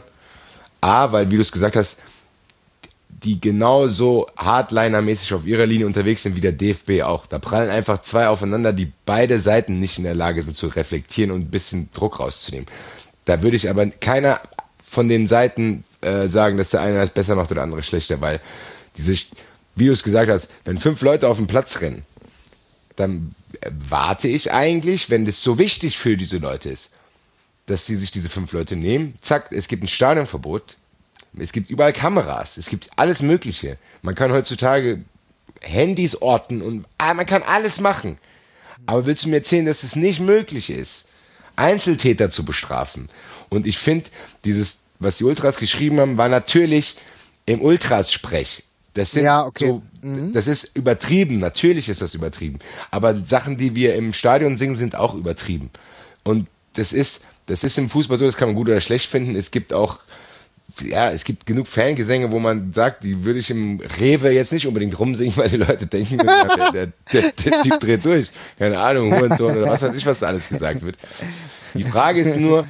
A, weil, wie du es gesagt hast, die genauso Hardliner-mäßig auf ihrer Linie unterwegs sind wie der D F B auch. Da prallen einfach zwei aufeinander, die beide Seiten nicht in der Lage sind zu reflektieren und ein bisschen Druck rauszunehmen. Da würde ich aber keiner von den Seiten äh, sagen, dass der eine es besser macht oder der andere schlechter, weil diese, wie du es gesagt hast, wenn fünf Leute auf den Platz rennen, dann warte ich eigentlich, wenn das so wichtig für diese Leute ist, dass sie sich diese fünf Leute nehmen. Zack, es gibt ein Stadionverbot. Es gibt überall Kameras. Es gibt alles Mögliche. Man kann heutzutage Handys orten und ah, man kann alles machen. Aber willst du mir erzählen, dass es nicht möglich ist, Einzeltäter zu bestrafen? Und ich finde, dieses, was die Ultras geschrieben haben, war natürlich im Ultras-Sprech. Das sind ja, okay. so, mhm. das ist übertrieben. Natürlich ist das übertrieben. Aber Sachen, die wir im Stadion singen, sind auch übertrieben. Und das ist, das ist im Fußball so, das kann man gut oder schlecht finden. Es gibt auch, ja, es gibt genug Fangesänge, wo man sagt, die würde ich im Rewe jetzt nicht unbedingt rumsingen, weil die Leute denken, der, der, der, der Typ dreht durch. Keine Ahnung, Hurensohn oder was weiß ich, was da alles gesagt wird. Die Frage ist nur,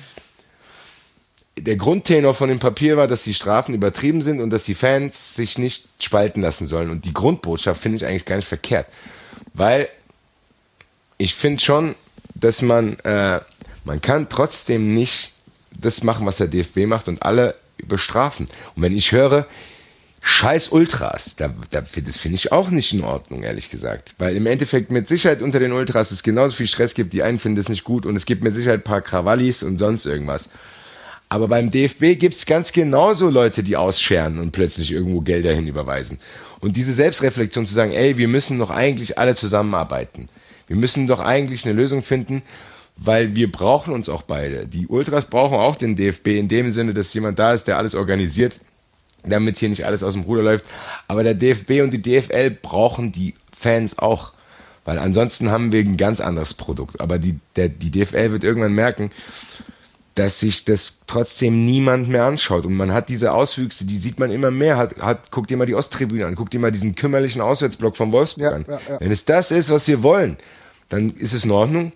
der Grundtenor von dem Papier war, dass die Strafen übertrieben sind und dass die Fans sich nicht spalten lassen sollen. Und die Grundbotschaft finde ich eigentlich gar nicht verkehrt. Weil ich finde schon, dass man, äh, man kann trotzdem nicht das machen, was der D F B macht und alle bestrafen. Und wenn ich höre, scheiß Ultras, da, da, das finde ich auch nicht in Ordnung, ehrlich gesagt. Weil im Endeffekt mit Sicherheit unter den Ultras es genauso viel Stress gibt, die einen finden das nicht gut und es gibt mit Sicherheit ein paar Krawallis und sonst irgendwas. Aber beim D F B gibt es ganz genauso Leute, die ausscheren und plötzlich irgendwo Gelder hinüberweisen. Und diese Selbstreflexion zu sagen, ey, wir müssen doch eigentlich alle zusammenarbeiten. Wir müssen doch eigentlich eine Lösung finden, weil wir brauchen uns auch beide. Die Ultras brauchen auch den D F B in dem Sinne, dass jemand da ist, der alles organisiert, damit hier nicht alles aus dem Ruder läuft. Aber der D F B und die D F L brauchen die Fans auch, weil ansonsten haben wir ein ganz anderes Produkt. Aber die, der, die D F L wird irgendwann merken, dass sich das trotzdem niemand mehr anschaut. Und man hat diese Auswüchse, die sieht man immer mehr. Hat, hat, guck dir mal die Osttribüne an, guck dir mal diesen kümmerlichen Auswärtsblock von Wolfsburg ja, an. Ja, ja. Wenn es das ist, was wir wollen, dann ist es in Ordnung.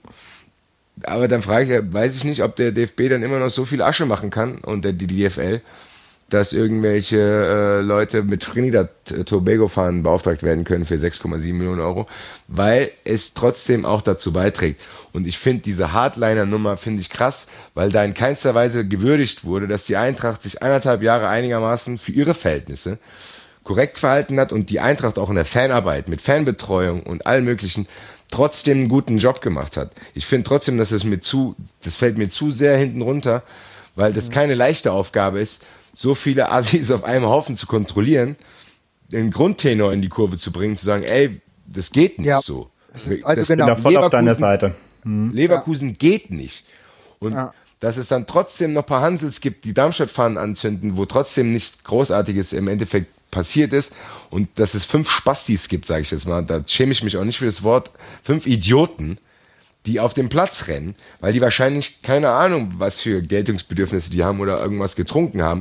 Aber dann frage ich, weiß ich nicht, ob der D F B dann immer noch so viel Asche machen kann und der, die D F L, dass irgendwelche äh, Leute mit Trinidad-Tobago-Fahren beauftragt werden können für sechs Komma sieben Millionen Euro, weil es trotzdem auch dazu beiträgt. Und ich finde diese Hardliner-Nummer finde ich krass, weil da in keinster Weise gewürdigt wurde, dass die Eintracht sich anderthalb Jahre einigermaßen für ihre Verhältnisse korrekt verhalten hat und die Eintracht auch in der Fanarbeit mit Fanbetreuung und allem Möglichen trotzdem einen guten Job gemacht hat. Ich finde trotzdem, dass es mir zu, das fällt mir zu sehr hinten runter, weil das keine leichte Aufgabe ist, so viele Assis auf einem Haufen zu kontrollieren, den Grundtenor in die Kurve zu bringen, zu sagen, ey, das geht nicht ja. so. Also das genau, bin voll auf deiner Seite. Hm. Leverkusen ja. geht nicht. Und ja. dass es dann trotzdem noch ein paar Hansels gibt, die Darmstadt-Fahnen anzünden, wo trotzdem nichts Großartiges im Endeffekt passiert ist und dass es fünf Spastis gibt, sage ich jetzt mal, da schäme ich mich auch nicht für das Wort, fünf Idioten, die auf dem Platz rennen, weil die wahrscheinlich keine Ahnung, was für Geltungsbedürfnisse die haben oder irgendwas getrunken haben,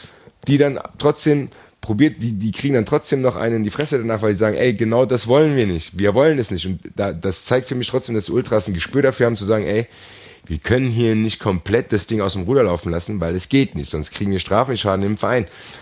die dann trotzdem probiert, die, die kriegen dann trotzdem noch einen in die Fresse danach, weil die sagen, ey, genau das wollen wir nicht, wir wollen es nicht. Und da, das zeigt für mich trotzdem, dass die Ultras ein Gespür dafür haben, zu sagen, ey, wir können hier nicht komplett das Ding aus dem Ruder laufen lassen, weil es geht nicht, sonst kriegen wir Strafenschaden im Verein.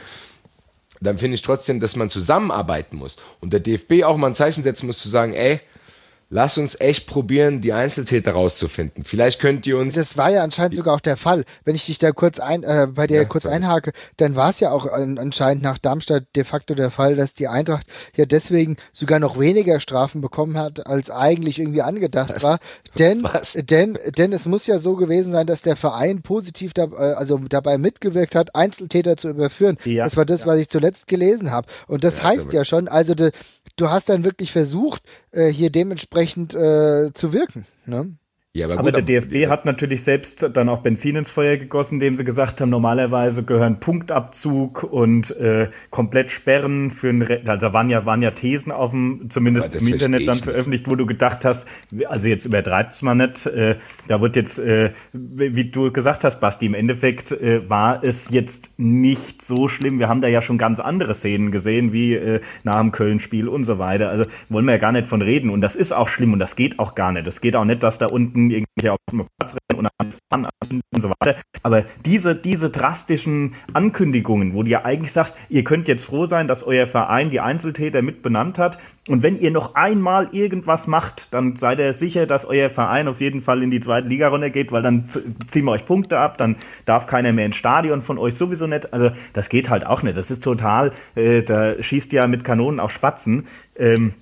Dann finde ich trotzdem, dass man zusammenarbeiten muss und der D F B auch mal ein Zeichen setzen muss, zu sagen, ey, lass uns echt probieren, die Einzeltäter rauszufinden. Vielleicht könnt ihr uns... Das war ja anscheinend sogar auch der Fall. Wenn ich dich da kurz ein, äh, bei dir ja, kurz sorry. einhake, dann war es ja auch an, anscheinend nach Darmstadt de facto der Fall, dass die Eintracht ja deswegen sogar noch weniger Strafen bekommen hat, als eigentlich irgendwie angedacht Was? war. Denn, Was? denn, denn es muss ja so gewesen sein, dass der Verein positiv da, also dabei mitgewirkt hat, Einzeltäter zu überführen. Ja. Das war das, ja. was ich zuletzt gelesen habe. Und das ja, heißt ja schon, also de, du hast dann wirklich versucht, äh, hier dementsprechend äh, zu wirken, ne? Ja, aber, gut, aber der D F B hat natürlich selbst dann auch Benzin ins Feuer gegossen, indem sie gesagt haben, normalerweise gehören Punktabzug und äh, komplett Sperren für ein Re- also waren ja waren ja Thesen auf dem, zumindest im Internet dann veröffentlicht, wo du gedacht hast, also jetzt übertreibt's mal nicht, äh, da wird jetzt, äh, wie du gesagt hast, Basti, im Endeffekt äh, war es jetzt nicht so schlimm. Wir haben da ja schon ganz andere Szenen gesehen, wie äh, nach dem Köln-Spiel und so weiter. Also wollen wir ja gar nicht von reden. Und das ist auch schlimm und das geht auch gar nicht. Es geht auch nicht, dass da unten irgendwie auf dem Platz rennen und fahren und so weiter. Aber diese, diese drastischen Ankündigungen, wo du ja eigentlich sagst, ihr könnt jetzt froh sein, dass euer Verein die Einzeltäter mit benannt hat. Und wenn ihr noch einmal irgendwas macht, dann seid ihr sicher, dass euer Verein auf jeden Fall in die zweite Liga runtergeht, weil dann ziehen wir euch Punkte ab, dann darf keiner mehr ins Stadion von euch sowieso nicht. Also das geht halt auch nicht. Das ist total, äh, da schießt ja mit Kanonen auf Spatzen. Ähm,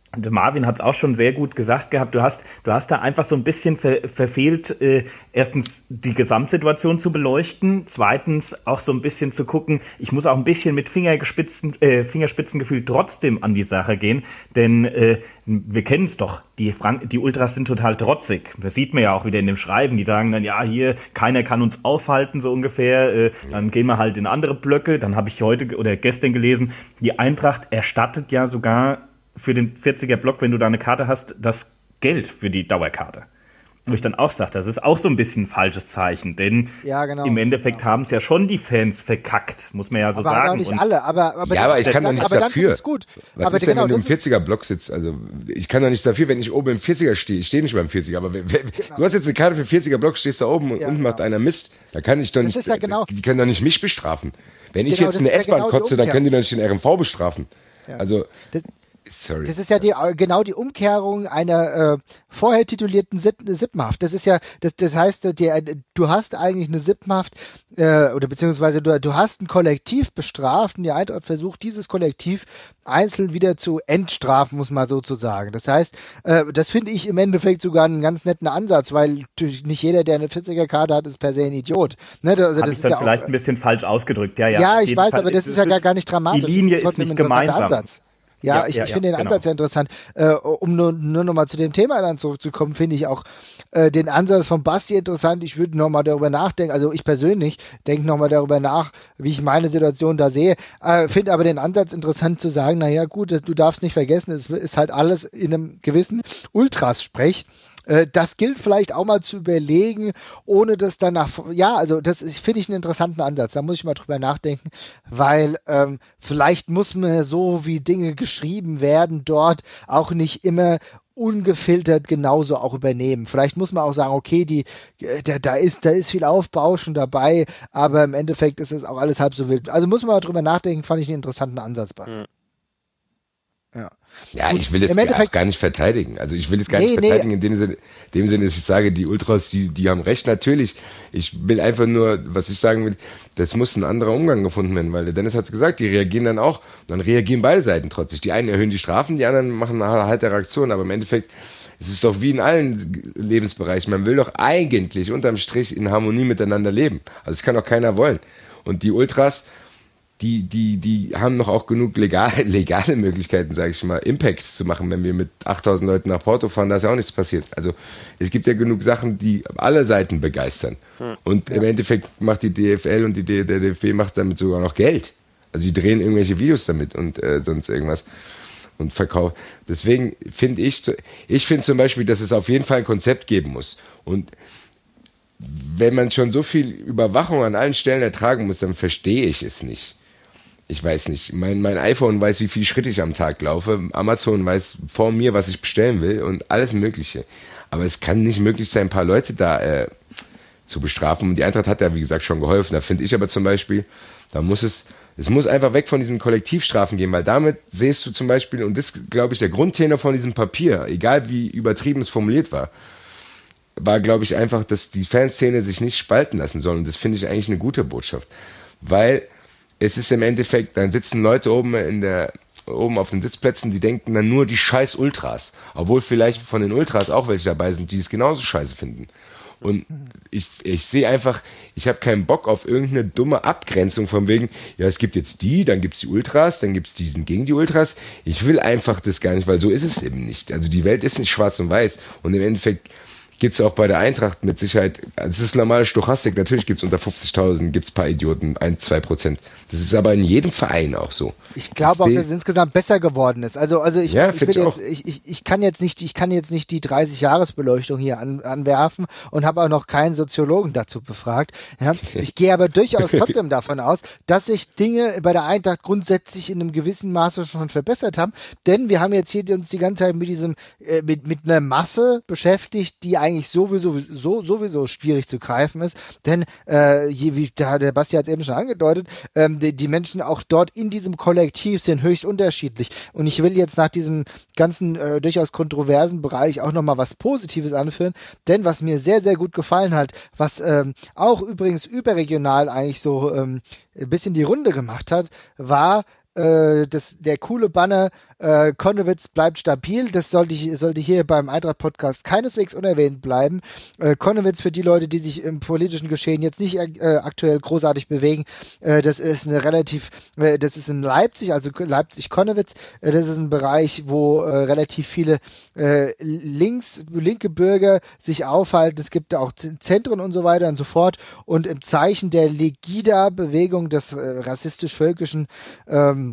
Und Marvin hat es auch schon sehr gut gesagt gehabt, du hast, du hast da einfach so ein bisschen ver, verfehlt, äh, erstens die Gesamtsituation zu beleuchten, zweitens auch so ein bisschen zu gucken, ich muss auch ein bisschen mit Fingerspitzen, äh, Fingerspitzengefühl trotzdem an die Sache gehen, denn äh, wir kennen es doch, die, Frank- die Ultras sind total trotzig, das sieht man ja auch wieder in dem Schreiben, die sagen dann, ja hier, keiner kann uns aufhalten, so ungefähr, äh, dann gehen wir halt in andere Blöcke, dann habe ich heute oder gestern gelesen, die Eintracht erstattet ja sogar für den vierziger-Block, wenn du da eine Karte hast, das Geld für die Dauerkarte. Wo ich dann auch sage, das ist auch so ein bisschen ein falsches Zeichen, denn ja, genau, im Endeffekt genau. haben es ja schon die Fans verkackt, muss man ja so aber sagen. Aber nicht alle, aber, aber ja, aber ich kann doch nichts dafür. Gut. Was aber ist denn, genau, wenn du im vierziger-Block sitzt? Also ich kann doch nichts dafür, wenn ich oben im vierziger stehe. Ich stehe nicht beim vierziger, aber wenn, wenn, genau. du hast jetzt eine Karte für vierziger-Block, stehst da oben und ja, unten genau. macht einer Mist. Da kann ich doch nicht, ja genau. die können doch nicht mich bestrafen. Wenn ich genau, jetzt eine S-Bahn ja genau kotze, dann können die doch nicht den R M V bestrafen. Ja. Also das, Sorry. Das ist ja die, genau die Umkehrung einer äh, vorher titulierten Sippenhaft. Das ist ja, das, das heißt, die, du hast eigentlich eine Sippenhaft äh, oder beziehungsweise du, du hast ein Kollektiv bestraft und die Eintracht versucht, dieses Kollektiv einzeln wieder zu entstrafen, muss man sozusagen. Das heißt, äh, das finde ich im Endeffekt sogar einen ganz netten Ansatz, weil nicht jeder, der eine vierziger-Karte hat, ist per se ein Idiot. Ne? Also, Habe ich dann ja vielleicht auch, ein bisschen falsch ausgedrückt. Ja, ja, ja ich weiß, Fall aber das ist, ist ja gar, gar nicht dramatisch. Die Linie ist nicht gemeinsam. Ansatz. Ja, ja, ich, ja, ich finde ja, den genau. Ansatz sehr interessant. Äh, um nur, nur nochmal zu dem Thema dann zurückzukommen, finde ich auch äh, den Ansatz von Basti interessant. Ich würde nochmal darüber nachdenken, also ich persönlich denke nochmal darüber nach, wie ich meine Situation da sehe. Äh, finde aber den Ansatz interessant zu sagen, naja gut, du darfst nicht vergessen, es ist halt alles in einem gewissen Ultras-Sprech. Das gilt vielleicht auch mal zu überlegen, ohne das danach, ja, also das finde ich einen interessanten Ansatz, da muss ich mal drüber nachdenken, weil ähm, vielleicht muss man so, wie Dinge geschrieben werden, dort auch nicht immer ungefiltert genauso auch übernehmen. Vielleicht muss man auch sagen, okay, die, da, da ist, da ist viel Aufbauschen dabei, aber im Endeffekt ist es auch alles halb so wild. Also muss man mal drüber nachdenken, fand ich einen interessanten Ansatz, Basti. Mhm. Ja. Ja, ich will jetzt gar, gar nicht verteidigen. Also ich will es gar nee, nicht verteidigen nee. in dem Sinne, dem Sinne, dass ich sage, die Ultras, die, die haben recht, natürlich. Ich will einfach nur, was ich sagen will, das muss ein anderer Umgang gefunden werden, weil der Dennis hat es gesagt, die reagieren dann auch, dann reagieren beide Seiten trotzig. Die einen erhöhen die Strafen, die anderen machen eine harte Reaktion, aber im Endeffekt, es ist doch wie in allen Lebensbereichen, man will doch eigentlich unterm Strich in Harmonie miteinander leben. Also das kann doch keiner wollen. Und die Ultras, Die, die, die haben noch auch genug legal, legale Möglichkeiten, sage ich mal, Impacts zu machen. Wenn wir mit achttausend Leuten nach Porto fahren, da ist ja auch nichts passiert. Also es gibt ja genug Sachen, die alle Seiten begeistern. Hm. Und ja. im Endeffekt macht die D F L und die D- der D F B macht damit sogar noch Geld. Also die drehen irgendwelche Videos damit und äh, sonst irgendwas und verkaufen. Deswegen finde ich, ich finde zum Beispiel, dass es auf jeden Fall ein Konzept geben muss. Und wenn man schon so viel Überwachung an allen Stellen ertragen muss, dann verstehe ich es nicht. Ich weiß nicht, mein, mein iPhone weiß, wie viele Schritte ich am Tag laufe, Amazon weiß vor mir, was ich bestellen will und alles Mögliche. Aber es kann nicht möglich sein, ein paar Leute da äh, zu bestrafen. Und die Eintracht hat ja, wie gesagt, schon geholfen. Da finde ich aber zum Beispiel, da muss es, es muss einfach weg von diesen Kollektivstrafen gehen, weil damit siehst du zum Beispiel, und das glaube ich der Grundtenor von diesem Papier, egal wie übertrieben es formuliert war, war glaube ich einfach, dass die Fanszene sich nicht spalten lassen soll. Und das finde ich eigentlich eine gute Botschaft. Weil es ist im Endeffekt, dann sitzen Leute oben in der, oben auf den Sitzplätzen, die denken dann nur die scheiß Ultras. Obwohl vielleicht von den Ultras auch welche dabei sind, die es genauso scheiße finden. Und ich, ich sehe einfach, ich habe keinen Bock auf irgendeine dumme Abgrenzung von wegen, ja, es gibt jetzt die, dann gibt's die Ultras, dann gibt's diesen gegen die Ultras. Ich will einfach das gar nicht, weil so ist es eben nicht. Also die Welt ist nicht schwarz und weiß. Und im Endeffekt gibt es auch bei der Eintracht mit Sicherheit, es ist normale Stochastik, natürlich gibt es unter fünfzigtausend, gibt es ein paar Idioten, ein, zwei Prozent. Das ist aber in jedem Verein auch so. Ich glaube auch, dass es insgesamt besser geworden ist. Also, also ich, ja, ich, will ich, jetzt, ich, ich, ich kann jetzt nicht, ich kann jetzt nicht die dreißig-Jahres-Beleuchtung hier an, anwerfen und habe auch noch keinen Soziologen dazu befragt. Ja, ich gehe aber durchaus trotzdem davon aus, dass sich Dinge bei der Eintracht grundsätzlich in einem gewissen Maße schon verbessert haben, denn wir haben jetzt hier uns die ganze Zeit mit diesem, äh, mit, mit einer Masse beschäftigt, die eigentlich eigentlich sowieso, so, sowieso schwierig zu greifen ist, denn äh, je, wie der, der Basti hat es eben schon angedeutet, ähm, die, die Menschen auch dort in diesem Kollektiv sind höchst unterschiedlich und ich will jetzt nach diesem ganzen äh, durchaus kontroversen Bereich auch nochmal was Positives anführen, denn was mir sehr, sehr gut gefallen hat, was ähm, auch übrigens überregional eigentlich so ähm, ein bisschen die Runde gemacht hat, war äh, das, der coole Banner äh, Konnewitz bleibt stabil. Das sollte, ich, sollte hier beim Eintracht-Podcast keineswegs unerwähnt bleiben. Äh, Konnewitz, für die Leute, die sich im politischen Geschehen jetzt nicht äh, aktuell großartig bewegen, äh, das ist eine relativ, äh, das ist in Leipzig, also Leipzig-Konnewitz, äh, das ist ein Bereich, wo äh, relativ viele äh, links, linke Bürger sich aufhalten. Es gibt auch Zentren und so weiter und so fort. Und im Zeichen der Legida-Bewegung des äh, rassistisch-völkischen ähm,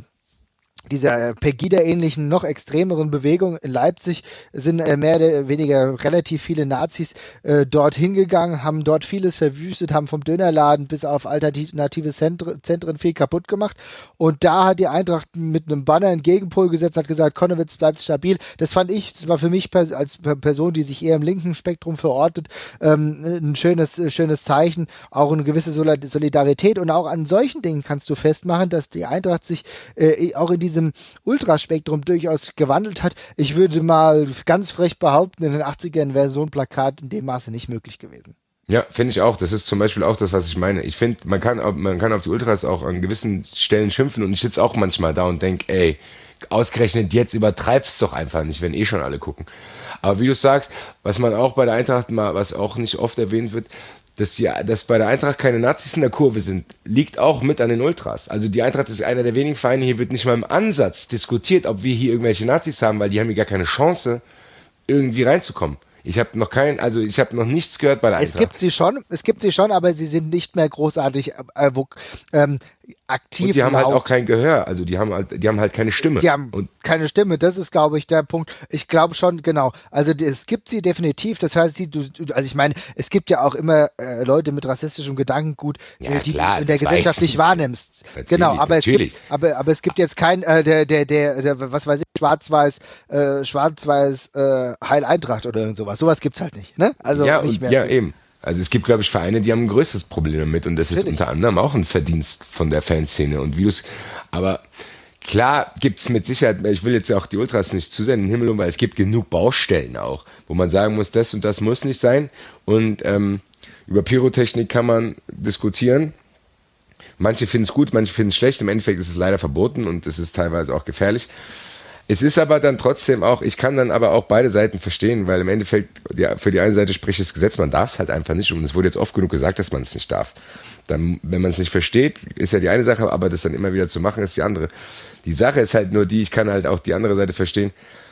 dieser Pegida-ähnlichen, noch extremeren Bewegung in Leipzig sind äh, mehr oder weniger relativ viele Nazis äh, dorthin gegangen, haben dort vieles verwüstet, haben vom Dönerladen bis auf alternative Zentren, Zentren viel kaputt gemacht. Und da hat die Eintracht mit einem Banner einen Gegenpol gesetzt, hat gesagt, Konnewitz bleibt stabil. Das fand ich, das war für mich pers- als Person, die sich eher im linken Spektrum verortet, ähm, ein schönes, schönes Zeichen, auch eine gewisse Solidarität. Und auch an solchen Dingen kannst du festmachen, dass die Eintracht sich äh, auch in diesem Ultraspektrum durchaus gewandelt hat. Ich würde mal ganz frech behaupten, in den achtzigern wäre so ein Plakat in dem Maße nicht möglich gewesen. Ja, finde ich auch. Das ist zum Beispiel auch das, was ich meine. Ich finde, man kann, man kann auf die Ultras auch an gewissen Stellen schimpfen und ich sitze auch manchmal da und denke, ey, ausgerechnet jetzt übertreibst doch einfach nicht, wenn eh schon alle gucken. Aber wie du sagst, was man auch bei der Eintracht mal, was auch nicht oft erwähnt wird, dass, die, dass bei der Eintracht keine Nazis in der Kurve sind, liegt auch mit an den Ultras. Also die Eintracht ist einer der wenigen Vereine, hier wird nicht mal im Ansatz diskutiert, ob wir hier irgendwelche Nazis haben, weil die haben hier gar keine Chance, irgendwie reinzukommen. Ich habe noch kein, also ich habe noch nichts gehört bei der Eintracht. Es gibt sie schon, es gibt sie schon, aber sie sind nicht mehr großartig äh, ähm, aktiv. Und die haben halt auch kein Gehör, also die haben halt, die haben halt keine Stimme. Die haben und keine Stimme, das ist, glaube ich, der Punkt. Ich glaube schon, genau. Also es gibt sie definitiv, das heißt, sie, du, also ich meine, es gibt ja auch immer äh, Leute mit rassistischem Gedankengut, ja, die klar, du in der Gesellschaft nicht wahrnimmst. Natürlich, genau, aber natürlich. es gibt, aber, aber es gibt jetzt kein, äh, der, der, der, der, was weiß ich, Schwarz-Weiß, äh, Schwarz-Weiß, äh, Heil Eintracht oder irgend sowas. Sowas gibt's halt nicht, ne? Also ja, nicht und, mehr. Ja, eben. Also es gibt, glaube ich, Vereine, die haben ein größeres Problem damit und das ist Natürlich. unter anderem auch ein Verdienst von der Fanszene und Views. Aber klar gibt's mit Sicherheit, ich will jetzt ja auch die Ultras nicht zu sehr in den Himmel um, weil es gibt genug Baustellen auch, wo man sagen muss, das und das muss nicht sein. Und ähm, über Pyrotechnik kann man diskutieren. Manche finden es gut, manche finden es schlecht. Im Endeffekt ist es leider verboten und es ist teilweise auch gefährlich. Es ist aber dann trotzdem auch, ich kann dann aber auch beide Seiten verstehen, weil im Endeffekt ja, für die eine Seite spricht das Gesetz, man darf es halt einfach nicht und es wurde jetzt oft genug gesagt, dass man es nicht darf. Dann, wenn man es nicht versteht, ist ja die eine Sache, aber das dann immer wieder zu machen, ist die andere. Die Sache ist halt nur die, ich kann halt auch die andere Seite verstehen,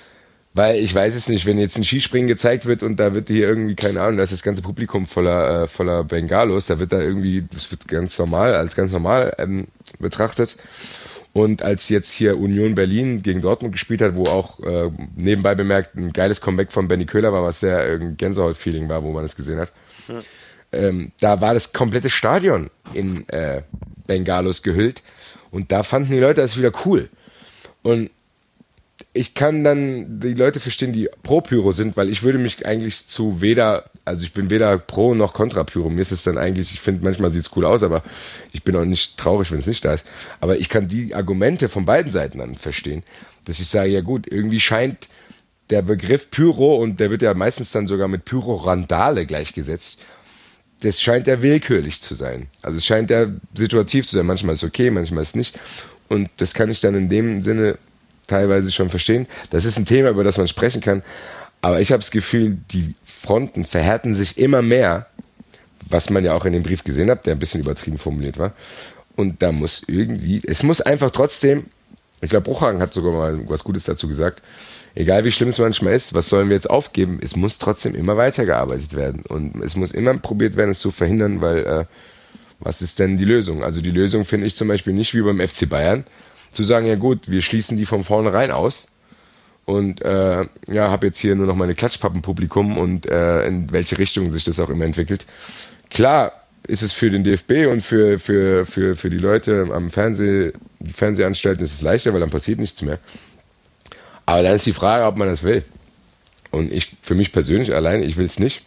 weil ich weiß es nicht, wenn jetzt ein Skispringen gezeigt wird und da wird hier irgendwie, keine Ahnung, da ist das ganze Publikum voller, äh, voller Bengalos, da wird da irgendwie, das wird ganz normal, als ganz normal ähm, betrachtet. Und als jetzt hier Union Berlin gegen Dortmund gespielt hat, wo auch äh, nebenbei bemerkt ein geiles Comeback von Benny Köhler war, was sehr äh, Gänsehaut-Feeling war, wo man es gesehen hat, ja. ähm, da war das komplette Stadion in äh, Bengalos gehüllt und da fanden die Leute das wieder cool. Und ich kann dann die Leute verstehen, die pro Pyro sind, weil ich würde mich eigentlich zu weder, also ich bin weder pro noch kontra Pyro. Mir ist es dann eigentlich, ich finde, manchmal sieht es cool aus, aber ich bin auch nicht traurig, wenn es nicht da ist. Aber ich kann die Argumente von beiden Seiten dann verstehen, dass ich sage, ja gut, irgendwie scheint der Begriff Pyro, und der wird ja meistens dann sogar mit Pyro-Randale gleichgesetzt, das scheint ja willkürlich zu sein. Also es scheint ja situativ zu sein. Manchmal ist es okay, manchmal ist es nicht. Und das kann ich dann in dem Sinne teilweise schon verstehen. Das ist ein Thema, über das man sprechen kann. Aber ich habe das Gefühl, die Fronten verhärten sich immer mehr, was man ja auch in dem Brief gesehen hat, der ein bisschen übertrieben formuliert war. Und da muss irgendwie, es muss einfach trotzdem, ich glaube, Bruchhagen hat sogar mal was Gutes dazu gesagt, egal wie schlimm es manchmal ist, was sollen wir jetzt aufgeben? Es muss trotzdem immer weitergearbeitet werden. Und es muss immer probiert werden, es zu verhindern, weil äh, was ist denn die Lösung? Also die Lösung finde ich zum Beispiel nicht wie beim F C Bayern, zu sagen, ja gut, wir schließen die von vornherein aus und äh, ja, habe jetzt hier nur noch meine Klatschpappenpublikum und äh, in welche Richtung sich das auch immer entwickelt. Klar ist es für den D F B und für, für, für, für die Leute am Fernseh, die Fernsehanstalten ist es leichter, weil dann passiert nichts mehr. Aber dann ist die Frage, ob man das will. Und ich, für mich persönlich allein, ich will es nicht.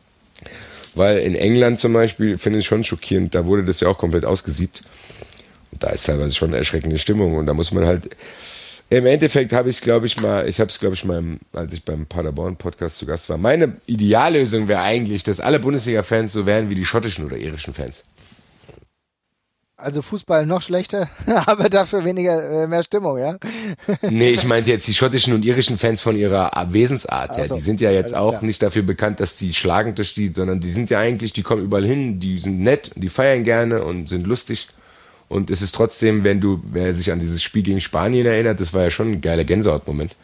Weil in England zum Beispiel, finde ich schon schockierend, da wurde das ja auch komplett ausgesiebt. Da ist teilweise schon eine erschreckende Stimmung und da muss man halt, im Endeffekt habe ich es, glaube ich, mal, ich habe es, glaube ich, mal, als ich beim Paderborn-Podcast zu Gast war, meine Ideallösung wäre eigentlich, dass alle Bundesliga-Fans so wären wie die schottischen oder irischen Fans. Also Fußball noch schlechter, aber dafür weniger, äh, mehr Stimmung, ja? Nee, ich meinte jetzt die schottischen und irischen Fans von ihrer Wesensart, ja. Also, die sind ja jetzt auch klar. nicht dafür bekannt, dass die schlagend durch die, sondern die sind ja eigentlich, die kommen überall hin, die sind nett, die feiern gerne und sind lustig. Und es ist trotzdem, wenn du, wer sich an dieses Spiel gegen Spanien erinnert, das war ja schon ein geiler Gänsehautmoment,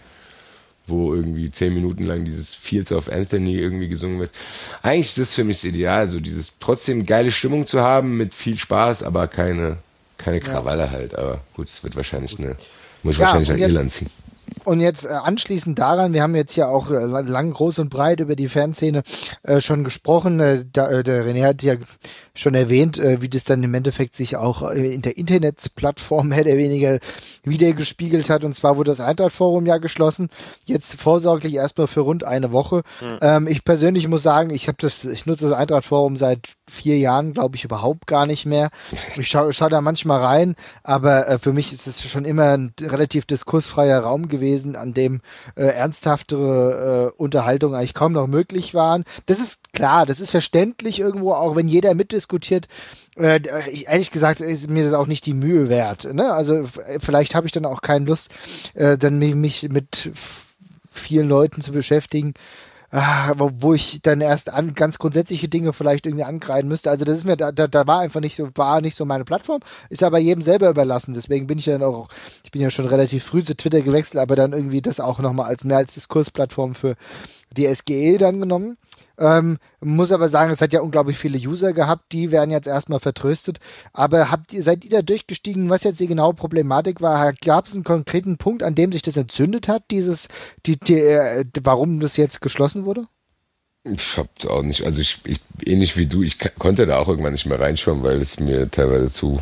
wo irgendwie zehn Minuten lang dieses Fields of Anthony irgendwie gesungen wird. Eigentlich ist das für mich das Ideal, so dieses trotzdem geile Stimmung zu haben mit viel Spaß, aber keine, keine Krawalle ja. halt. Aber gut, es wird wahrscheinlich eine, muss ich ja, wahrscheinlich nach jetzt, Irland ziehen. Und jetzt äh, anschließend daran, wir haben jetzt ja auch äh, lang, groß und breit über die Fanszene äh, schon gesprochen. Äh, da, äh, der René hat ja schon erwähnt, äh, wie das dann im Endeffekt sich auch äh, in der Internetplattform mehr oder weniger wiedergespiegelt hat. Und zwar wurde das Eintracht-Forum ja geschlossen, jetzt vorsorglich erstmal für rund eine Woche. Mhm. Ähm, ich persönlich muss sagen, ich habe das, ich nutze das Eintracht-Forum seit vier Jahren, glaube ich, überhaupt gar nicht mehr. Ich schaue schau da manchmal rein, aber äh, für mich ist es schon immer ein relativ diskursfreier Raum gewesen, an dem äh, ernsthaftere äh, Unterhaltungen eigentlich kaum noch möglich waren. Das ist klar, das ist verständlich irgendwo, auch wenn jeder mitdiskutiert. Äh, ehrlich gesagt ist mir das auch nicht die Mühe wert. Ne? Also vielleicht habe ich dann auch keine Lust, äh, dann mich, mich mit vielen Leuten zu beschäftigen, Ah, wo ich dann erst an ganz grundsätzliche Dinge vielleicht irgendwie angreifen müsste. Also das ist mir, da, da, da war einfach nicht so, war nicht so meine Plattform, ist aber jedem selber überlassen. Deswegen bin ich dann auch, ich bin ja schon relativ früh zu Twitter gewechselt, aber dann irgendwie das auch nochmal als mehr als Diskursplattform für die S G E dann genommen. Ähm, muss aber sagen, es hat ja unglaublich viele User gehabt, die werden jetzt erstmal vertröstet. Aber habt ihr, seid ihr da durchgestiegen, was jetzt die genaue Problematik war? Gab es einen konkreten Punkt, an dem sich das entzündet hat, dieses, die, die, äh, warum das jetzt geschlossen wurde? Ich hab's auch nicht, also ich, ich ähnlich wie du, ich konnte da auch irgendwann nicht mehr reinschauen, weil es mir teilweise zu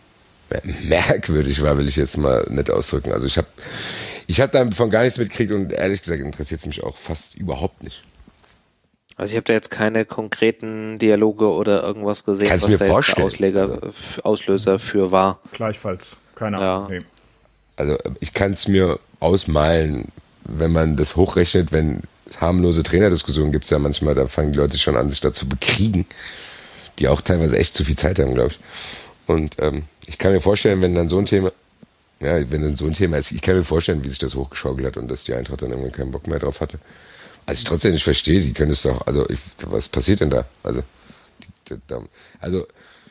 merkwürdig war, will ich jetzt mal nett ausdrücken. Also ich habe ich hab davon gar nichts mitgekriegt und ehrlich gesagt interessiert es mich auch fast überhaupt nicht. Also ich habe da jetzt keine konkreten Dialoge oder irgendwas gesehen, Kannst was da jetzt der Ausleger, Auslöser für war. Gleichfalls, keine Ahnung. Ja. Nee. Also ich kann es mir ausmalen, wenn man das hochrechnet, wenn harmlose Trainerdiskussionen gibt es ja manchmal, da fangen die Leute schon an, sich da zu bekriegen, die auch teilweise echt zu viel Zeit haben, glaube ich. Und ähm, ich kann mir vorstellen, wenn dann so ein Thema, ja, wenn dann so ein Thema ist, ich kann mir vorstellen, wie sich das hochgeschaukelt hat und dass die Eintracht dann irgendwann keinen Bock mehr drauf hatte. Also ich trotzdem nicht verstehe, die können es doch, also ich, was passiert denn da? Also, die, da, also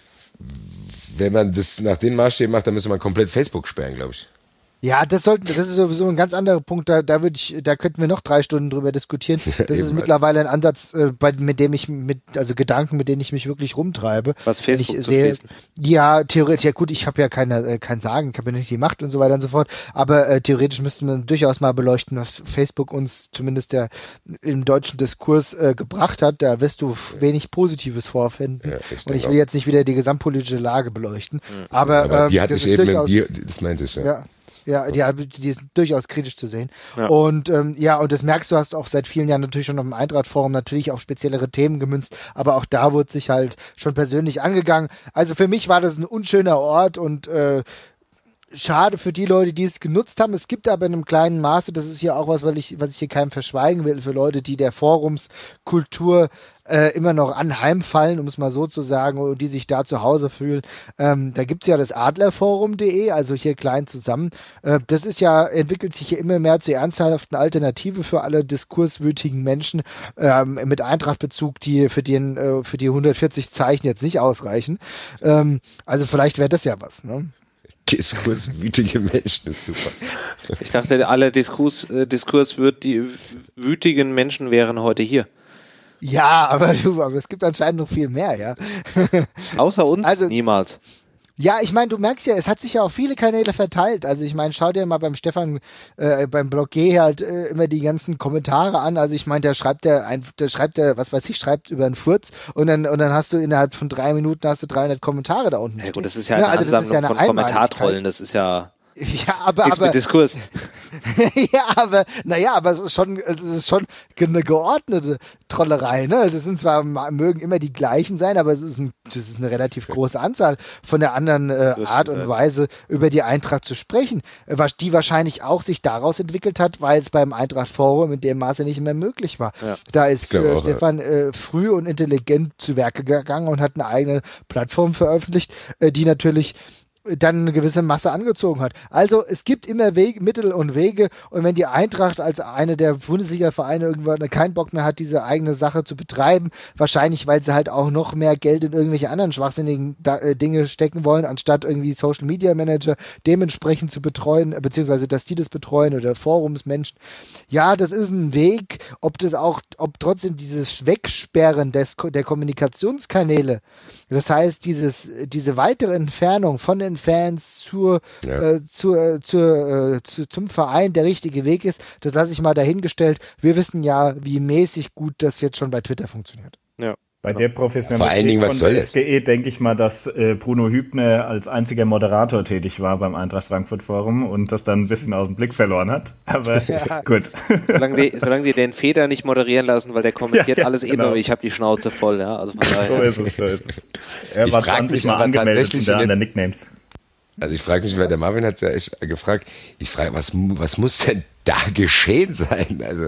wenn man das nach den Maßstäben macht, dann müsste man komplett Facebook sperren, glaube ich. Ja, das sollten, das ist sowieso ein ganz anderer Punkt, da, da würde ich, da könnten wir noch drei Stunden drüber diskutieren. Das ist mittlerweile ein Ansatz, äh, bei, mit dem ich mit, also Gedanken, mit denen ich mich wirklich rumtreibe. Was Facebook ich zu sehe, schließen. Ja, theoretisch, ja gut, ich habe ja keine, äh, kein Sagen, ich habe ja nicht die Macht und so weiter und so fort, aber äh, theoretisch müsste man durchaus mal beleuchten, was Facebook uns zumindest der im deutschen Diskurs äh, gebracht hat. Da wirst du wenig Positives vorfinden. Ja, ich und ich will auch. jetzt nicht wieder die gesamtpolitische Lage beleuchten. Mhm. Aber, aber die ähm, hatte ich eben, die, das meinte ich, ja. ja. Ja, die, die ist durchaus kritisch zu sehen. Ja. Und ähm, ja, und das merkst du, hast auch seit vielen Jahren natürlich schon auf dem Eintracht-Forum natürlich auf speziellere Themen gemünzt, aber auch da wurde sich halt schon persönlich angegangen. Also für mich war das ein unschöner Ort und äh, schade für die Leute, die es genutzt haben. Es gibt aber in einem kleinen Maße, das ist hier auch was, weil ich, was ich hier keinem verschweigen will, für Leute, die der Forumskultur äh, immer noch anheimfallen, um es mal so zu sagen, und die sich da zu Hause fühlen. Ähm, da gibt's ja das adlerforum punkt de, also hier klein zusammen. Äh, das ist ja, entwickelt sich hier immer mehr zur ernsthaften Alternative für alle diskurswütigen Menschen ähm, mit Eintrachtbezug, die für, den, äh, für die hundertvierzig Zeichen jetzt nicht ausreichen. Ähm, also vielleicht wäre das ja was, ne? Diskurswütige Menschen ist super. Ich dachte, alle Diskurs, äh, diskurswütigen Menschen wären heute hier. Ja, aber, du, aber es gibt anscheinend noch viel mehr, ja. Außer uns also, niemals. Ja, ich meine, du merkst ja, es hat sich ja auf viele Kanäle verteilt. Also ich meine, schau dir mal beim Stefan, äh, beim Blog G halt äh, immer die ganzen Kommentare an. Also ich meine, der schreibt der, ein, der schreibt der, was weiß ich, schreibt über einen Furz und dann und dann hast du innerhalb von drei Minuten hast du dreihundert Kommentare da unten. Ja gut, das ist ja eine ja, also Ansammlung ja eine von Kommentartrollen. Das ist ja ja, aber, nichts aber, mit Diskurs. Ja, aber, naja, aber es ist schon, es ist schon eine geordnete Trollerei, ne? Das sind zwar, mögen immer die gleichen sein, aber es ist, ein, das ist eine relativ große Anzahl von der anderen äh, Art und Weise, über die Eintracht zu sprechen, was die wahrscheinlich auch sich daraus entwickelt hat, weil es beim Eintracht-Forum in dem Maße nicht mehr möglich war. Ja. Da ist äh, auch, Stefan ja. äh, früh und intelligent zu Werke gegangen und hat eine eigene Plattform veröffentlicht, äh, die natürlich dann eine gewisse Masse angezogen hat. Also es gibt immer Wege, Mittel und Wege, und wenn die Eintracht als eine der Bundesliga-Vereine irgendwann keinen Bock mehr hat, diese eigene Sache zu betreiben, wahrscheinlich, weil sie halt auch noch mehr Geld in irgendwelche anderen schwachsinnigen da, äh, Dinge stecken wollen, anstatt irgendwie Social-Media-Manager dementsprechend zu betreuen, beziehungsweise dass die das betreuen oder Forumsmenschen. Ja, das ist ein Weg, ob das auch, ob trotzdem dieses Wegsperren des, der Kommunikationskanäle, das heißt, dieses, diese weitere Entfernung von den Fans zur, ja. äh, zur, äh, zur, äh, zu, zum Verein der richtige Weg ist, das lasse ich mal dahingestellt. Wir wissen ja, wie mäßig gut das jetzt schon bei Twitter funktioniert. Ja. Bei der Professionalität von der S G E denke ich mal, dass äh, Bruno Hübner als einziger Moderator tätig war beim Eintracht Frankfurt Forum und das dann ein bisschen aus dem Blick verloren hat. Aber ja. gut. Solange die, solange die den Feder nicht moderieren lassen, weil der kommentiert ja, ja, alles genau. immer, ich habe die Schnauze voll. Ja, also von daher. So ist es, so ist es. Er ich war zwanzig Mal angemeldet unter anderen Nicknames. Also ich frage mich, weil der Marvin hat es ja echt gefragt, ich frage, was, was muss denn da geschehen sein? Also,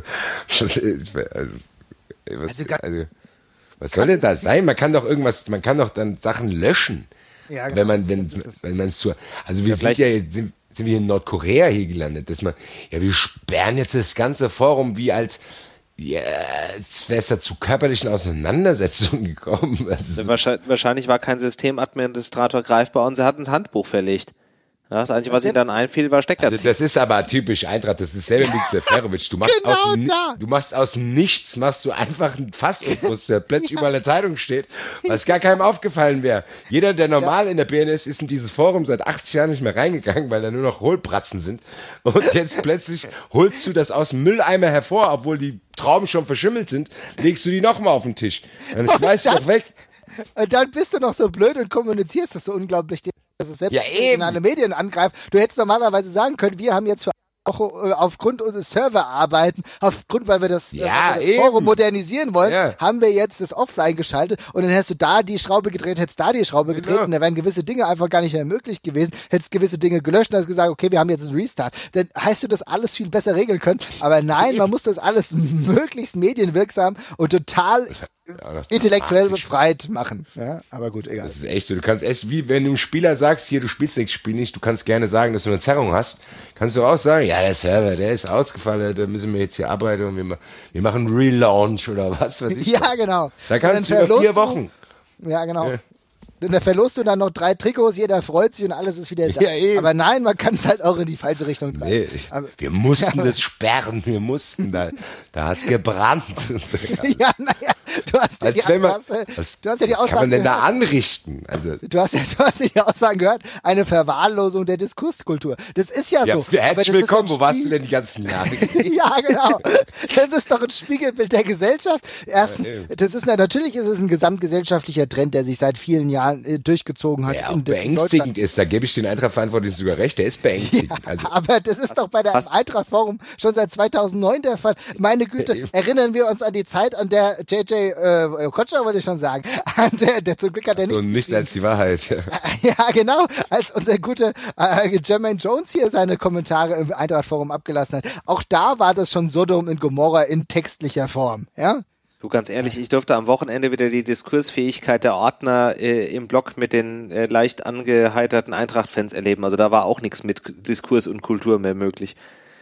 also, was, also, also was soll denn das sein? Man kann doch irgendwas, man kann doch dann Sachen löschen. Ja, genau. Wenn man, wenn, wenn man es zu, also wir ja, sind ja jetzt, sind, sind wir in Nordkorea hier gelandet, dass man, ja, wir sperren jetzt das ganze Forum wie als, ja, jetzt wäre es da zu körperlichen Auseinandersetzungen gekommen. Also wahrscheinlich, wahrscheinlich war kein Systemadministrator greifbar und sie hatten das Handbuch verlegt. Ja, das Einzige, was ihnen dann einfiel, war Steckverzieher. Also das ist aber typisch Eintracht, das ist selber mit Seferovic. Du machst, genau aus, da. du machst aus nichts, machst du einfach ein Fass, wo der plötzlich ja. überall eine Zeitung steht, was gar keinem aufgefallen wäre. Jeder, der normal ja. in der B N S ist, in dieses Forum seit achtzig Jahren nicht mehr reingegangen, weil da nur noch Hohlbratzen sind. Und jetzt plötzlich holst du das aus dem Mülleimer hervor, obwohl die Trauben schon verschimmelt sind, legst du die nochmal auf den Tisch. Dann schmeißt du doch weg. Und dann bist du noch so blöd und kommunizierst das so unglaublich, dass es selbst ja, in alle Medien angreift. Du hättest normalerweise sagen können, wir haben jetzt für auch äh, aufgrund unseres Serverarbeiten, aufgrund, weil wir das, ja, äh, weil wir das Forum modernisieren wollen, ja. haben wir jetzt das Offline geschaltet und dann hättest du da die Schraube gedreht, hättest da die Schraube gedreht ja. und da wären gewisse Dinge einfach gar nicht mehr möglich gewesen, hättest gewisse Dinge gelöscht und hast gesagt, okay, wir haben jetzt einen Restart. Dann hast du das alles viel besser regeln können, aber nein, man muss das alles möglichst medienwirksam und total ja, intellektuell befreit machen. Ja, aber gut, egal. Das ist echt so. Du kannst echt, wie wenn du einem Spieler sagst, hier, du spielst nicht, spiel nicht, du kannst gerne sagen, dass du eine Zerrung hast, kannst du auch sagen, ja, der Server, der ist ausgefallen, da müssen wir jetzt hier arbeiten und wir, wir machen Relaunch oder was weiß ich. Ja, was. Genau. Da kannst du über vier Wochen. Ja, genau. Ja. Und da verlust du dann noch drei Trikots, jeder freut sich und alles ist wieder da. Ja, eben. Aber nein, man kann es halt auch in die falsche Richtung treiben. Nee, aber, wir mussten ja, das sperren, wir mussten, da, da hat es gebrannt. Ja, naja, du hast ja die, man, was, du hast ja die Aussagen was kann man denn gehört. Da anrichten? Also, du, hast ja, du hast ja die Aussagen gehört, eine Verwahrlosung der Diskurskultur. Das ist ja, ja so. Herzlich willkommen, wo warst du denn die ganzen Jahre? Ja, genau. Das ist doch ein Spiegelbild der Gesellschaft. Erstens, ja, das ist natürlich ist es ein gesamtgesellschaftlicher Trend, der sich seit vielen Jahren durchgezogen hat. Ja, in beängstigend ist, da gebe ich den Eintracht-Verantwortlichen sogar recht, der ist beängstigend. Ja, also, aber das ist doch bei der Eintracht-Forum schon seit zweitausendneun der Fall. Meine Güte, ja, erinnern wir uns an die Zeit, an der J J äh, Kotscher, wollte ich schon sagen, an der, der zum Glück hat er nicht... So nichts als die Wahrheit. Ja, genau, als unser guter äh, Jermaine Jones hier seine Kommentare im Eintracht-Forum abgelassen hat. Auch da war das schon Sodom und Gomorra in textlicher Form, ja? Du, ganz ehrlich, ich durfte am Wochenende wieder die Diskursfähigkeit der Ordner äh, im Blog mit den äh, leicht angeheiterten Eintracht-Fans erleben. Also da war auch nichts mit Diskurs und Kultur mehr möglich.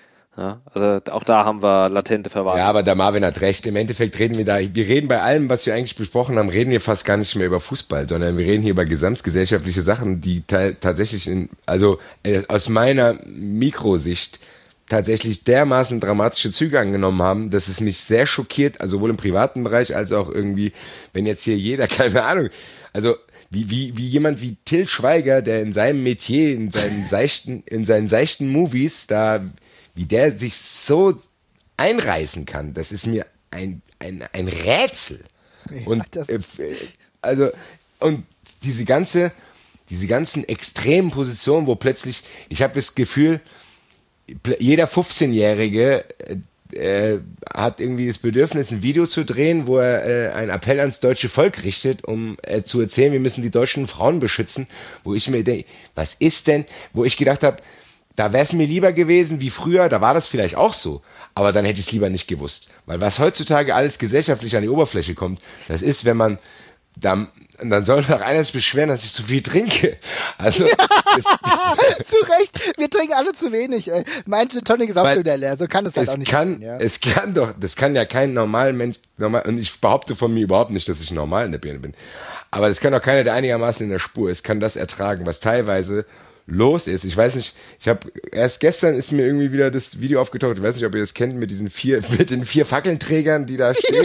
Ja, also auch da haben wir latente Verwahrung. Ja, aber der Marvin hat recht. Im Endeffekt reden wir da, wir reden bei allem, was wir eigentlich besprochen haben, reden wir fast gar nicht mehr über Fußball, sondern wir reden hier über gesamtgesellschaftliche Sachen, die ta- tatsächlich in, also äh, aus meiner Mikrosicht tatsächlich dermaßen dramatische Züge angenommen haben, dass es mich sehr schockiert, also sowohl im privaten Bereich als auch irgendwie, wenn jetzt hier jeder, keine Ahnung, also wie, wie, wie jemand wie Till Schweiger, der in seinem Metier, in seinen seichten, in seinen seichten Movies, da, wie der sich so einreißen kann, das ist mir ein, ein, ein Rätsel. Und, ja, äh, also, und diese ganze, diese ganzen extremen Positionen, wo plötzlich, ich habe das Gefühl, jeder fünfzehnjährige äh, hat irgendwie das Bedürfnis, ein Video zu drehen, wo er äh, einen Appell ans deutsche Volk richtet, um äh, zu erzählen, wir müssen die deutschen Frauen beschützen, wo ich mir denke, was ist denn, wo ich gedacht habe, da wäre es mir lieber gewesen wie früher, da war das vielleicht auch so, aber dann hätte ich es lieber nicht gewusst. Weil was heutzutage alles gesellschaftlich an die Oberfläche kommt, das ist, wenn man, da, dann soll doch einer sich beschweren, dass ich zu viel trinke. Also ja, zu Recht, wir trinken alle zu wenig. Ey. Mein Gin Tonic ist auch wieder leer, so kann es halt es auch nicht kann, sein, ja. Es kann doch, das kann ja kein normaler Mensch, normal, und ich behaupte von mir überhaupt nicht, dass ich normal in der Birne bin, aber das kann doch keiner, der einigermaßen in der Spur ist, kann das ertragen, was teilweise los ist. Ich weiß nicht, ich habe erst gestern ist mir irgendwie wieder das Video aufgetaucht, ich weiß nicht, ob ihr das kennt, mit diesen vier, mit den vier Fackelnträgern, die da stehen.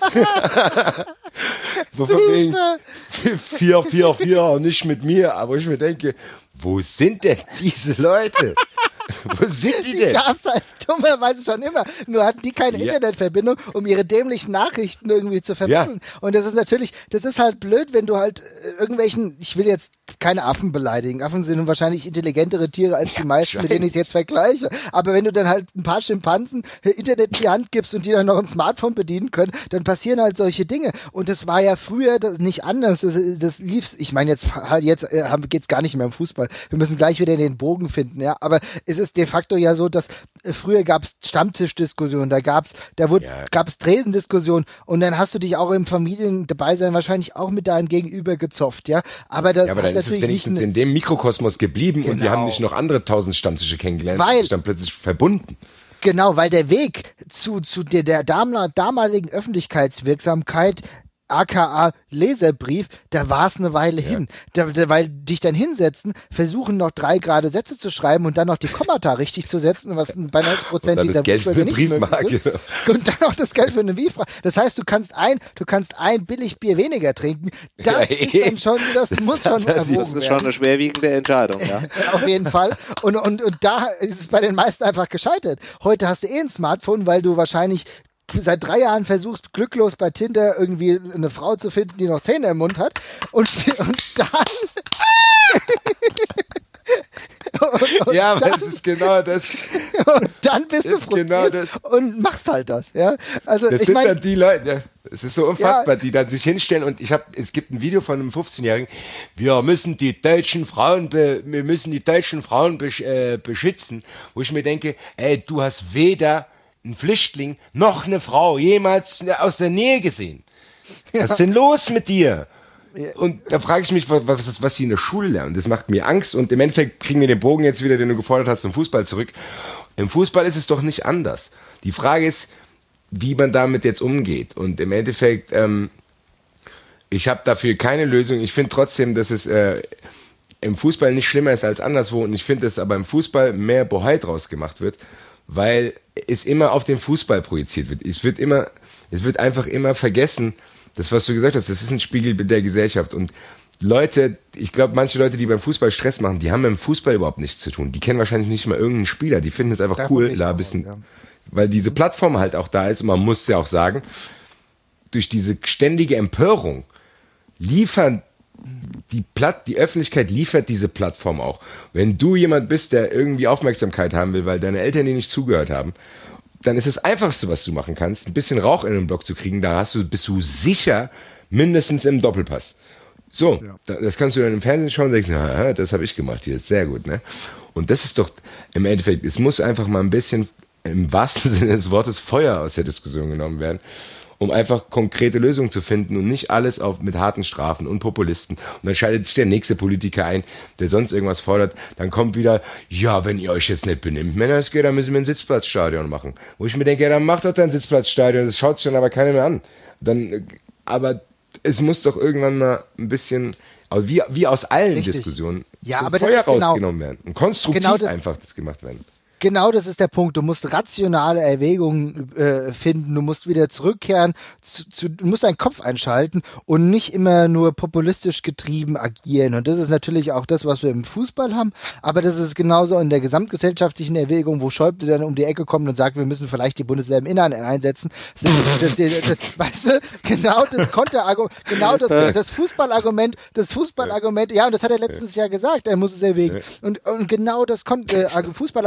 Ja! So von wegen vier, vier, vier, nicht mit mir, aber ich mir denke, wo sind denn diese Leute? Wo sind die denn? Die gab's halt dummerweise schon immer. Nur hatten die keine ja. Internetverbindung, um ihre dämlichen Nachrichten irgendwie zu vermitteln. Ja. Und das ist natürlich, das ist halt blöd, wenn du halt irgendwelchen, ich will jetzt keine Affen beleidigen. Affen sind wahrscheinlich intelligentere Tiere als ja, die meisten, scheint. Mit denen ich es jetzt vergleiche. Aber wenn du dann halt ein paar Schimpansen Internet in die Hand gibst und die dann noch ein Smartphone bedienen können, dann passieren halt solche Dinge. Und das war ja früher das nicht anders. Das, das lief, ich meine jetzt, jetzt äh, geht's gar nicht mehr um Fußball. Wir müssen gleich wieder den Bogen finden, ja. Aber es ist de facto ja so, dass äh, früher gab es Stammtischdiskussionen, da gab's, da wurde, ja. gab's Tresendiskussionen und dann hast du dich auch im Familien dabei sein wahrscheinlich auch mit deinem Gegenüber gezofft, ja. Aber das ja, aber dann ist es wenigstens nicht in dem Mikrokosmos geblieben genau. Und die haben nicht noch andere tausend Stammtische kennengelernt weil, und sich dann plötzlich verbunden. Genau, weil der Weg zu, zu der, der damaligen Öffentlichkeitswirksamkeit aka Leserbrief, da war es eine Weile ja. hin. Da, da, weil dich dann hinsetzen, versuchen noch drei gerade Sätze zu schreiben und dann noch die Kommata richtig zu setzen, was bei neunzig Prozent dieser Fußball nicht möglich ist. Und dann noch das Geld für eine Briefmarke. Das heißt, du kannst ein, du kannst ein Billigbier weniger trinken. Das ja, ist dann schon, das, das muss schon erwogen Das ist schon eine schwerwiegende Entscheidung, ja. Auf jeden Fall. Und, und, und da ist es bei den meisten einfach gescheitert. Heute hast du eh ein Smartphone, weil du wahrscheinlich seit drei Jahren versuchst, glücklos bei Tinder irgendwie eine Frau zu finden, die noch Zähne im Mund hat. Und, und dann... und, und ja, aber dann, das ist genau das. Und dann bist du frustriert genau das. Und machst halt das. Ja? Also, das ich sind mein, dann die Leute, es ist so unfassbar, ja, die dann sich hinstellen und ich habe, es gibt ein Video von einem fünfzehnjährigen, wir müssen die deutschen Frauen, be, wir müssen die deutschen Frauen besch, äh, beschützen, wo ich mir denke, ey, du hast weder ein Flüchtling noch eine Frau jemals aus der Nähe gesehen. Ja. Was ist denn los mit dir? Ja. Und da frage ich mich, was, was, was sie in der Schule lernen. Das macht mir Angst und im Endeffekt kriegen wir den Bogen jetzt wieder, den du gefordert hast, zum Fußball zurück. Im Fußball ist es doch nicht anders. Die Frage ist, wie man damit jetzt umgeht. Und im Endeffekt, ähm, ich habe dafür keine Lösung. Ich finde trotzdem, dass es äh, im Fußball nicht schlimmer ist als anderswo und ich finde, dass aber im Fußball mehr Bohai draus gemacht wird, weil es immer auf den Fußball projiziert wird. Es wird immer, es wird einfach immer vergessen, das, was du gesagt hast, das ist ein Spiegel der Gesellschaft. Und Leute, ich glaube, manche Leute, die beim Fußball Stress machen, die haben mit dem Fußball überhaupt nichts zu tun. Die kennen wahrscheinlich nicht mal irgendeinen Spieler. Die finden es einfach Darf cool, da ein bisschen, ja. weil diese Plattform halt auch da ist. Und man muss ja auch sagen, durch diese ständige Empörung liefern die Platt, die Öffentlichkeit liefert diese Plattform auch. Wenn du jemand bist, der irgendwie Aufmerksamkeit haben will, weil deine Eltern dir nicht zugehört haben, dann ist das Einfachste, was du machen kannst, ein bisschen Rauch in den Block zu kriegen, da hast du, bist du sicher mindestens im Doppelpass. So, ja. das kannst du dann im Fernsehen schauen und sagst, na, das habe ich gemacht hier, ist sehr gut, ne? Und das ist doch im Endeffekt, es muss einfach mal ein bisschen im wahrsten Sinne des Wortes Feuer aus der Diskussion genommen werden, um einfach konkrete Lösungen zu finden und nicht alles auf, mit harten Strafen und Populisten. Und dann schaltet sich der nächste Politiker ein, der sonst irgendwas fordert. Dann kommt wieder, ja, wenn ihr euch jetzt nicht benimmt, Männerske, dann müssen wir ein Sitzplatzstadion machen. Wo ich mir denke, ja, dann macht doch dein Sitzplatzstadion, das schaut sich dann aber keiner mehr an. Dann, aber es muss doch irgendwann mal ein bisschen, also wie, wie aus allen Richtig. Diskussionen, ja, so aber Feuer das ist rausgenommen genau, werden. Und konstruktiv genau das, einfach das gemacht werden. Genau, das ist der Punkt. Du musst rationale Erwägungen äh, finden. Du musst wieder zurückkehren. Zu, zu, du musst deinen Kopf einschalten und nicht immer nur populistisch getrieben agieren. Und das ist natürlich auch das, was wir im Fußball haben. Aber das ist genauso in der gesamtgesellschaftlichen Erwägung, wo Schäuble dann um die Ecke kommt und sagt, wir müssen vielleicht die Bundeswehr im Innern einsetzen. Das, das, das, das, weißt du, genau das Konterargument, genau das, das Fußballargument, das Fußballargument, ja, und das hat er letztens ja gesagt, er muss es erwägen. Und, und genau das Kon- äh, Fußballargument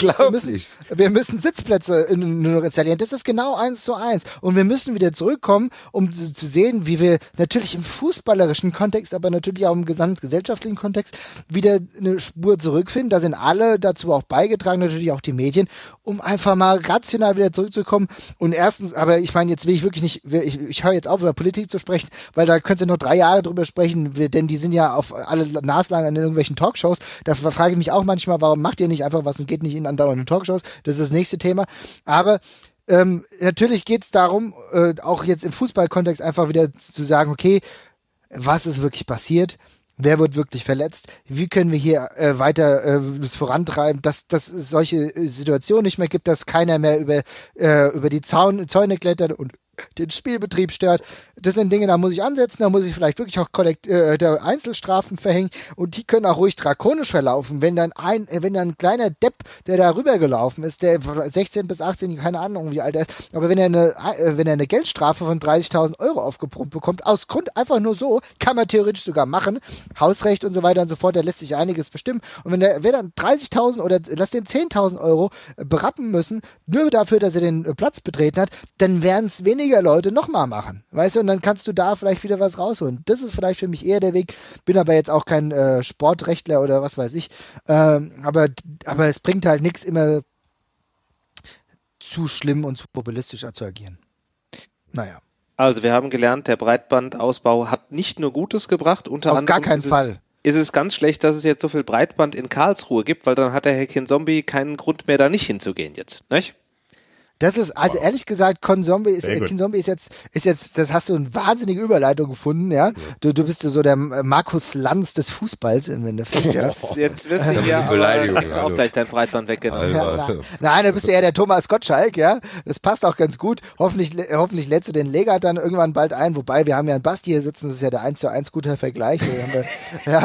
wir müssen, wir müssen Sitzplätze nur noch installieren. Das ist genau eins zu eins. Und wir müssen wieder zurückkommen, um zu, zu sehen, wie wir natürlich im fußballerischen Kontext, aber natürlich auch im gesamtgesellschaftlichen Kontext wieder eine Spur zurückfinden. Da sind alle dazu auch beigetragen, natürlich auch die Medien, um einfach mal rational wieder zurückzukommen. Und erstens, aber ich meine, jetzt will ich wirklich nicht, ich, ich höre jetzt auf, über Politik zu sprechen, weil da könnt ihr noch drei Jahre drüber sprechen, denn die sind ja auf alle naslang in irgendwelchen Talkshows. Da frage ich mich auch manchmal, warum macht ihr nicht einfach was und geht nicht in andauernde Talkshows? Das ist das nächste Thema. Aber ähm, natürlich geht es darum, äh, auch jetzt im Fußballkontext einfach wieder zu sagen, okay, was ist wirklich passiert? Wer wird wirklich verletzt? Wie können wir hier äh, weiter äh, das vorantreiben, dass, dass es solche Situationen nicht mehr gibt, dass keiner mehr über, äh, über die Zaun, Zäune klettert und den Spielbetrieb stört. Das sind Dinge, da muss ich ansetzen, da muss ich vielleicht wirklich auch kollekt, äh, der Einzelstrafen verhängen und die können auch ruhig drakonisch verlaufen. Wenn dann ein, wenn dann ein kleiner Depp, der da rübergelaufen ist, der sechzehn bis achtzehn, keine Ahnung, wie alt er ist, aber wenn er eine, äh, wenn er eine Geldstrafe von dreißigtausend Euro aufgepumpt bekommt, aus Grund einfach nur so, kann man theoretisch sogar machen, Hausrecht und so weiter und so fort, da lässt sich einiges bestimmen. Und wenn der, wenn dann dreißigtausend oder lass den zehntausend Euro berappen müssen, nur dafür, dass er den Platz betreten hat, dann werden es weniger Leute nochmal machen, weißt du, und dann kannst du da vielleicht wieder was rausholen. Das ist vielleicht für mich eher der Weg, bin aber jetzt auch kein äh, Sportrechtler oder was weiß ich, ähm, aber, aber es bringt halt nichts, immer zu schlimm und zu populistisch zu agieren. Naja. Also wir haben gelernt, der Breitbandausbau hat nicht nur Gutes gebracht, unter Auf anderem gar keinen ist Fall. Es, ist es ganz schlecht, dass es jetzt so viel Breitband in Karlsruhe gibt, weil dann hat der Herr Kinzombie keinen Grund mehr, da nicht hinzugehen jetzt, nicht? Das ist, also wow. ehrlich gesagt, Kinzombie ist, äh, Kinzombie ist jetzt, ist jetzt, das hast du eine wahnsinnige Überleitung gefunden, ja. Du, du bist so der Markus Lanz des Fußballs im Endeffekt, ja. Jetzt, jetzt wirst du hier aber auch gleich dein Breitband weggenommen. Ja, na, nein, da bist du eher der Thomas Gottschalk, ja. Das passt auch ganz gut. Hoffentlich, hoffentlich lädst du den Legat dann irgendwann bald ein, wobei wir haben ja einen Basti hier sitzen, das ist ja der eins zu eins guter Vergleich. Wir, ja.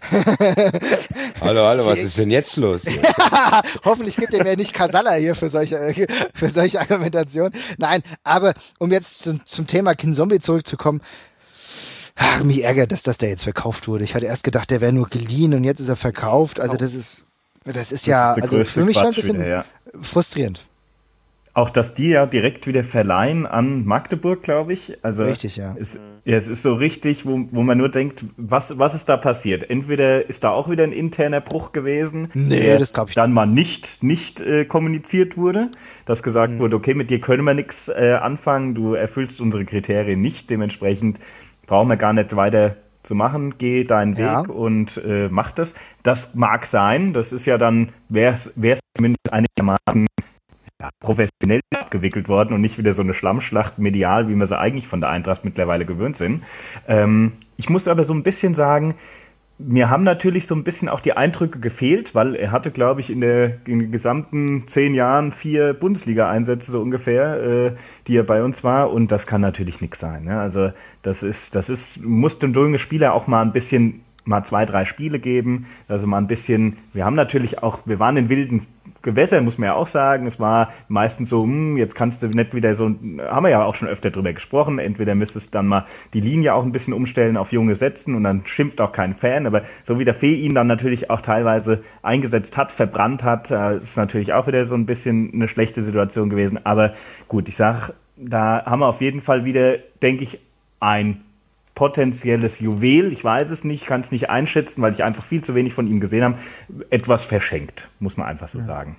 Hallo, hallo, was ist denn jetzt los? Hoffentlich gibt er mir nicht Kasala hier für solche, für solche solche Argumentation. Nein, aber um jetzt zum, zum Thema Kinzombie zurückzukommen, ach, mich ärgert das, dass der jetzt verkauft wurde. Ich hatte erst gedacht, der wäre nur geliehen und jetzt ist er verkauft. Also das ist, das ist das ja, ist also für mich schon ein bisschen wieder, ja. frustrierend. Auch, dass die ja direkt wieder verleihen an Magdeburg, glaube ich. Also richtig, ja. Es, ja. Es ist so richtig, wo, wo man nur denkt, was, was ist da passiert? Entweder ist da auch wieder ein interner Bruch gewesen, nee, der das ich dann mal nicht, nicht äh, kommuniziert wurde, dass gesagt mhm. wurde, okay, mit dir können wir nichts äh, anfangen, du erfüllst unsere Kriterien nicht, dementsprechend brauchen wir gar nicht weiter zu machen, geh deinen ja. Weg und äh, mach das. Das mag sein, das ist ja dann, wäre es zumindest einigermaßen ja, professionell abgewickelt worden und nicht wieder so eine Schlammschlacht medial, wie wir sie eigentlich von der Eintracht mittlerweile gewöhnt sind. Ähm, ich muss aber so ein bisschen sagen, mir haben natürlich so ein bisschen auch die Eindrücke gefehlt, weil er hatte, glaube ich, in, der, in den gesamten zehn Jahren vier Bundesliga-Einsätze so ungefähr, äh, die er bei uns war, und das kann natürlich nichts sein. Ne? Also das ist, das ist, muss dem jungen Spieler auch mal ein bisschen, mal zwei, drei Spiele geben, also mal ein bisschen, wir haben natürlich auch, wir waren in wilden Gewässer, muss man ja auch sagen. Es war meistens so, hm, jetzt kannst du nicht wieder so, haben wir ja auch schon öfter drüber gesprochen, entweder müsstest du dann mal die Linie auch ein bisschen umstellen auf junge Setzen und dann schimpft auch kein Fan, aber so wie der Fee ihn dann natürlich auch teilweise eingesetzt hat, verbrannt hat, ist natürlich auch wieder so ein bisschen eine schlechte Situation gewesen, aber gut, ich sag, da haben wir auf jeden Fall wieder, denke ich, ein potenzielles Juwel, ich weiß es nicht, kann es nicht einschätzen, weil ich einfach viel zu wenig von ihm gesehen habe, etwas verschenkt, muss man einfach so ja. sagen.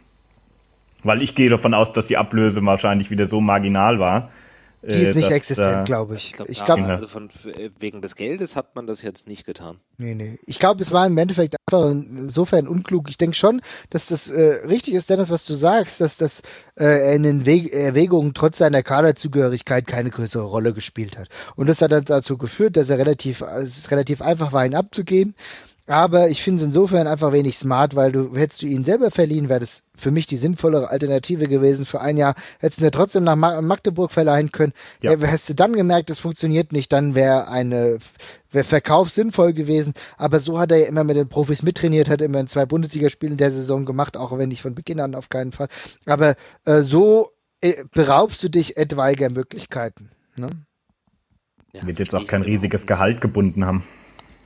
Weil ich gehe davon aus, dass die Ablöse wahrscheinlich wieder so marginal war. Die ist nicht existent, glaube ich. Ich glaube, ich glaub, also von, wegen des Geldes hat man das jetzt nicht getan. Nee, nee. Ich glaube, es war im Endeffekt einfach insofern unklug. Ich denke schon, dass das äh, richtig ist, Dennis, was du sagst, dass das äh, in den We- Erwägungen trotz seiner Kaderzugehörigkeit keine größere Rolle gespielt hat. Und das hat dann dazu geführt, dass er relativ, es relativ einfach war, ihn abzugeben. Aber ich finde es insofern einfach wenig smart, weil du hättest du ihn selber verliehen, wäre das für mich die sinnvollere Alternative gewesen. Für ein Jahr hättest du ja trotzdem nach Magdeburg verleihen können. Ja. Hättest du dann gemerkt, das funktioniert nicht, dann wäre eine wär Verkauf sinnvoll gewesen. Aber so hat er ja immer mit den Profis mittrainiert, hat immer in zwei Bundesligaspielen der Saison gemacht, auch wenn nicht von Beginn an, auf keinen Fall. Aber äh, so äh, beraubst du dich etwaiger Möglichkeiten. Ne? Ja, wird jetzt auch kein riesiges Gehalt gebunden haben.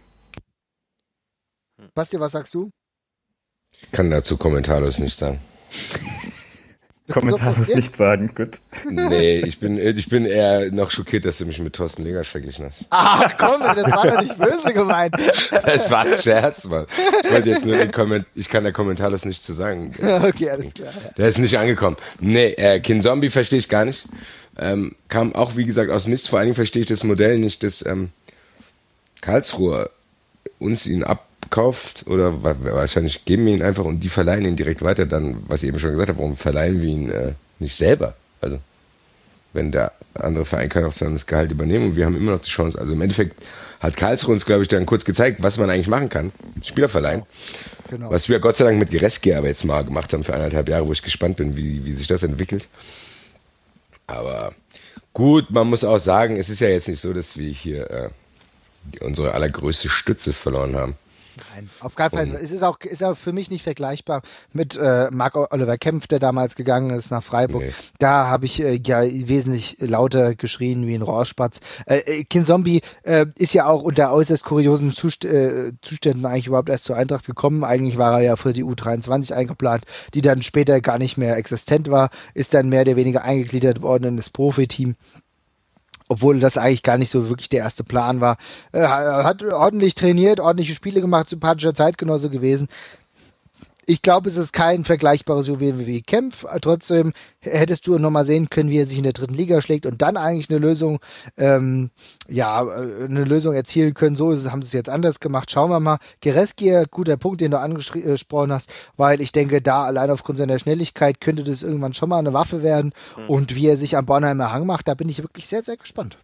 Basti, was sagst du? Ich kann dazu kommentarlos nichts sagen. Kommentar muss nicht sagen, gut. Nee, ich bin, ich bin eher noch schockiert, dass du mich mit Thorsten Legert verglichen hast. Ach komm, das war doch nicht böse gemeint. Das war ein Scherz, Mann. Ich wollte jetzt nur den Kommentar, ich kann der kommentarlos nicht zu sagen. Okay, alles klar. Der ist nicht angekommen. Nee, äh, Kinzombie verstehe ich gar nicht. Ähm, kam auch, wie gesagt, aus nichts. Vor allen Dingen verstehe ich das Modell nicht, dass ähm, Karlsruhe uns ihn abkauft oder wahrscheinlich geben wir ihn einfach und die verleihen ihn direkt weiter. Dann, was ich eben schon gesagt habe, warum verleihen wir ihn äh, nicht selber? Also, wenn der andere Verein kann auch dann das Gehalt übernehmen und wir haben immer noch die Chance. Also im Endeffekt hat Karlsruhe uns, glaube ich, dann kurz gezeigt, was man eigentlich machen kann. Spieler verleihen. Genau. Was wir Gott sei Dank mit Gereski aber jetzt mal gemacht haben für eineinhalb Jahre, wo ich gespannt bin, wie, wie sich das entwickelt. Aber gut, man muss auch sagen, es ist ja jetzt nicht so, dass wir hier äh, unsere allergrößte Stütze verloren haben. Nein, auf keinen Fall. Es ist auch, ist auch für mich nicht vergleichbar mit äh, Marc-Oliver Kempf, der damals gegangen ist nach Freiburg. Nee. Da habe ich äh, ja wesentlich lauter geschrien wie ein Rohrspatz. Äh, Kinzombie äh, ist ja auch unter äußerst kuriosen Zust- äh, Zuständen eigentlich überhaupt erst zur Eintracht gekommen. Eigentlich war er ja für die U dreiundzwanzig eingeplant, die dann später gar nicht mehr existent war, ist dann mehr oder weniger eingegliedert worden in das Profiteam. Obwohl das eigentlich gar nicht so wirklich der erste Plan war. Er hat ordentlich trainiert, ordentliche Spiele gemacht, sympathischer Zeitgenosse gewesen. Ich glaube, es ist kein vergleichbares Juwel wie Kempf. Trotzdem hättest du noch mal sehen können, wie er sich in der dritten Liga schlägt und dann eigentlich eine Lösung, ähm, ja, eine Lösung erzielen können. So ist es, haben sie es jetzt anders gemacht. Schauen wir mal. Gereski, guter Punkt, den du angesprochen hast, weil ich denke, da allein aufgrund seiner Schnelligkeit könnte das irgendwann schon mal eine Waffe werden. Mhm. Und wie er sich am Bornheimer Hang macht, da bin ich wirklich sehr, sehr gespannt.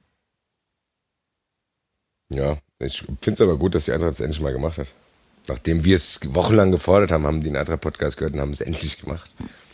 Ja, ich finde es aber gut, dass die Eintracht es endlich mal gemacht hat. Nachdem wir es wochenlang gefordert haben, haben die einen Eintracht-Podcast gehört und haben es endlich gemacht.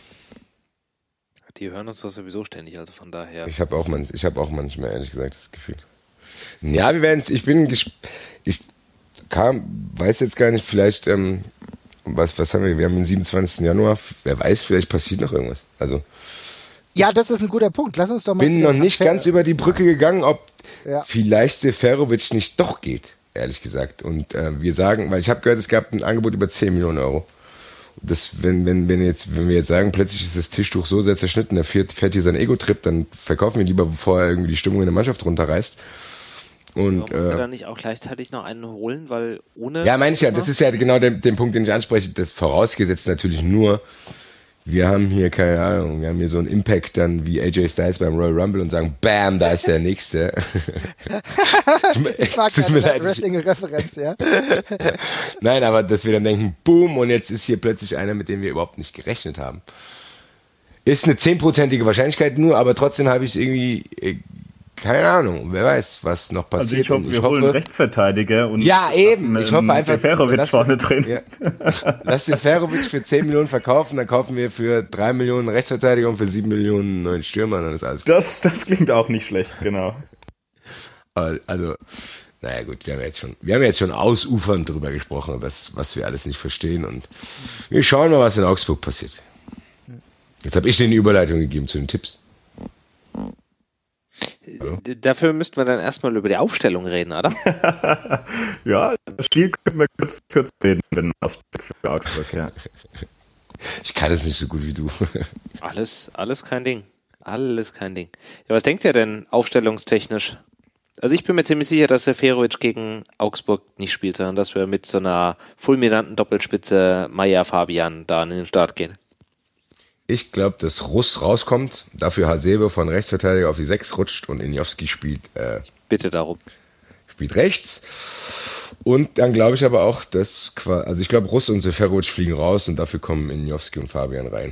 Die hören uns doch sowieso ständig, also von daher. Ich habe auch, manch, ich hab auch manchmal, ehrlich gesagt, das Gefühl. Ja, wir werden ich bin gesp- ich kam, weiß jetzt gar nicht, vielleicht, ähm, was, was haben wir, wir haben den siebenundzwanzigsten Januar, wer weiß, vielleicht passiert noch irgendwas. Also. Ja, das ist ein guter Punkt. Lass uns doch mal. Ich bin noch nicht ganz über die Brücke gegangen, ob ja. vielleicht Seferovic nicht doch geht. Ehrlich gesagt. Und äh, wir sagen, weil ich habe gehört, es gab ein Angebot über zehn Millionen Euro. Das, wenn, wenn, wenn, jetzt, wenn wir jetzt sagen, plötzlich ist das Tischtuch so sehr zerschnitten, der fährt, fährt hier seinen Ego-Trip, dann verkaufen wir lieber, bevor er irgendwie die Stimmung in der Mannschaft runterreißt. Und, muss äh, er dann nicht auch gleichzeitig noch einen holen, weil ohne... Ja, meine ich ja, das ist ja genau der, der Punkt, den ich anspreche, das vorausgesetzt natürlich nur, wir haben hier, keine Ahnung, wir haben hier so einen Impact dann wie A J Styles beim Royal Rumble und sagen, bam, da ist der Nächste. Ich mag keine Wrestling-Referenz, ja. Nein, aber dass wir dann denken, boom, und jetzt ist hier plötzlich einer, mit dem wir überhaupt nicht gerechnet haben. Ist eine zehnprozentige Wahrscheinlichkeit nur, aber trotzdem habe ich irgendwie... Keine Ahnung, wer weiß, was noch passiert. Also ich hoffe, wir ich holen hoffe, Rechtsverteidiger und ja, eben. Ich hoffe einfach, Seferovic vorne drin. Ja. Lass Seferovic für zehn Millionen verkaufen, dann kaufen wir für drei Millionen Rechtsverteidiger und für sieben Millionen neuen Stürmer, dann ist alles gut. Das, das klingt auch nicht schlecht, genau. Also, naja gut, wir haben jetzt schon, wir haben jetzt schon ausufernd darüber gesprochen, was, was wir alles nicht verstehen und wir schauen mal, was in Augsburg passiert. Jetzt habe ich dir eine Überleitung gegeben zu den Tipps. Hallo? Dafür müssten wir dann erstmal über die Aufstellung reden, oder? Ja, das Spiel können wir kurz, kurz sehen, wenn Ausblick für Augsburg, ja. Ich kann es nicht so gut wie du. Alles, alles kein Ding. Alles kein Ding. Ja, was denkt ihr denn aufstellungstechnisch? Also ich bin mir ziemlich sicher, dass Seferovic gegen Augsburg nicht spielt, sondern dass wir mit so einer fulminanten Doppelspitze Meier-Fabian da in den Start gehen. Ich glaube, dass Russ rauskommt, dafür Hasebe von Rechtsverteidiger auf die sechs rutscht und Injowski spielt. Äh, Bitte darum. Spielt rechts. Und dann glaube ich aber auch, dass, also ich glaube, Russ und Seferovic fliegen raus und dafür kommen Injowski und Fabian rein.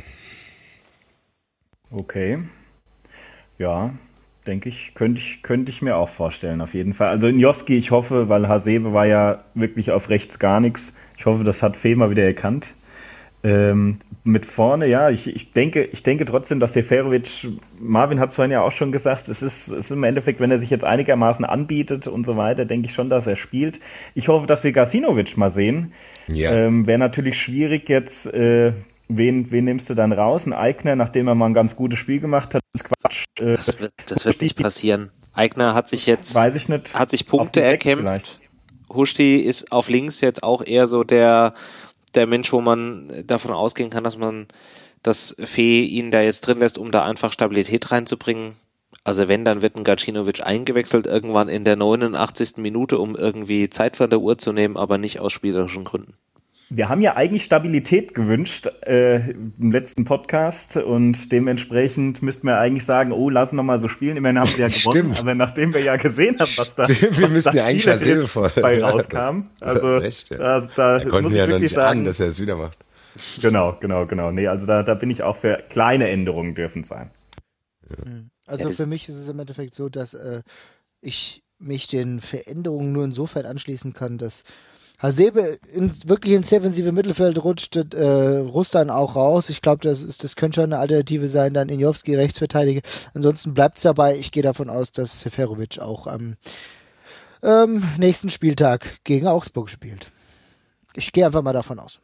Okay. Ja, denke ich, könnte ich, könnte ich mir auch vorstellen, auf jeden Fall. Also Injowski, ich hoffe, weil Hasebe war ja wirklich auf rechts gar nichts. Ich hoffe, das hat Fee mal wieder erkannt. Ähm, mit vorne, ja, ich, ich denke, ich denke trotzdem, dass Seferovic, Marvin hat es vorhin ja auch schon gesagt, es ist, es ist im Endeffekt, wenn er sich jetzt einigermaßen anbietet und so weiter, denke ich schon, dass er spielt. Ich hoffe, dass wir Gacinovic mal sehen. Ja. Ähm, wäre natürlich schwierig jetzt, äh, wen, wen nimmst du dann raus? Ein Eigner, nachdem er mal ein ganz gutes Spiel gemacht hat, ist Quatsch. Äh, das wird, das wird nicht passieren. Eigner hat sich jetzt, weiß ich nicht, hat sich Punkte erkämpft. Huschti ist auf links jetzt auch eher so der der Mensch, wo man davon ausgehen kann, dass man dass Fee ihn da jetzt drin lässt, um da einfach Stabilität reinzubringen. Also wenn, dann wird ein Gacinovic eingewechselt irgendwann in der neunundachtzigsten Minute, um irgendwie Zeit von der Uhr zu nehmen, aber nicht aus spielerischen Gründen. Wir haben ja eigentlich Stabilität gewünscht äh, im letzten Podcast und dementsprechend müssten wir eigentlich sagen, oh, lassen wir mal so spielen. Immerhin haben sie ja gewonnen, Stimmt. aber nachdem wir ja gesehen haben, was da, wir müssen ja eigentlich Hasebe voll bei rauskam, also recht, ja. da, da, da konnten muss wir ich ja noch wirklich nicht sagen, an, dass er es wieder macht. Genau, genau, genau. Nee, also da, da bin ich auch für kleine Änderungen dürfen sein. Also für mich ist es im Endeffekt so, dass äh, ich mich den Veränderungen nur insofern anschließen kann, dass Hasebe in, wirklich ins defensive Mittelfeld rutscht, äh, Rustan auch raus. Ich glaube, das ist, das könnte schon eine Alternative sein, dann Injovski Rechtsverteidiger. Ansonsten bleibt es dabei. Ich gehe davon aus, dass Seferovic auch am ähm, nächsten Spieltag gegen Augsburg spielt. Ich gehe einfach mal davon aus.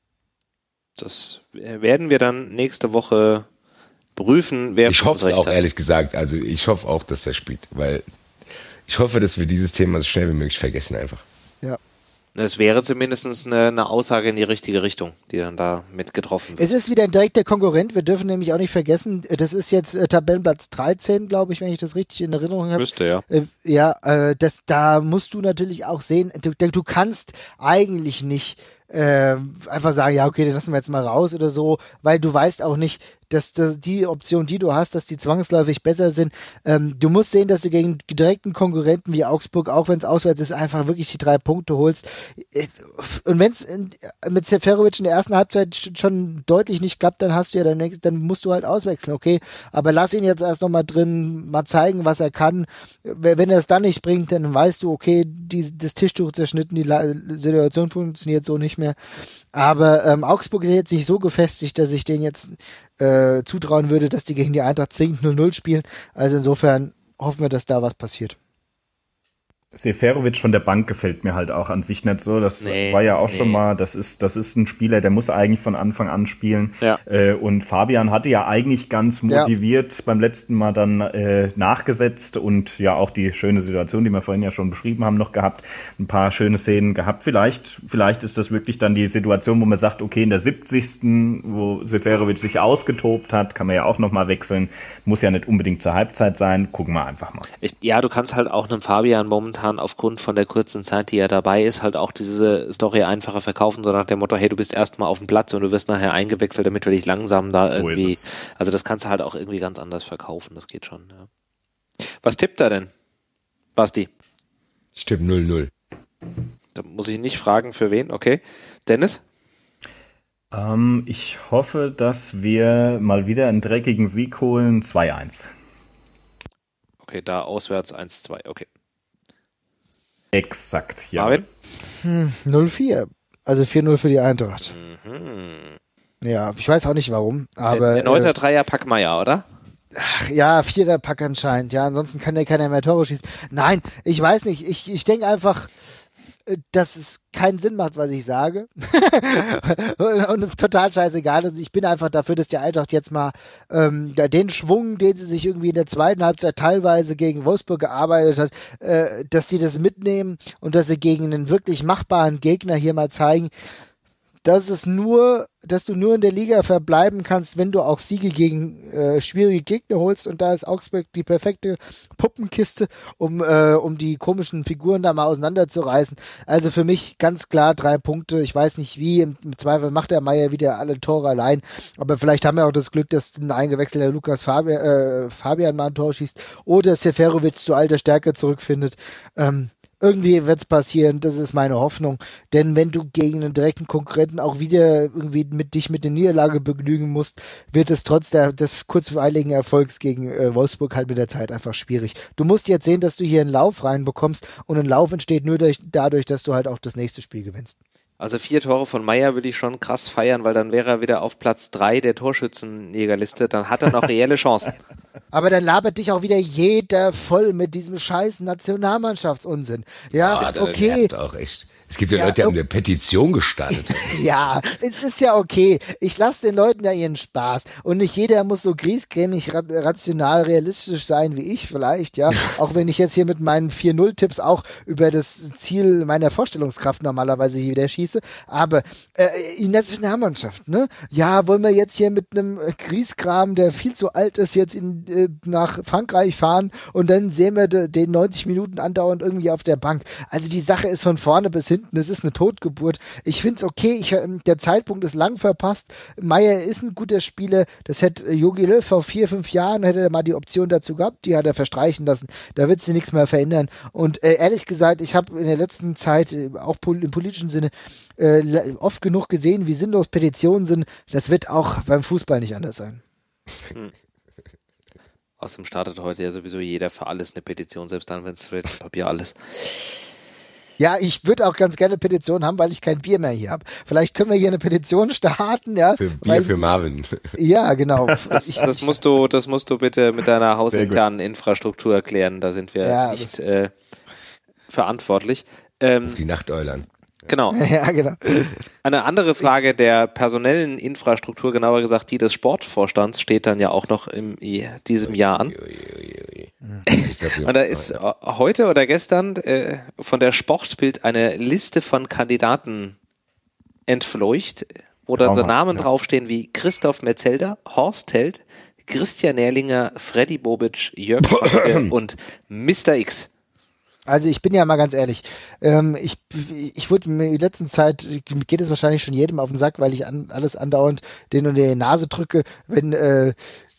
Das werden wir dann nächste Woche prüfen. Wer ich hoffe es auch, hat. ehrlich gesagt. Also ich hoffe auch, dass er spielt, weil ich hoffe, dass wir dieses Thema so schnell wie möglich vergessen einfach. Ja. Es wäre zumindest eine, eine Aussage in die richtige Richtung, die dann da mit getroffen wird. Es ist wieder ein direkter Konkurrent. Wir dürfen nämlich auch nicht vergessen, das ist jetzt äh, Tabellenplatz dreizehn, glaube ich, wenn ich das richtig in Erinnerung habe. Müsste, ja. Äh, ja, äh, das, da musst du natürlich auch sehen, du, du kannst eigentlich nicht äh, einfach sagen, ja, okay, den lassen wir jetzt mal raus oder so, weil du weißt auch nicht, dass die Option, die du hast, dass die zwangsläufig besser sind. Ähm, du musst sehen, dass du gegen direkten Konkurrenten wie Augsburg, auch wenn es auswärts ist, einfach wirklich die drei Punkte holst. Und wenn es mit Seferovic in der ersten Halbzeit schon deutlich nicht klappt, dann hast du ja dann, dann musst du halt auswechseln, okay. Aber lass ihn jetzt erst nochmal drin, mal zeigen, was er kann. Wenn er es dann nicht bringt, dann weißt du, okay, die, das Tischtuch zerschnitten, die La- Situation funktioniert so nicht mehr. Aber ähm, Augsburg ist jetzt nicht so gefestigt, dass ich den jetzt äh, zutrauen würde, dass die gegen die Eintracht zwingend null null spielen. Also insofern hoffen wir, dass da was passiert. Seferovic von der Bank gefällt mir halt auch an sich nicht so. Das nee, war ja auch nee. schon mal, das ist, das ist ein Spieler, der muss eigentlich von Anfang an spielen. Ja. Äh, und Fabian hatte ja eigentlich ganz motiviert ja. beim letzten Mal dann äh, nachgesetzt und ja auch die schöne Situation, die wir vorhin ja schon beschrieben haben, noch gehabt. Ein paar schöne Szenen gehabt. Vielleicht, vielleicht ist das wirklich dann die Situation, wo man sagt, okay, in der siebzigsten wo Seferovic sich ausgetobt hat, kann man ja auch nochmal wechseln. Muss ja nicht unbedingt zur Halbzeit sein. Gucken wir einfach mal. Ich, ja, du kannst halt auch einem Fabian momentan aufgrund von der kurzen Zeit, die er dabei ist, halt auch diese Story einfacher verkaufen, so nach dem Motto, hey, du bist erstmal auf dem Platz und du wirst nachher eingewechselt, damit wir dich langsam da so irgendwie, also das kannst du halt auch irgendwie ganz anders verkaufen, das geht schon, ja. Was tippt er denn, Basti? Ich tippe null null. Da muss ich nicht fragen, für wen, okay. Dennis? Ähm, ich hoffe, dass wir mal wieder einen dreckigen Sieg holen, zwei eins. Okay, da auswärts eins zwei, okay. Exakt, ja. Marvin? Hm, null vier. Also vier null für die Eintracht. Mhm. Ja, ich weiß auch nicht warum, aber... Erneuter äh, Dreierpack Meier, oder? Ach, ja, Viererpack anscheinend. Ja, ansonsten kann der keiner mehr Tore schießen. Nein, ich weiß nicht. Ich, ich denke einfach, dass es keinen Sinn macht, was ich sage. Und es ist total scheißegal. Also ich bin einfach dafür, dass die Eintracht jetzt mal ähm, den Schwung, den sie sich irgendwie in der zweiten Halbzeit teilweise gegen Wolfsburg gearbeitet hat, äh, dass sie das mitnehmen und dass sie gegen einen wirklich machbaren Gegner hier mal zeigen, dass es nur, dass du nur in der Liga verbleiben kannst, wenn du auch Siege gegen äh, schwierige Gegner holst, und da ist Augsburg die perfekte Puppenkiste, um äh, um die komischen Figuren da mal auseinanderzureißen. Also für mich ganz klar drei Punkte. Ich weiß nicht wie, im, im Zweifel macht der Meier wieder alle Tore allein, aber vielleicht haben wir auch das Glück, dass ein eingewechselter Lukas Fabian, äh, Fabian mal ein Tor schießt oder Seferovic zu alter Stärke zurückfindet. Ähm, Irgendwie wird's passieren, das ist meine Hoffnung. Denn wenn du gegen einen direkten Konkurrenten auch wieder irgendwie mit dich mit der Niederlage begnügen musst, wird es trotz der, des kurzweiligen Erfolgs gegen äh, Wolfsburg halt mit der Zeit einfach schwierig. Du musst jetzt sehen, dass du hier einen Lauf reinbekommst, und ein Lauf entsteht nur durch, dadurch, dass du halt auch das nächste Spiel gewinnst. Also vier Tore von Meier würde ich schon krass feiern, weil dann wäre er wieder auf Platz drei der Torschützenjägerliste. Dann hat er noch reelle Chancen. Aber dann labert dich auch wieder jeder voll mit diesem scheiß Nationalmannschaftsunsinn. Ja, oh, okay. Auch echt. Es gibt ja, ja Leute, die haben eine Petition gestartet. Ja, es ist ja okay. Ich lasse den Leuten ja ihren Spaß. Und nicht jeder muss so griesgrämig, rational, realistisch sein wie ich vielleicht, ja. Auch wenn ich jetzt hier mit meinen vier null Tipps auch über das Ziel meiner Vorstellungskraft normalerweise hier wieder schieße. Aber äh, die Nationalmannschaft, ne? Ja, wollen wir jetzt hier mit einem Grieskram, der viel zu alt ist, jetzt in, äh, nach Frankreich fahren und dann sehen wir de, den neunzig Minuten andauernd irgendwie auf der Bank. Also die Sache ist von vorne bis hinten, das ist eine Totgeburt. Ich finde es okay, ich, der Zeitpunkt ist lang verpasst. Meier ist ein guter Spieler, das hätte Jogi Löw vor vier, fünf Jahren, hätte er mal die Option dazu gehabt, die hat er verstreichen lassen. Da wird sich nichts mehr verändern. Und äh, ehrlich gesagt, ich habe in der letzten Zeit, äh, auch pol- im politischen Sinne, äh, oft genug gesehen, wie sinnlos Petitionen sind. Das wird auch beim Fußball nicht anders sein. Hm. Außerdem startet heute ja sowieso jeder für alles eine Petition, selbst dann, wenn es Papier alles. Ja, ich würde auch ganz gerne eine Petition haben, weil ich kein Bier mehr hier habe. Vielleicht können wir hier eine Petition starten, ja. Für Bier weil, für Marvin. Ja, genau. Das, das musst du, das musst du bitte mit deiner hausinternen Infrastruktur erklären. Da sind wir ja, nicht äh, verantwortlich. Ähm, die Nachteulern. Genau. Ja, genau. Eine andere Frage der personellen Infrastruktur, genauer gesagt die des Sportvorstands, steht dann ja auch noch in diesem Jahr an. Und da ist heute oder gestern äh, von der Sportbild eine Liste von Kandidaten entfleucht, wo dann so Namen ja. draufstehen wie Christoph Metzelder, Horst Held, Christian Nährlinger, Freddy Bobic, Jörg Schmatke und Mister X. Also ich bin ja mal ganz ehrlich, ähm, ich, ich wurde in der letzten Zeit, geht es wahrscheinlich schon jedem auf den Sack, weil ich an, alles andauernd den unter die Nase drücke, wenn, äh,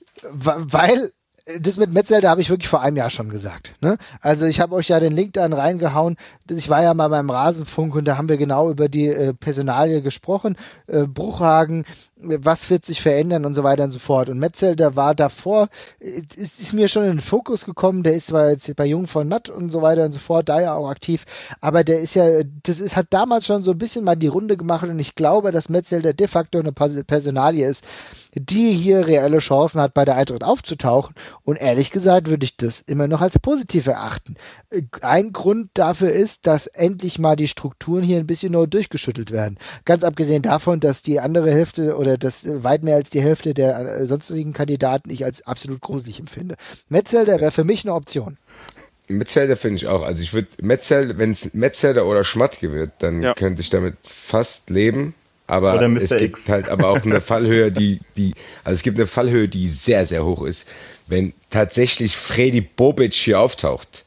weil das mit Metzelder habe ich wirklich vor einem Jahr schon gesagt. Ne? Also ich habe euch ja den Link dann reingehauen. Ich war ja mal beim Rasenfunk und da haben wir genau über die äh, Personalie gesprochen. Äh, Bruchhagen, was wird sich verändern und so weiter und so fort. Und Metzelder war davor, ist, ist mir schon in den Fokus gekommen. Der ist zwar jetzt bei Jung von Matt und so weiter und so fort, da ja auch aktiv. Aber der ist ja, das ist, hat damals schon so ein bisschen mal die Runde gemacht und ich glaube, dass Metzelder de facto eine Personalie ist, die hier reelle Chancen hat, bei der Eintracht aufzutauchen. Und ehrlich gesagt würde ich das immer noch als positiv erachten. Ein Grund dafür ist, dass endlich mal die Strukturen hier ein bisschen neu durchgeschüttelt werden. Ganz abgesehen davon, dass die andere Hälfte oder das weit mehr als die Hälfte der sonstigen Kandidaten ich als absolut gruselig empfinde. Metzelder wäre für mich eine Option. Metzelder finde ich auch. Also ich würde Metzelder, wenn es Metzelder oder Schmatke wird, dann ja. könnte ich damit fast leben. Aber es gibt X. halt aber auch eine Fallhöhe, die, die, also es gibt eine Fallhöhe, die sehr, sehr hoch ist. Wenn tatsächlich Freddy Bobic hier auftaucht,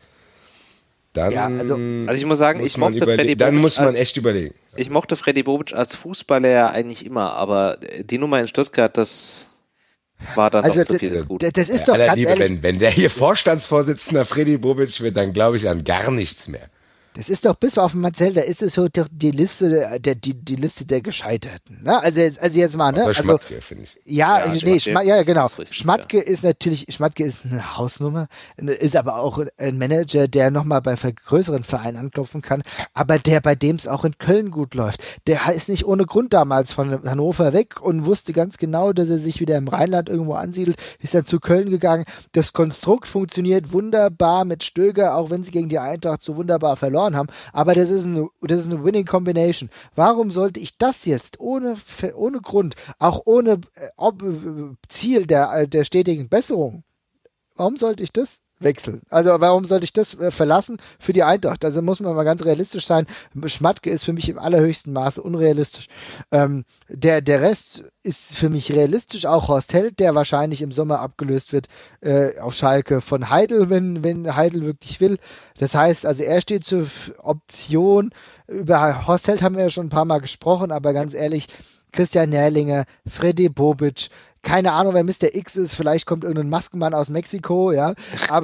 dann ja, also, also ich muss sagen, muss ich mochte überle- Freddy Bobic dann muss man als, echt überlegen. Ich mochte Freddy Bobic als Fußballer ja eigentlich immer, aber die Nummer in Stuttgart, das war dann also doch zu viel des Guten. Das ist ja, doch ganz Liebe, ehrlich, wenn, wenn der hier Vorstandsvorsitzender Freddy Bobic wird, dann glaube ich an gar nichts mehr. Das ist doch bis auf Marcel, da ist es so die Liste der, die, die Liste der Gescheiterten. Ne? Also jetzt, also jetzt mal, ne? Also, Schmatke, finde ich. Ja, ja, nee, Schmatke, ja, genau. Ist richtig, Schmatke ja. ist natürlich, Schmatke ist eine Hausnummer, ist aber auch ein Manager, der nochmal bei größeren Vereinen anklopfen kann, aber der, bei dem es auch in Köln gut läuft. Der ist nicht ohne Grund damals von Hannover weg und wusste ganz genau, dass er sich wieder im Rheinland irgendwo ansiedelt, ist dann zu Köln gegangen. Das Konstrukt funktioniert wunderbar mit Stöger, auch wenn sie gegen die Eintracht so wunderbar verloren haben, aber das ist eine, das ist eine Winning Combination. Warum sollte ich das jetzt ohne, ohne Grund, auch ohne äh, ob, äh, Ziel der, der stetigen Besserung, warum sollte ich das wechseln? Also warum sollte ich das äh, verlassen für die Eintracht? Also muss man mal ganz realistisch sein. Schmatke ist für mich im allerhöchsten Maße unrealistisch. Ähm, der, der Rest ist für mich realistisch, auch Horst Held, der wahrscheinlich im Sommer abgelöst wird äh, auf Schalke von Heidel, wenn, wenn Heidel wirklich will. Das heißt, also er steht zur Option. Über Horst Held haben wir ja schon ein paar Mal gesprochen, aber ganz ehrlich, Christian Nährlinger, Freddy Bobic, keine Ahnung, wer Mister X ist, vielleicht kommt irgendein Maskenmann aus Mexiko, ja, aber,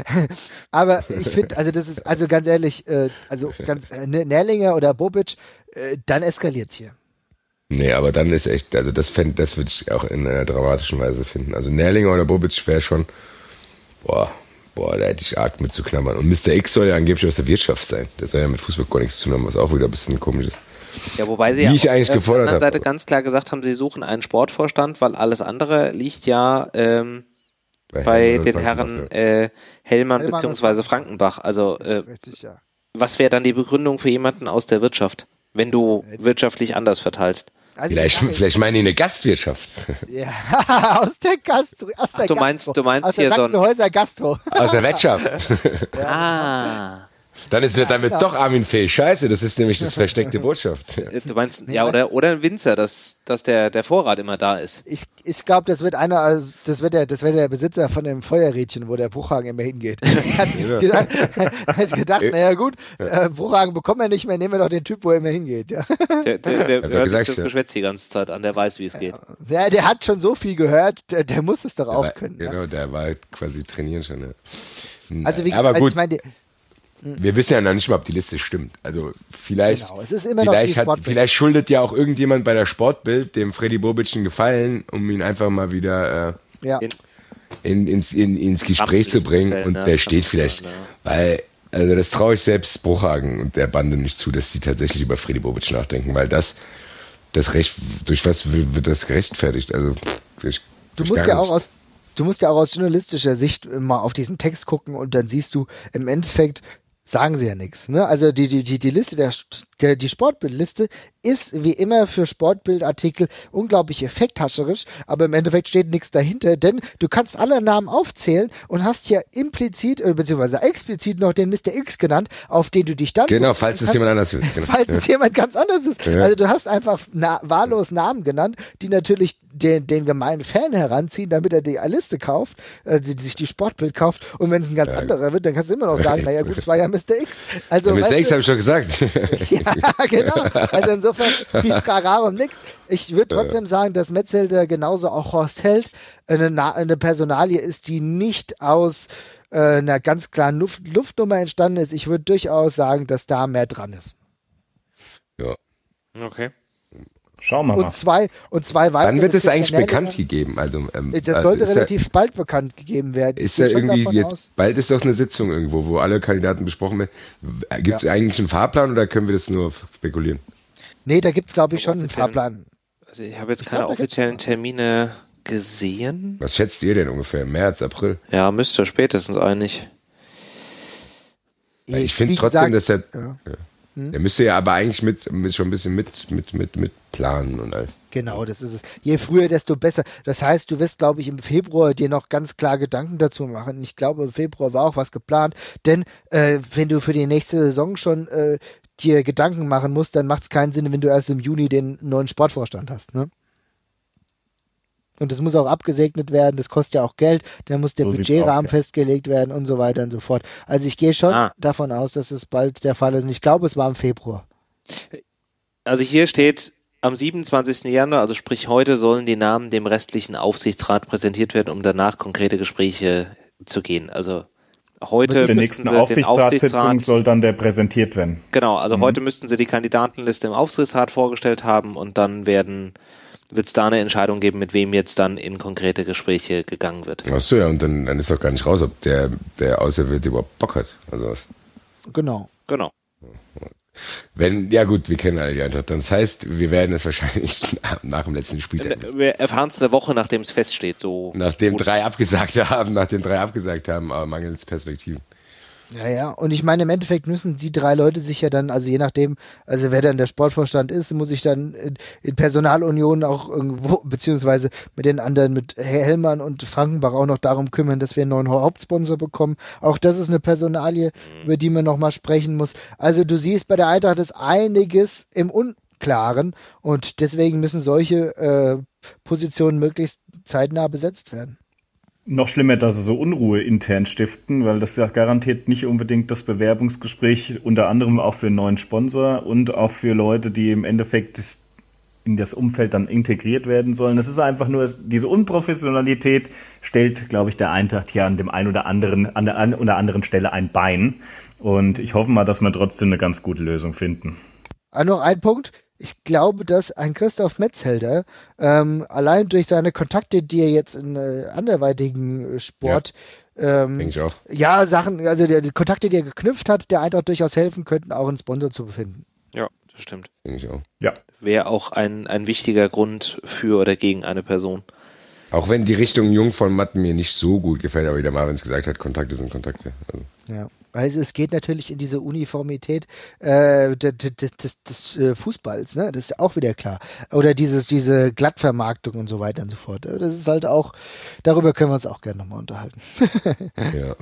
aber ich finde, also das ist, also ganz ehrlich, äh, also ganz, äh, Nährlinger oder Bobic, äh, dann eskaliert's hier. Nee, aber dann ist echt, also das fänd, das würde ich auch in einer dramatischen Weise finden. Also Nährlinger oder Bobic wäre schon, boah, boah, da hätte ich arg mit zu knabbern. Und Mister X soll ja angeblich aus der Wirtschaft sein. Der soll ja mit Fußball gar nichts zu tun haben, was auch wieder ein bisschen komisch ist. Ja, wobei sie Wie ja ich eigentlich auf gefordert der anderen Seite habe. ganz klar gesagt haben, sie suchen einen Sportvorstand, weil alles andere liegt ja ähm, bei, bei den Herren äh, Hellmann, Hellmann beziehungsweise Frankenbach. Also äh, Richtig, ja. was wäre dann die Begründung für jemanden aus der Wirtschaft, wenn du wirtschaftlich anders verteilst? Also vielleicht, vielleicht meinen die eine Gastwirtschaft. Ja, aus der Gastro. Aus der Ach, du meinst, Gastro. du meinst aus hier der so ein... Sachsenhäuser Gastro. Aus der Wirtschaft. Ja. Ah. Dann ist er damit doch Armin Fee. Scheiße, das ist nämlich das versteckte Botschaft. Du meinst, ja, oder, oder ein Winzer, dass, dass der, der Vorrat immer da ist. Ich, ich glaube, das wird einer, also das wird der, das wird der Besitzer von dem Feuerrädchen, wo der Bruchhagen immer hingeht. Hat sich gedacht, hat gedacht, naja gut, äh, Bruchhagen bekommen wir nicht mehr, nehmen wir doch den Typ, wo er immer hingeht. Ja. Der, der, der hört gesagt, sich das ja. Geschwätz die ganze Zeit an, der weiß, wie es geht. Der, der hat schon so viel gehört, der, der muss es doch Der auch war, können. genau, Ja. der war quasi trainieren schon. Ja. Also wie Aber also gut, ich meine, wir wissen ja noch nicht mal, ob die Liste stimmt. Also vielleicht, genau, es ist immer noch vielleicht, die hat, Sportbild. vielleicht schuldet ja auch irgendjemand bei der Sportbild dem Freddy Bobic einen Gefallen, um ihn einfach mal wieder äh, ja. In, in, ins, in, ins Gespräch zu bringen. stellen, Und ne? der Das steht kann vielleicht, sein, ja. weil, also das traue ich selbst Bruchhagen und der Bande nicht zu, dass die tatsächlich über Freddy Bobic nachdenken, weil das, das Recht, durch was wird das gerechtfertigt? Also, durch, Du durch musst gar ja auch nichts. aus, du musst ja auch aus journalistischer Sicht mal auf diesen Text gucken und dann siehst du, im Endeffekt sagen sie ja nichts. Ne? Also die, die, die, die Liste, der, der, die Sportbildliste ist wie immer für Sportbildartikel unglaublich effekthascherisch, aber im Endeffekt steht nichts dahinter, denn du kannst alle Namen aufzählen und hast ja implizit, äh, beziehungsweise explizit noch den Mister X genannt, auf den du dich dann... Genau, falls es kannst, jemand anders will. Genau. Falls Ja. es jemand ganz anders ist. Ja. Also du hast einfach na, wahllos Namen genannt, die natürlich den, den gemeinen Fan heranziehen, damit er die Liste kauft, äh, die, die sich die Sportbild kauft, und wenn es ein ganz Ja. anderer wird, dann kannst du immer noch sagen, naja gut, es war ja Mister X. Also, Ja, Mister weißt X du, habe ich schon gesagt. ja, genau. Also insofern viel Trara um nix. Ich würde trotzdem sagen, dass Metzelder genauso auch Horst Held eine, Na- eine Personalie ist, die nicht aus äh, einer ganz klaren Luft, Luftnummer entstanden ist. Ich würde durchaus sagen, dass da mehr dran ist. Ja. Okay. Schauen wir mal. Und zwei, und zwei weitere. Wann wird es eigentlich Kriminelle- bekannt gegeben? Also, ähm, Das sollte ist relativ bald bekannt gegeben werden. Ja, ist Ich ja gehe schon irgendwie davon jetzt, aus. bald ist doch eine Sitzung irgendwo, wo alle Kandidaten besprochen werden. Gibt es Ja. eigentlich einen Fahrplan oder können wir das nur spekulieren? Nee, da gibt es, glaube ich, schon einen offiziellen- Fahrplan. Also ich habe jetzt Ich keine glaub, da gibt's offiziellen Termine gesehen. Was schätzt ihr denn ungefähr? März, April? Ja, müsste spätestens eigentlich. Ja, ich finde wie trotzdem, gesagt, dass er, ja. der müsste ja aber eigentlich mit, mit schon ein bisschen mit, mit, mit, mit planen und alles. Genau, das ist es. Je früher, desto besser. Das heißt, du wirst, glaube ich, im Februar dir noch ganz klar Gedanken dazu machen. Ich glaube, im Februar war auch was geplant. Denn äh, wenn du für die nächste Saison schon äh, dir Gedanken machen musst, dann macht es keinen Sinn, wenn du erst im Juni den neuen Sportvorstand hast. Ne? Und das muss auch abgesegnet werden. Das kostet ja auch Geld. Da muss der So sieht's Budgetrahmen aus, ja. festgelegt werden und so weiter und so fort. Also ich gehe schon Ah. davon aus, dass es bald der Fall ist. Und ich glaube, es war im Februar. Also hier steht, am siebenundzwanzigsten Januar, also sprich heute, sollen die Namen dem restlichen Aufsichtsrat präsentiert werden, um danach konkrete Gespräche zu gehen. Also heute Der müssten nächsten sie den Aufsichtsratssitzung Aufsichtsrat, soll dann der präsentiert werden. genau, also Mhm. heute müssten sie die Kandidatenliste im Aufsichtsrat vorgestellt haben und dann werden wird es da eine Entscheidung geben, mit wem jetzt dann in konkrete Gespräche gegangen wird. Ach so, ja, und dann, dann ist doch gar nicht raus, ob der, der Auserwählte überhaupt Bock hat. Also, Genau. Genau. wenn, ja gut, wir kennen alle die Antwort. Das heißt, wir werden es wahrscheinlich nach, nach dem letzten Spieltag wissen. Wir erfahren es eine Woche, nachdem es feststeht. So Nachdem gut. drei abgesagt haben, nachdem drei abgesagt haben, aber mangels Perspektiven. Ja, ja. Und ich meine, im Endeffekt müssen die drei Leute sich ja dann, also je nachdem, also wer dann der Sportvorstand ist, muss sich dann in, in Personalunion auch irgendwo, beziehungsweise mit den anderen, mit Herr Hellmann und Frankenbach auch noch darum kümmern, dass wir einen neuen Hauptsponsor bekommen. Auch das ist eine Personalie, über die man nochmal sprechen muss. Also du siehst, bei der Eintracht ist einiges im Unklaren und deswegen müssen solche äh, Positionen möglichst zeitnah besetzt werden. Noch schlimmer, dass sie so Unruhe intern stiften, weil das ja garantiert nicht unbedingt das Bewerbungsgespräch unter anderem auch für einen neuen Sponsor und auch für Leute, die im Endeffekt in das Umfeld dann integriert werden sollen. Das ist einfach nur, diese Unprofessionalität stellt, glaube ich, der Eintracht hier an dem einen oder anderen, an der einen oder anderen Stelle ein Bein. Und ich hoffe mal, dass wir trotzdem eine ganz gute Lösung finden. Ah, noch ein Punkt. Ich glaube, dass ein Christoph Metzelder ähm, allein durch seine Kontakte, die er jetzt in äh, anderweitigen äh, Sport, ja, ähm, Denke ich auch. ja, Sachen, also der, die Kontakte, die er geknüpft hat, der Eintracht durchaus helfen könnten, auch einen Sponsor zu befinden. Ja, das stimmt. Denke ich auch. Ja. Wäre auch ein, ein wichtiger Grund für oder gegen eine Person. Auch wenn die Richtung Jung von Matten mir nicht so gut gefällt, aber wie der Marvin es gesagt hat, Kontakte sind Kontakte. Also, Ja. Also es geht natürlich in diese Uniformität äh, des, des, des äh, Fußballs, ne? Das ist auch wieder klar. Oder dieses, diese Glattvermarktung und so weiter und so fort. Das ist halt auch, darüber können wir uns auch gerne nochmal unterhalten. Ja.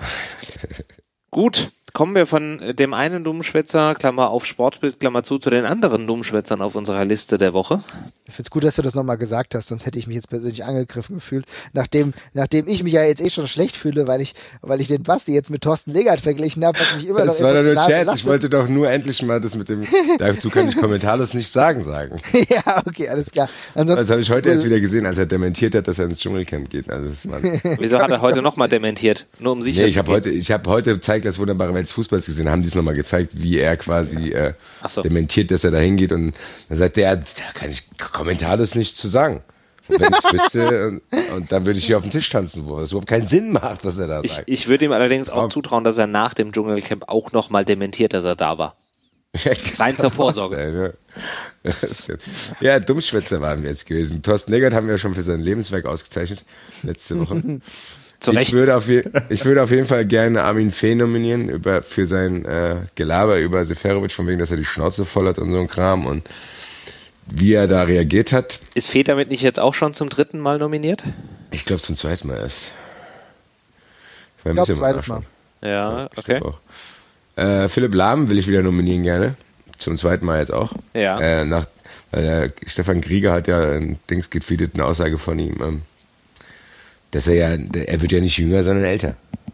Gut, kommen wir von dem einen Dummschwätzer, Klammer auf Sportbild, Klammer zu, zu den anderen Dummschwätzern auf unserer Liste der Woche. Ich finde es gut, dass du das nochmal gesagt hast, sonst hätte ich mich jetzt persönlich angegriffen gefühlt. Nachdem, nachdem ich mich ja jetzt eh schon schlecht fühle, weil ich, weil ich den Basti jetzt mit Thorsten Legert verglichen habe, hat mich immer das noch... Das war doch nur Chat, lachen. Ich wollte doch nur endlich mal das mit dem, dazu kann ich kommentarlos nicht sagen sagen. Ja, okay, alles klar. Ansonsten, das habe ich heute erst wieder gesehen, als er dementiert hat, dass er ins Dschungelcamp geht. Also das war Wieso hat er heute nochmal dementiert? Nur um sicher nee, ich habe heute, ich habe heute gezeigt, das wunderbare Welt des Fußballs gesehen, haben die es nochmal gezeigt, wie er quasi äh, so. dementiert, dass er da hingeht und dann sagt er, da kann ich kommentarlos nichts zu sagen. Und wenn ich wüsste, und, und dann würde ich hier auf den Tisch tanzen, wo es überhaupt keinen Sinn macht, was er da ich, sagt. Ich würde ihm allerdings auch zutrauen, dass er nach dem Dschungelcamp auch nochmal dementiert, dass er da war. Rein zur Vorsorge. Ja, Dummschwätzer waren wir jetzt gewesen. Thorsten Legert haben wir ja schon für sein Lebenswerk ausgezeichnet, letzte Woche. Ich würde, auf je, ich würde auf jeden Fall gerne Armin Fee nominieren über, für sein äh, Gelaber über Seferovic, von wegen, dass er die Schnauze voll hat und so ein Kram und wie er da reagiert hat. Ist Fee damit nicht jetzt auch schon zum dritten Mal nominiert? Ich glaube zum zweiten Mal erst. Ich glaube zweites Mal. Ja, ja, okay. Äh, Philipp Lahm will ich wieder nominieren gerne. Zum zweiten Mal jetzt auch. Ja. Äh, nach, weil der Stefan Krieger hat ja ein Dings getweetet, eine Aussage von ihm, ähm, dass er ja, er wird ja nicht jünger, sondern älter.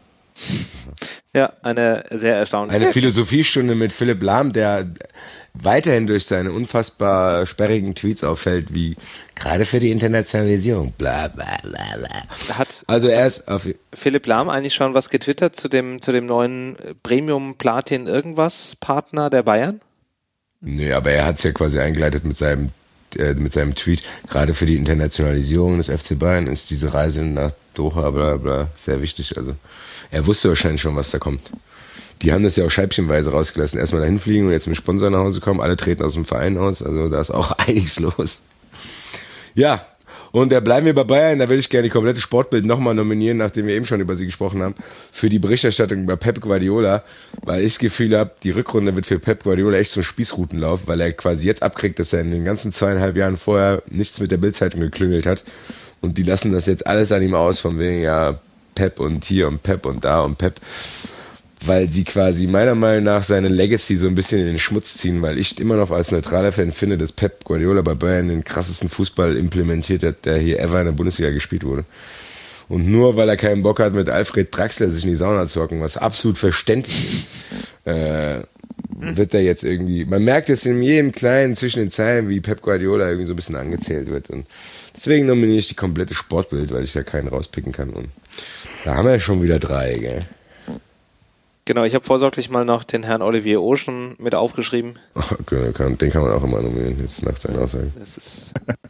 Ja, eine sehr erstaunliche. Eine Philosophiestunde mit Philipp Lahm, der weiterhin durch seine unfassbar sperrigen Tweets auffällt, wie gerade für die Internationalisierung, bla bla bla bla. Hat also er ist auf Philipp Lahm eigentlich schon was getwittert zu dem, zu dem neuen Premium Platin irgendwas Partner der Bayern? Nee, aber er hat es ja quasi eingeleitet mit seinem mit seinem Tweet, gerade für die Internationalisierung des F C Bayern ist diese Reise nach Doha bla bla sehr wichtig. Also er wusste wahrscheinlich schon, was da kommt. Die haben das ja auch scheibchenweise rausgelassen. Erstmal dahin fliegen und jetzt mit Sponsor nach Hause kommen. Alle treten aus dem Verein aus. Also da ist auch einiges los. Ja, und da bleiben wir bei Bayern. Da würde ich gerne die komplette Sportbild nochmal nominieren, nachdem wir eben schon über sie gesprochen haben, für die Berichterstattung über Pep Guardiola, weil ich das Gefühl habe, die Rückrunde wird für Pep Guardiola echt so ein Spießrutenlauf, weil er quasi jetzt abkriegt, dass er in den ganzen zweieinhalb Jahren vorher nichts mit der Bildzeitung geklüngelt hat. Und die lassen das jetzt alles an ihm aus, von wegen, ja, Pep und hier und Pep und da und Pep. Weil sie quasi meiner Meinung nach seine Legacy so ein bisschen in den Schmutz ziehen, weil ich immer noch als neutraler Fan finde, dass Pep Guardiola bei Bayern den krassesten Fußball implementiert hat, der hier ever in der Bundesliga gespielt wurde. Und nur weil er keinen Bock hat, mit Alfred Draxler sich in die Sauna zu hocken, was absolut verständlich ist, äh, wird er jetzt irgendwie, man merkt es in jedem Kleinen zwischen den Zeilen, wie Pep Guardiola irgendwie so ein bisschen angezählt wird. Und deswegen nominiere ich die komplette Sportbild, weil ich da keinen rauspicken kann. Und da haben wir schon wieder drei, gell? Genau, ich habe vorsorglich mal noch den Herrn Olivier Ocean mit aufgeschrieben. Okay, den kann man auch immer nominieren, jetzt nach seinen Aussagen. Das ist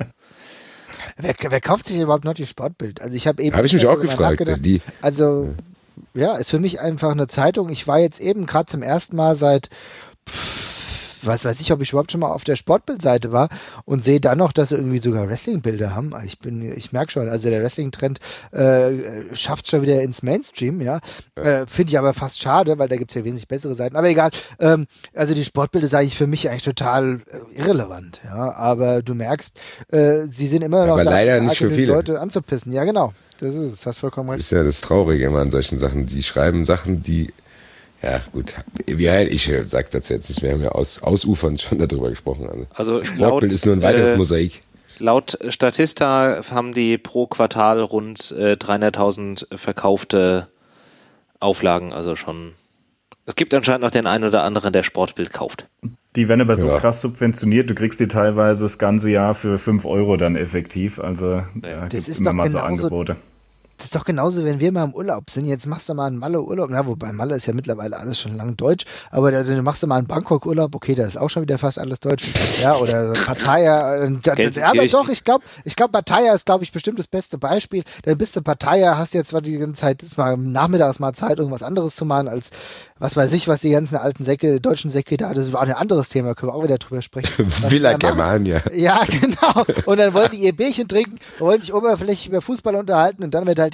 wer, wer kauft sich überhaupt noch die Sportbild? Also ich habe eben... Habe ich mich auch gefragt. Die, also, ja, ist für mich einfach eine Zeitung. Ich war jetzt eben gerade zum ersten Mal seit... Pff, was weiß ich, ob ich überhaupt schon mal auf der Sportbildseite war und sehe dann noch, dass sie irgendwie sogar Wrestling-Bilder haben. Ich bin, ich merke schon, also der Wrestling-Trend äh, schafft schon wieder ins Mainstream, ja. ja. Äh, Finde ich aber fast schade, weil da gibt es ja wesentlich bessere Seiten. Aber egal, ähm, also die Sportbilder sage ich für mich eigentlich total äh, irrelevant, ja. Aber du merkst, äh, sie sind immer noch aber da, leider nicht für viele Leute anzupissen. Ja, genau. Das ist es, hast vollkommen recht. Das ist ja das Traurige immer an solchen Sachen. Die schreiben Sachen, die ja, gut. Ja, ich sag dazu jetzt nicht, wir haben ja aus, ausufernd schon darüber gesprochen. Also, also Sportbild laut, ist nur ein weiteres äh, Mosaik. Laut Statista haben die pro Quartal rund äh, dreihunderttausend verkaufte Auflagen, also schon. Es gibt anscheinend noch den einen oder anderen, der Sportbild kauft. Die werden aber so ja. krass subventioniert, du kriegst die teilweise das ganze Jahr für fünf Euro dann effektiv. Also da gibt es immer mal so Angebote. Das ist doch genauso, wenn wir mal im Urlaub sind. Jetzt machst du mal einen Malle-Urlaub. Na, wobei Malle ist ja mittlerweile alles schon lang deutsch. Aber da, dann machst du mal einen Bangkok-Urlaub. Okay, da ist auch schon wieder fast alles deutsch. Ja, oder Pattaya. Da, ja, aber doch, ich glaube, ich glaube, Pattaya ist, glaube ich, bestimmt das beste Beispiel. Dann bist du Pattaya, hast jetzt zwar die ganze Zeit, ist mal nachmittags mal Zeit, irgendwas anderes zu machen, als was weiß ich, was die ganzen alten Säcke, deutschen Säcke da, das war ein anderes Thema, können wir auch wieder drüber sprechen. Villa Germania. Ja, genau. Und dann wollen die ihr Bierchen trinken, wollen sich oberflächlich über Fußball unterhalten und dann wird halt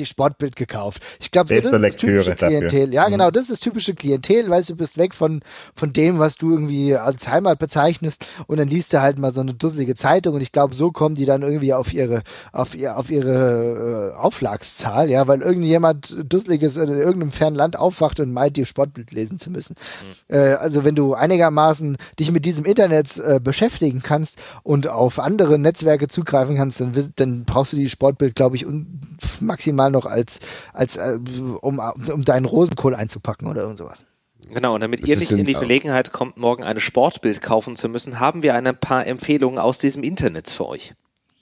die Sportbild gekauft. Ich glaube, das ist das typische Klientel. Ja, genau, das ist das typische Klientel, weißt du, bist weg von, von dem, was du irgendwie als Heimat bezeichnest und dann liest du halt mal so eine dusselige Zeitung und ich glaube, so kommen die dann irgendwie auf ihre, auf ihr, auf ihre äh, Auflagszahl, ja, weil irgendjemand Dusseliges in irgendeinem fernen Land aufwacht und meint, die Sportbild lesen zu müssen. Mhm. Äh, also wenn du einigermaßen dich mit diesem Internet äh, beschäftigen kannst und auf andere Netzwerke zugreifen kannst, dann, dann brauchst du die Sportbild, glaube ich, un- maximal noch als, als äh, um, um deinen Rosenkohl einzupacken oder irgend sowas. Genau, und damit ihr nicht in die Verlegenheit kommt, morgen eine Sportbild kaufen zu müssen, haben wir ein paar Empfehlungen aus diesem Internet für euch.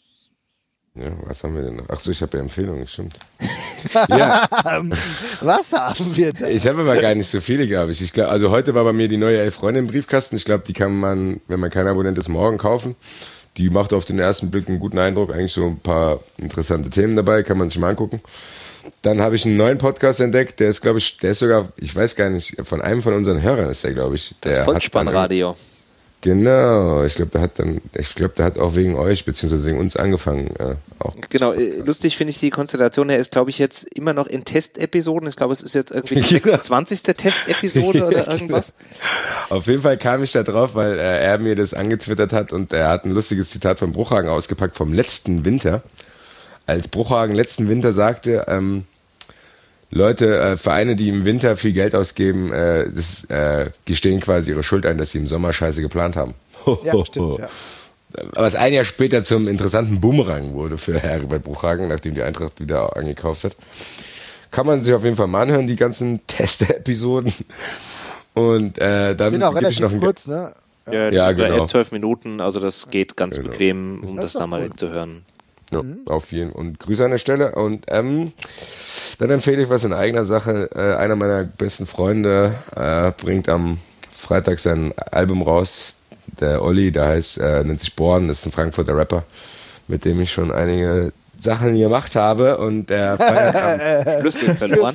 Ja, was haben wir denn noch? Ach so, ich habe ja Empfehlungen, stimmt. Ja. Was haben wir denn? Ich habe aber gar nicht so viele, glaube ich. ich glaub, also heute war bei mir die neue Elf Freunde im Briefkasten. Ich glaube, die kann man, wenn man kein Abonnent ist, morgen kaufen. Die macht auf den ersten Blick einen guten Eindruck. Eigentlich so ein paar interessante Themen dabei, kann man sich mal angucken. Dann habe ich einen neuen Podcast entdeckt, der ist, glaube ich, der ist sogar, ich weiß gar nicht, von einem von unseren Hörern ist der, glaube ich. Der das Vollspannradio. Genau, ich glaube, der hat dann, ich glaube, der hat auch wegen euch beziehungsweise wegen uns angefangen. Äh, auch. Genau, lustig finde ich die Konstellation. Er ist, glaube ich, jetzt immer noch in Testepisoden. Ich glaube, es ist jetzt irgendwie die sechsundzwanzigste Testepisode oder irgendwas. Auf jeden Fall kam ich da drauf, weil äh, er mir das angetwittert hat und er hat ein lustiges Zitat von Bruchhagen ausgepackt vom letzten Winter. Als Bruchhagen letzten Winter sagte, ähm, Leute, äh, Vereine, die im Winter viel Geld ausgeben, äh, das, äh, gestehen quasi ihre Schuld ein, dass sie im Sommer Scheiße geplant haben. Ja, stimmt, ja. Was ein Jahr später zum interessanten Boomerang wurde für Herbert Bruchhagen, nachdem die Eintracht wieder angekauft hat. Kann man sich auf jeden Fall mal anhören, die ganzen Teste-Episoden. Und äh, dann sind auch relativ noch kurz, ne? Ja, ja genau. elf, zwölf Minuten, also das geht ganz genau. bequem, um das, das da mal zu hören. Ja, mhm. Auf jeden Fall. Und Grüße an der Stelle. Und ähm, dann empfehle ich was in eigener Sache. Äh, einer meiner besten Freunde äh, bringt am Freitag sein Album raus. Der Olli, der heißt, äh, nennt sich Born, ist ein Frankfurter Rapper, mit dem ich schon einige Sachen gemacht habe. Und der feiert am Schlüssel verloren.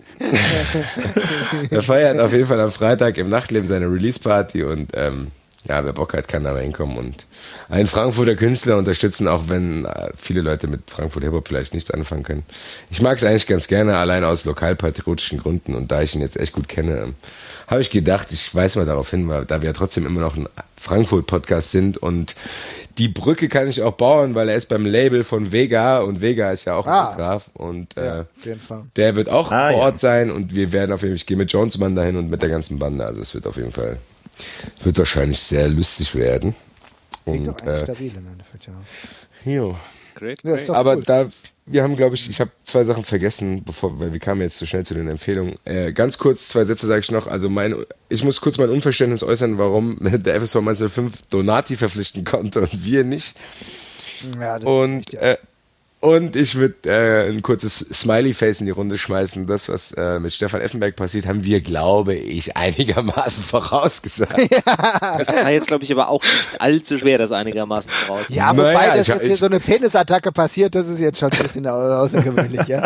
Der feiert auf jeden Fall am Freitag im Nachtleben seine Release-Party und ähm, ja, wer Bock hat, kann da mal hinkommen und einen Frankfurter Künstler unterstützen, auch wenn äh, viele Leute mit Frankfurt Hip-Hop vielleicht nichts anfangen können. Ich mag es eigentlich ganz gerne, allein aus lokalpatriotischen Gründen und da ich ihn jetzt echt gut kenne, ähm, habe ich gedacht, ich weise mal darauf hin, weil da wir ja trotzdem immer noch ein Frankfurt-Podcast sind und die Brücke kann ich auch bauen, weil er ist beim Label von Vega und Vega ist ja auch ein ah, Fotograf und äh, ja, auf jeden Fall. Der wird auch ah, vor Ort ja. sein und wir werden auf jeden Fall, ich gehe mit Jonesman dahin und mit der ganzen Bande, also es wird auf jeden Fall wird wahrscheinlich sehr lustig werden. Klingt und, doch eigentlich äh, stabil im Endeffekt, ja. Jo. Great, Ja, great. ist doch Aber cool. da, wir haben, glaube ich, ich habe zwei Sachen vergessen, bevor, weil wir kamen jetzt so schnell zu den Empfehlungen. Äh, ganz kurz, zwei Sätze sage ich noch. Also mein, ich muss kurz mein Unverständnis äußern, warum der F S V neunzehnhundertfünf Donati verpflichten konnte und wir nicht. Ja, das Und äh, Und ich würde äh, ein kurzes Smiley-Face in die Runde schmeißen. Das, was äh, mit Stefan Effenberg passiert, haben wir, glaube ich, einigermaßen vorausgesagt. Das war jetzt, glaube ich, aber auch nicht allzu schwer, das einigermaßen voraus. Ja, wobei Naja, das ich- jetzt hier ich- so eine Penisattacke passiert, das ist jetzt schon ein bisschen au- außergewöhnlich, ja.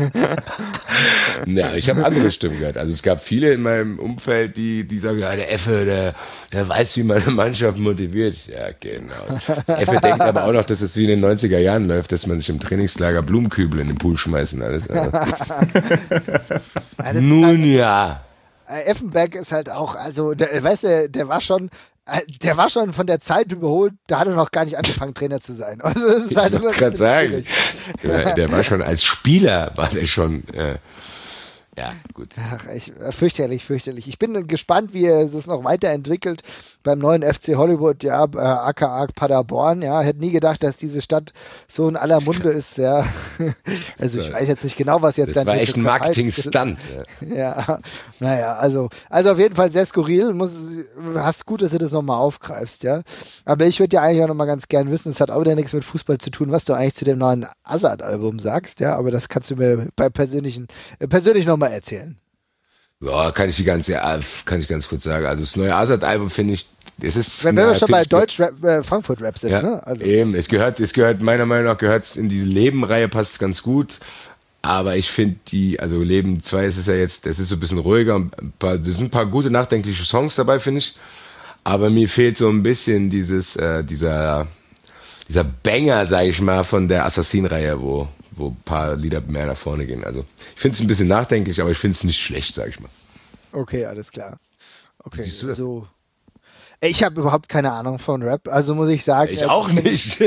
Ja, ich habe andere Stimmen gehört. Also es gab viele in meinem Umfeld, die, die sagen, ja, der Effe, der, der weiß, wie man eine Mannschaft motiviert. Ja, genau. Effe denkt aber auch noch, dass es wie in den neunziger Jahren läuft, dass man sich im Trainingslager Blumenkübel in den Pool schmeißen alles. Ja, das ist Nun halt, ja. äh, Effenberg ist halt auch, also, der, weißt du, der war schon, äh, der war schon von der Zeit überholt, da hat er noch gar nicht angefangen, Trainer zu sein. Also, das ist Ich halt wollte immer gerade sagen, schwierig. der, der war schon als Spieler, war der schon, äh, ja, gut. Ach, ich, äh, fürchterlich, fürchterlich. Ich bin gespannt, wie er das noch weiterentwickelt beim neuen F C Hollywood, ja, äh, aka Paderborn, ja. Hätte nie gedacht, dass diese Stadt so in aller Munde ist, ja. Also ich weiß jetzt nicht genau, was jetzt Das sein war echt ein Gehalt ist. Marketing-Stunt. Ja. Ja, naja, also, also auf jeden Fall sehr skurril. Muss, hast gut, dass du das nochmal aufgreifst, ja. Aber ich würde ja eigentlich auch nochmal ganz gern wissen, es hat auch wieder nichts mit Fußball zu tun, was du eigentlich zu dem neuen Azad-Album sagst, ja. Aber das kannst du mir bei persönlichen, äh, persönlich nochmal erzählen. Ja, kann ich die ganze, ja, kann ich ganz kurz sagen. Also das neue Azad-Album finde ich, es ist Wenn wir schon bei natürlich- Deutsch-Rap, äh, Frankfurt-Rap sind, Ja, ne? Also, eben. Es gehört, es gehört, meiner Meinung nach gehört es in diese Leben-Reihe, passt es ganz gut. Aber ich finde die, also Leben zwei ist es ja jetzt, es ist so ein bisschen ruhiger. Ein paar, es sind ein paar gute, nachdenkliche Songs dabei, finde ich. Aber mir fehlt so ein bisschen dieses, äh, dieser, dieser Banger, sag ich mal, von der Assassin-Reihe, wo, wo ein paar Lieder mehr nach vorne gehen. Also ich finde es ein bisschen nachdenklich, aber ich finde es nicht schlecht, sag ich mal. Okay, alles klar. Okay, siehst du das? So. Ich habe überhaupt keine Ahnung von Rap, also muss ich sagen. Ich auch nicht.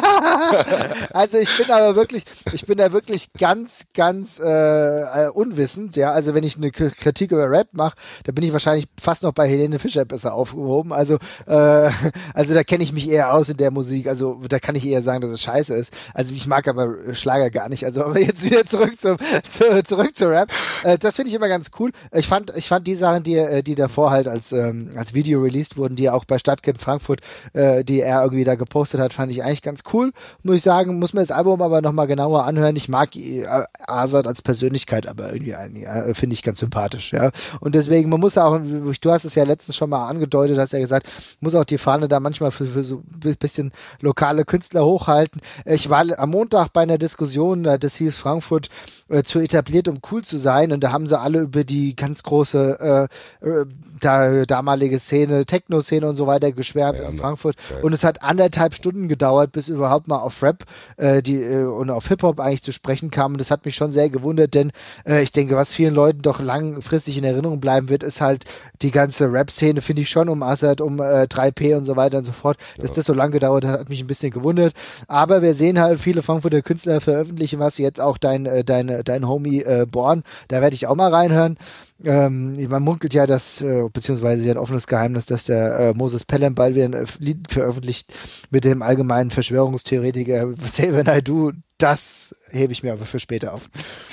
Also ich bin aber wirklich, ich bin da wirklich ganz, ganz äh, unwissend, ja. Also wenn ich eine Kritik über Rap mache, da bin ich wahrscheinlich fast noch bei Helene Fischer besser aufgehoben. Also, äh, also da kenne ich mich eher aus in der Musik. Also da kann ich eher sagen, dass es scheiße ist. Also ich mag aber Schlager gar nicht. Also aber jetzt wieder zurück zum zu, zurück zu Rap. Äh, das finde ich immer ganz cool. Ich fand, ich fand die Sachen, die, die davor halt als ähm, als Video released wurden, die auch bei Stadtkind Frankfurt, äh, die er irgendwie da gepostet hat, fand ich eigentlich ganz cool. Muss ich sagen, muss mir das Album aber nochmal genauer anhören. Ich mag äh, Azad als Persönlichkeit, aber irgendwie äh, finde ich ganz sympathisch, ja. Und deswegen, man muss auch, du hast es ja letztens schon mal angedeutet, hast ja gesagt, muss auch die Fahne da manchmal für, für so ein bisschen lokale Künstler hochhalten. Ich war am Montag bei einer Diskussion, das hieß Frankfurt äh, zu etabliert, um cool zu sein, und da haben sie alle über die ganz große äh, äh, da, damalige Szene, Techno-Szene und so weiter geschwärmt ja, in Frankfurt. Ja. Und es hat anderthalb Stunden gedauert, bis überhaupt mal auf Rap äh, die, äh, und auf Hip-Hop eigentlich zu sprechen kam. Und das hat mich schon sehr gewundert, denn äh, ich denke, was vielen Leuten doch langfristig in Erinnerung bleiben wird, ist halt die ganze Rap-Szene, finde ich schon, um Azad, um äh, drei P und so weiter und so fort. Ja. Dass das so lange gedauert hat, hat mich ein bisschen gewundert. Aber wir sehen halt, viele Frankfurter Künstler veröffentlichen was, jetzt auch dein, äh, dein, dein Homie äh, Born, da werde ich auch mal reinhören. Ähm, man munkelt ja, dass, äh, beziehungsweise ja ein offenes Geheimnis, dass der äh, Moses Pelham bald wieder ein Lied veröffentlicht mit dem allgemeinen Verschwörungstheoretiker Xavier Naidoo. Das hebe ich mir aber für später auf.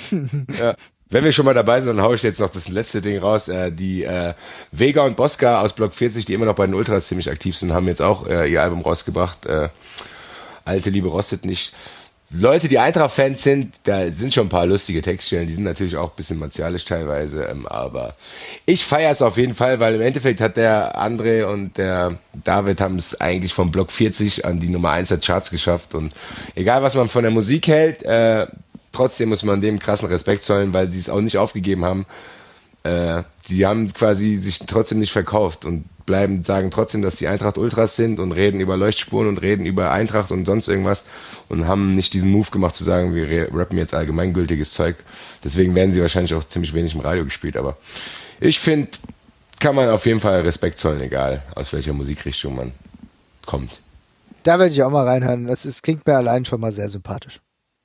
Ja. Wenn wir schon mal dabei sind, dann haue ich jetzt noch das letzte Ding raus. Äh, die äh, Vega und Bosca aus Block vierzig, die immer noch bei den Ultras ziemlich aktiv sind, haben jetzt auch äh, ihr Album rausgebracht. Äh, Alte Liebe rostet nicht. Leute, die Eintracht-Fans sind, da sind schon ein paar lustige Textstellen, die sind natürlich auch ein bisschen martialisch teilweise, ähm, aber ich feiere es auf jeden Fall, weil im Endeffekt hat der André und der David haben es eigentlich vom Block vierzig an die Nummer eins der Charts geschafft, und egal was man von der Musik hält, äh, trotzdem muss man dem krassen Respekt zollen, weil sie es auch nicht aufgegeben haben. Äh, die haben quasi sich trotzdem nicht verkauft und bleiben, sagen trotzdem, dass die Eintracht Ultras sind und reden über Leuchtspuren und reden über Eintracht und sonst irgendwas und haben nicht diesen Move gemacht zu sagen, wir rappen jetzt allgemeingültiges Zeug. Deswegen werden sie wahrscheinlich auch ziemlich wenig im Radio gespielt, aber ich finde, kann man auf jeden Fall Respekt zollen, egal aus welcher Musikrichtung man kommt. Da werde ich auch mal reinhören. Das ist, klingt mir allein schon mal sehr sympathisch.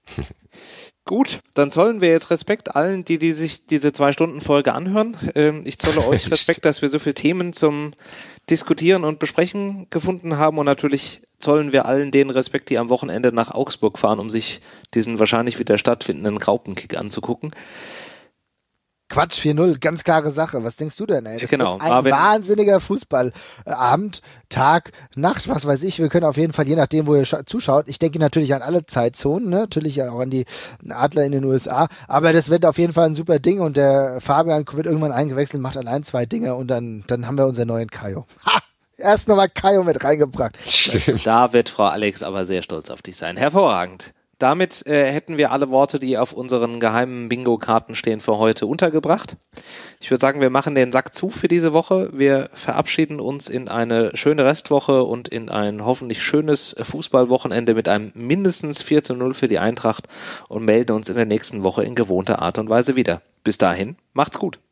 Gut, dann zollen wir jetzt Respekt allen, die, die sich diese Zwei-Stunden-Folge anhören. Ähm, ich zolle euch Respekt, dass wir so viele Themen zum Diskutieren und Besprechen gefunden haben, und natürlich zollen wir allen den Respekt, die am Wochenende nach Augsburg fahren, um sich diesen wahrscheinlich wieder stattfindenden Graupenkick anzugucken. Quatsch, vier null, ganz klare Sache. Was denkst du denn, ey? Das genau, wird ein wahnsinniger Fußballabend, Tag, Nacht, was weiß ich. Wir können auf jeden Fall, je nachdem, wo ihr zuschaut, ich denke natürlich an alle Zeitzonen, ne? Natürlich auch an die Adler in den U S A, aber das wird auf jeden Fall ein super Ding, und der Fabian wird irgendwann eingewechselt, macht allein zwei Dinge, und dann, dann haben wir unseren neuen Kajo. Ha! Erst nochmal Kajo mit reingebracht. Stimmt. Da wird Frau Alex aber sehr stolz auf dich sein. Hervorragend. Damit äh, hätten wir alle Worte, die auf unseren geheimen Bingo-Karten stehen, für heute untergebracht. Ich würde sagen, wir machen den Sack zu für diese Woche. Wir verabschieden uns in eine schöne Restwoche und in ein hoffentlich schönes Fußballwochenende mit einem mindestens vier zu null für die Eintracht und melden uns in der nächsten Woche in gewohnter Art und Weise wieder. Bis dahin, macht's gut.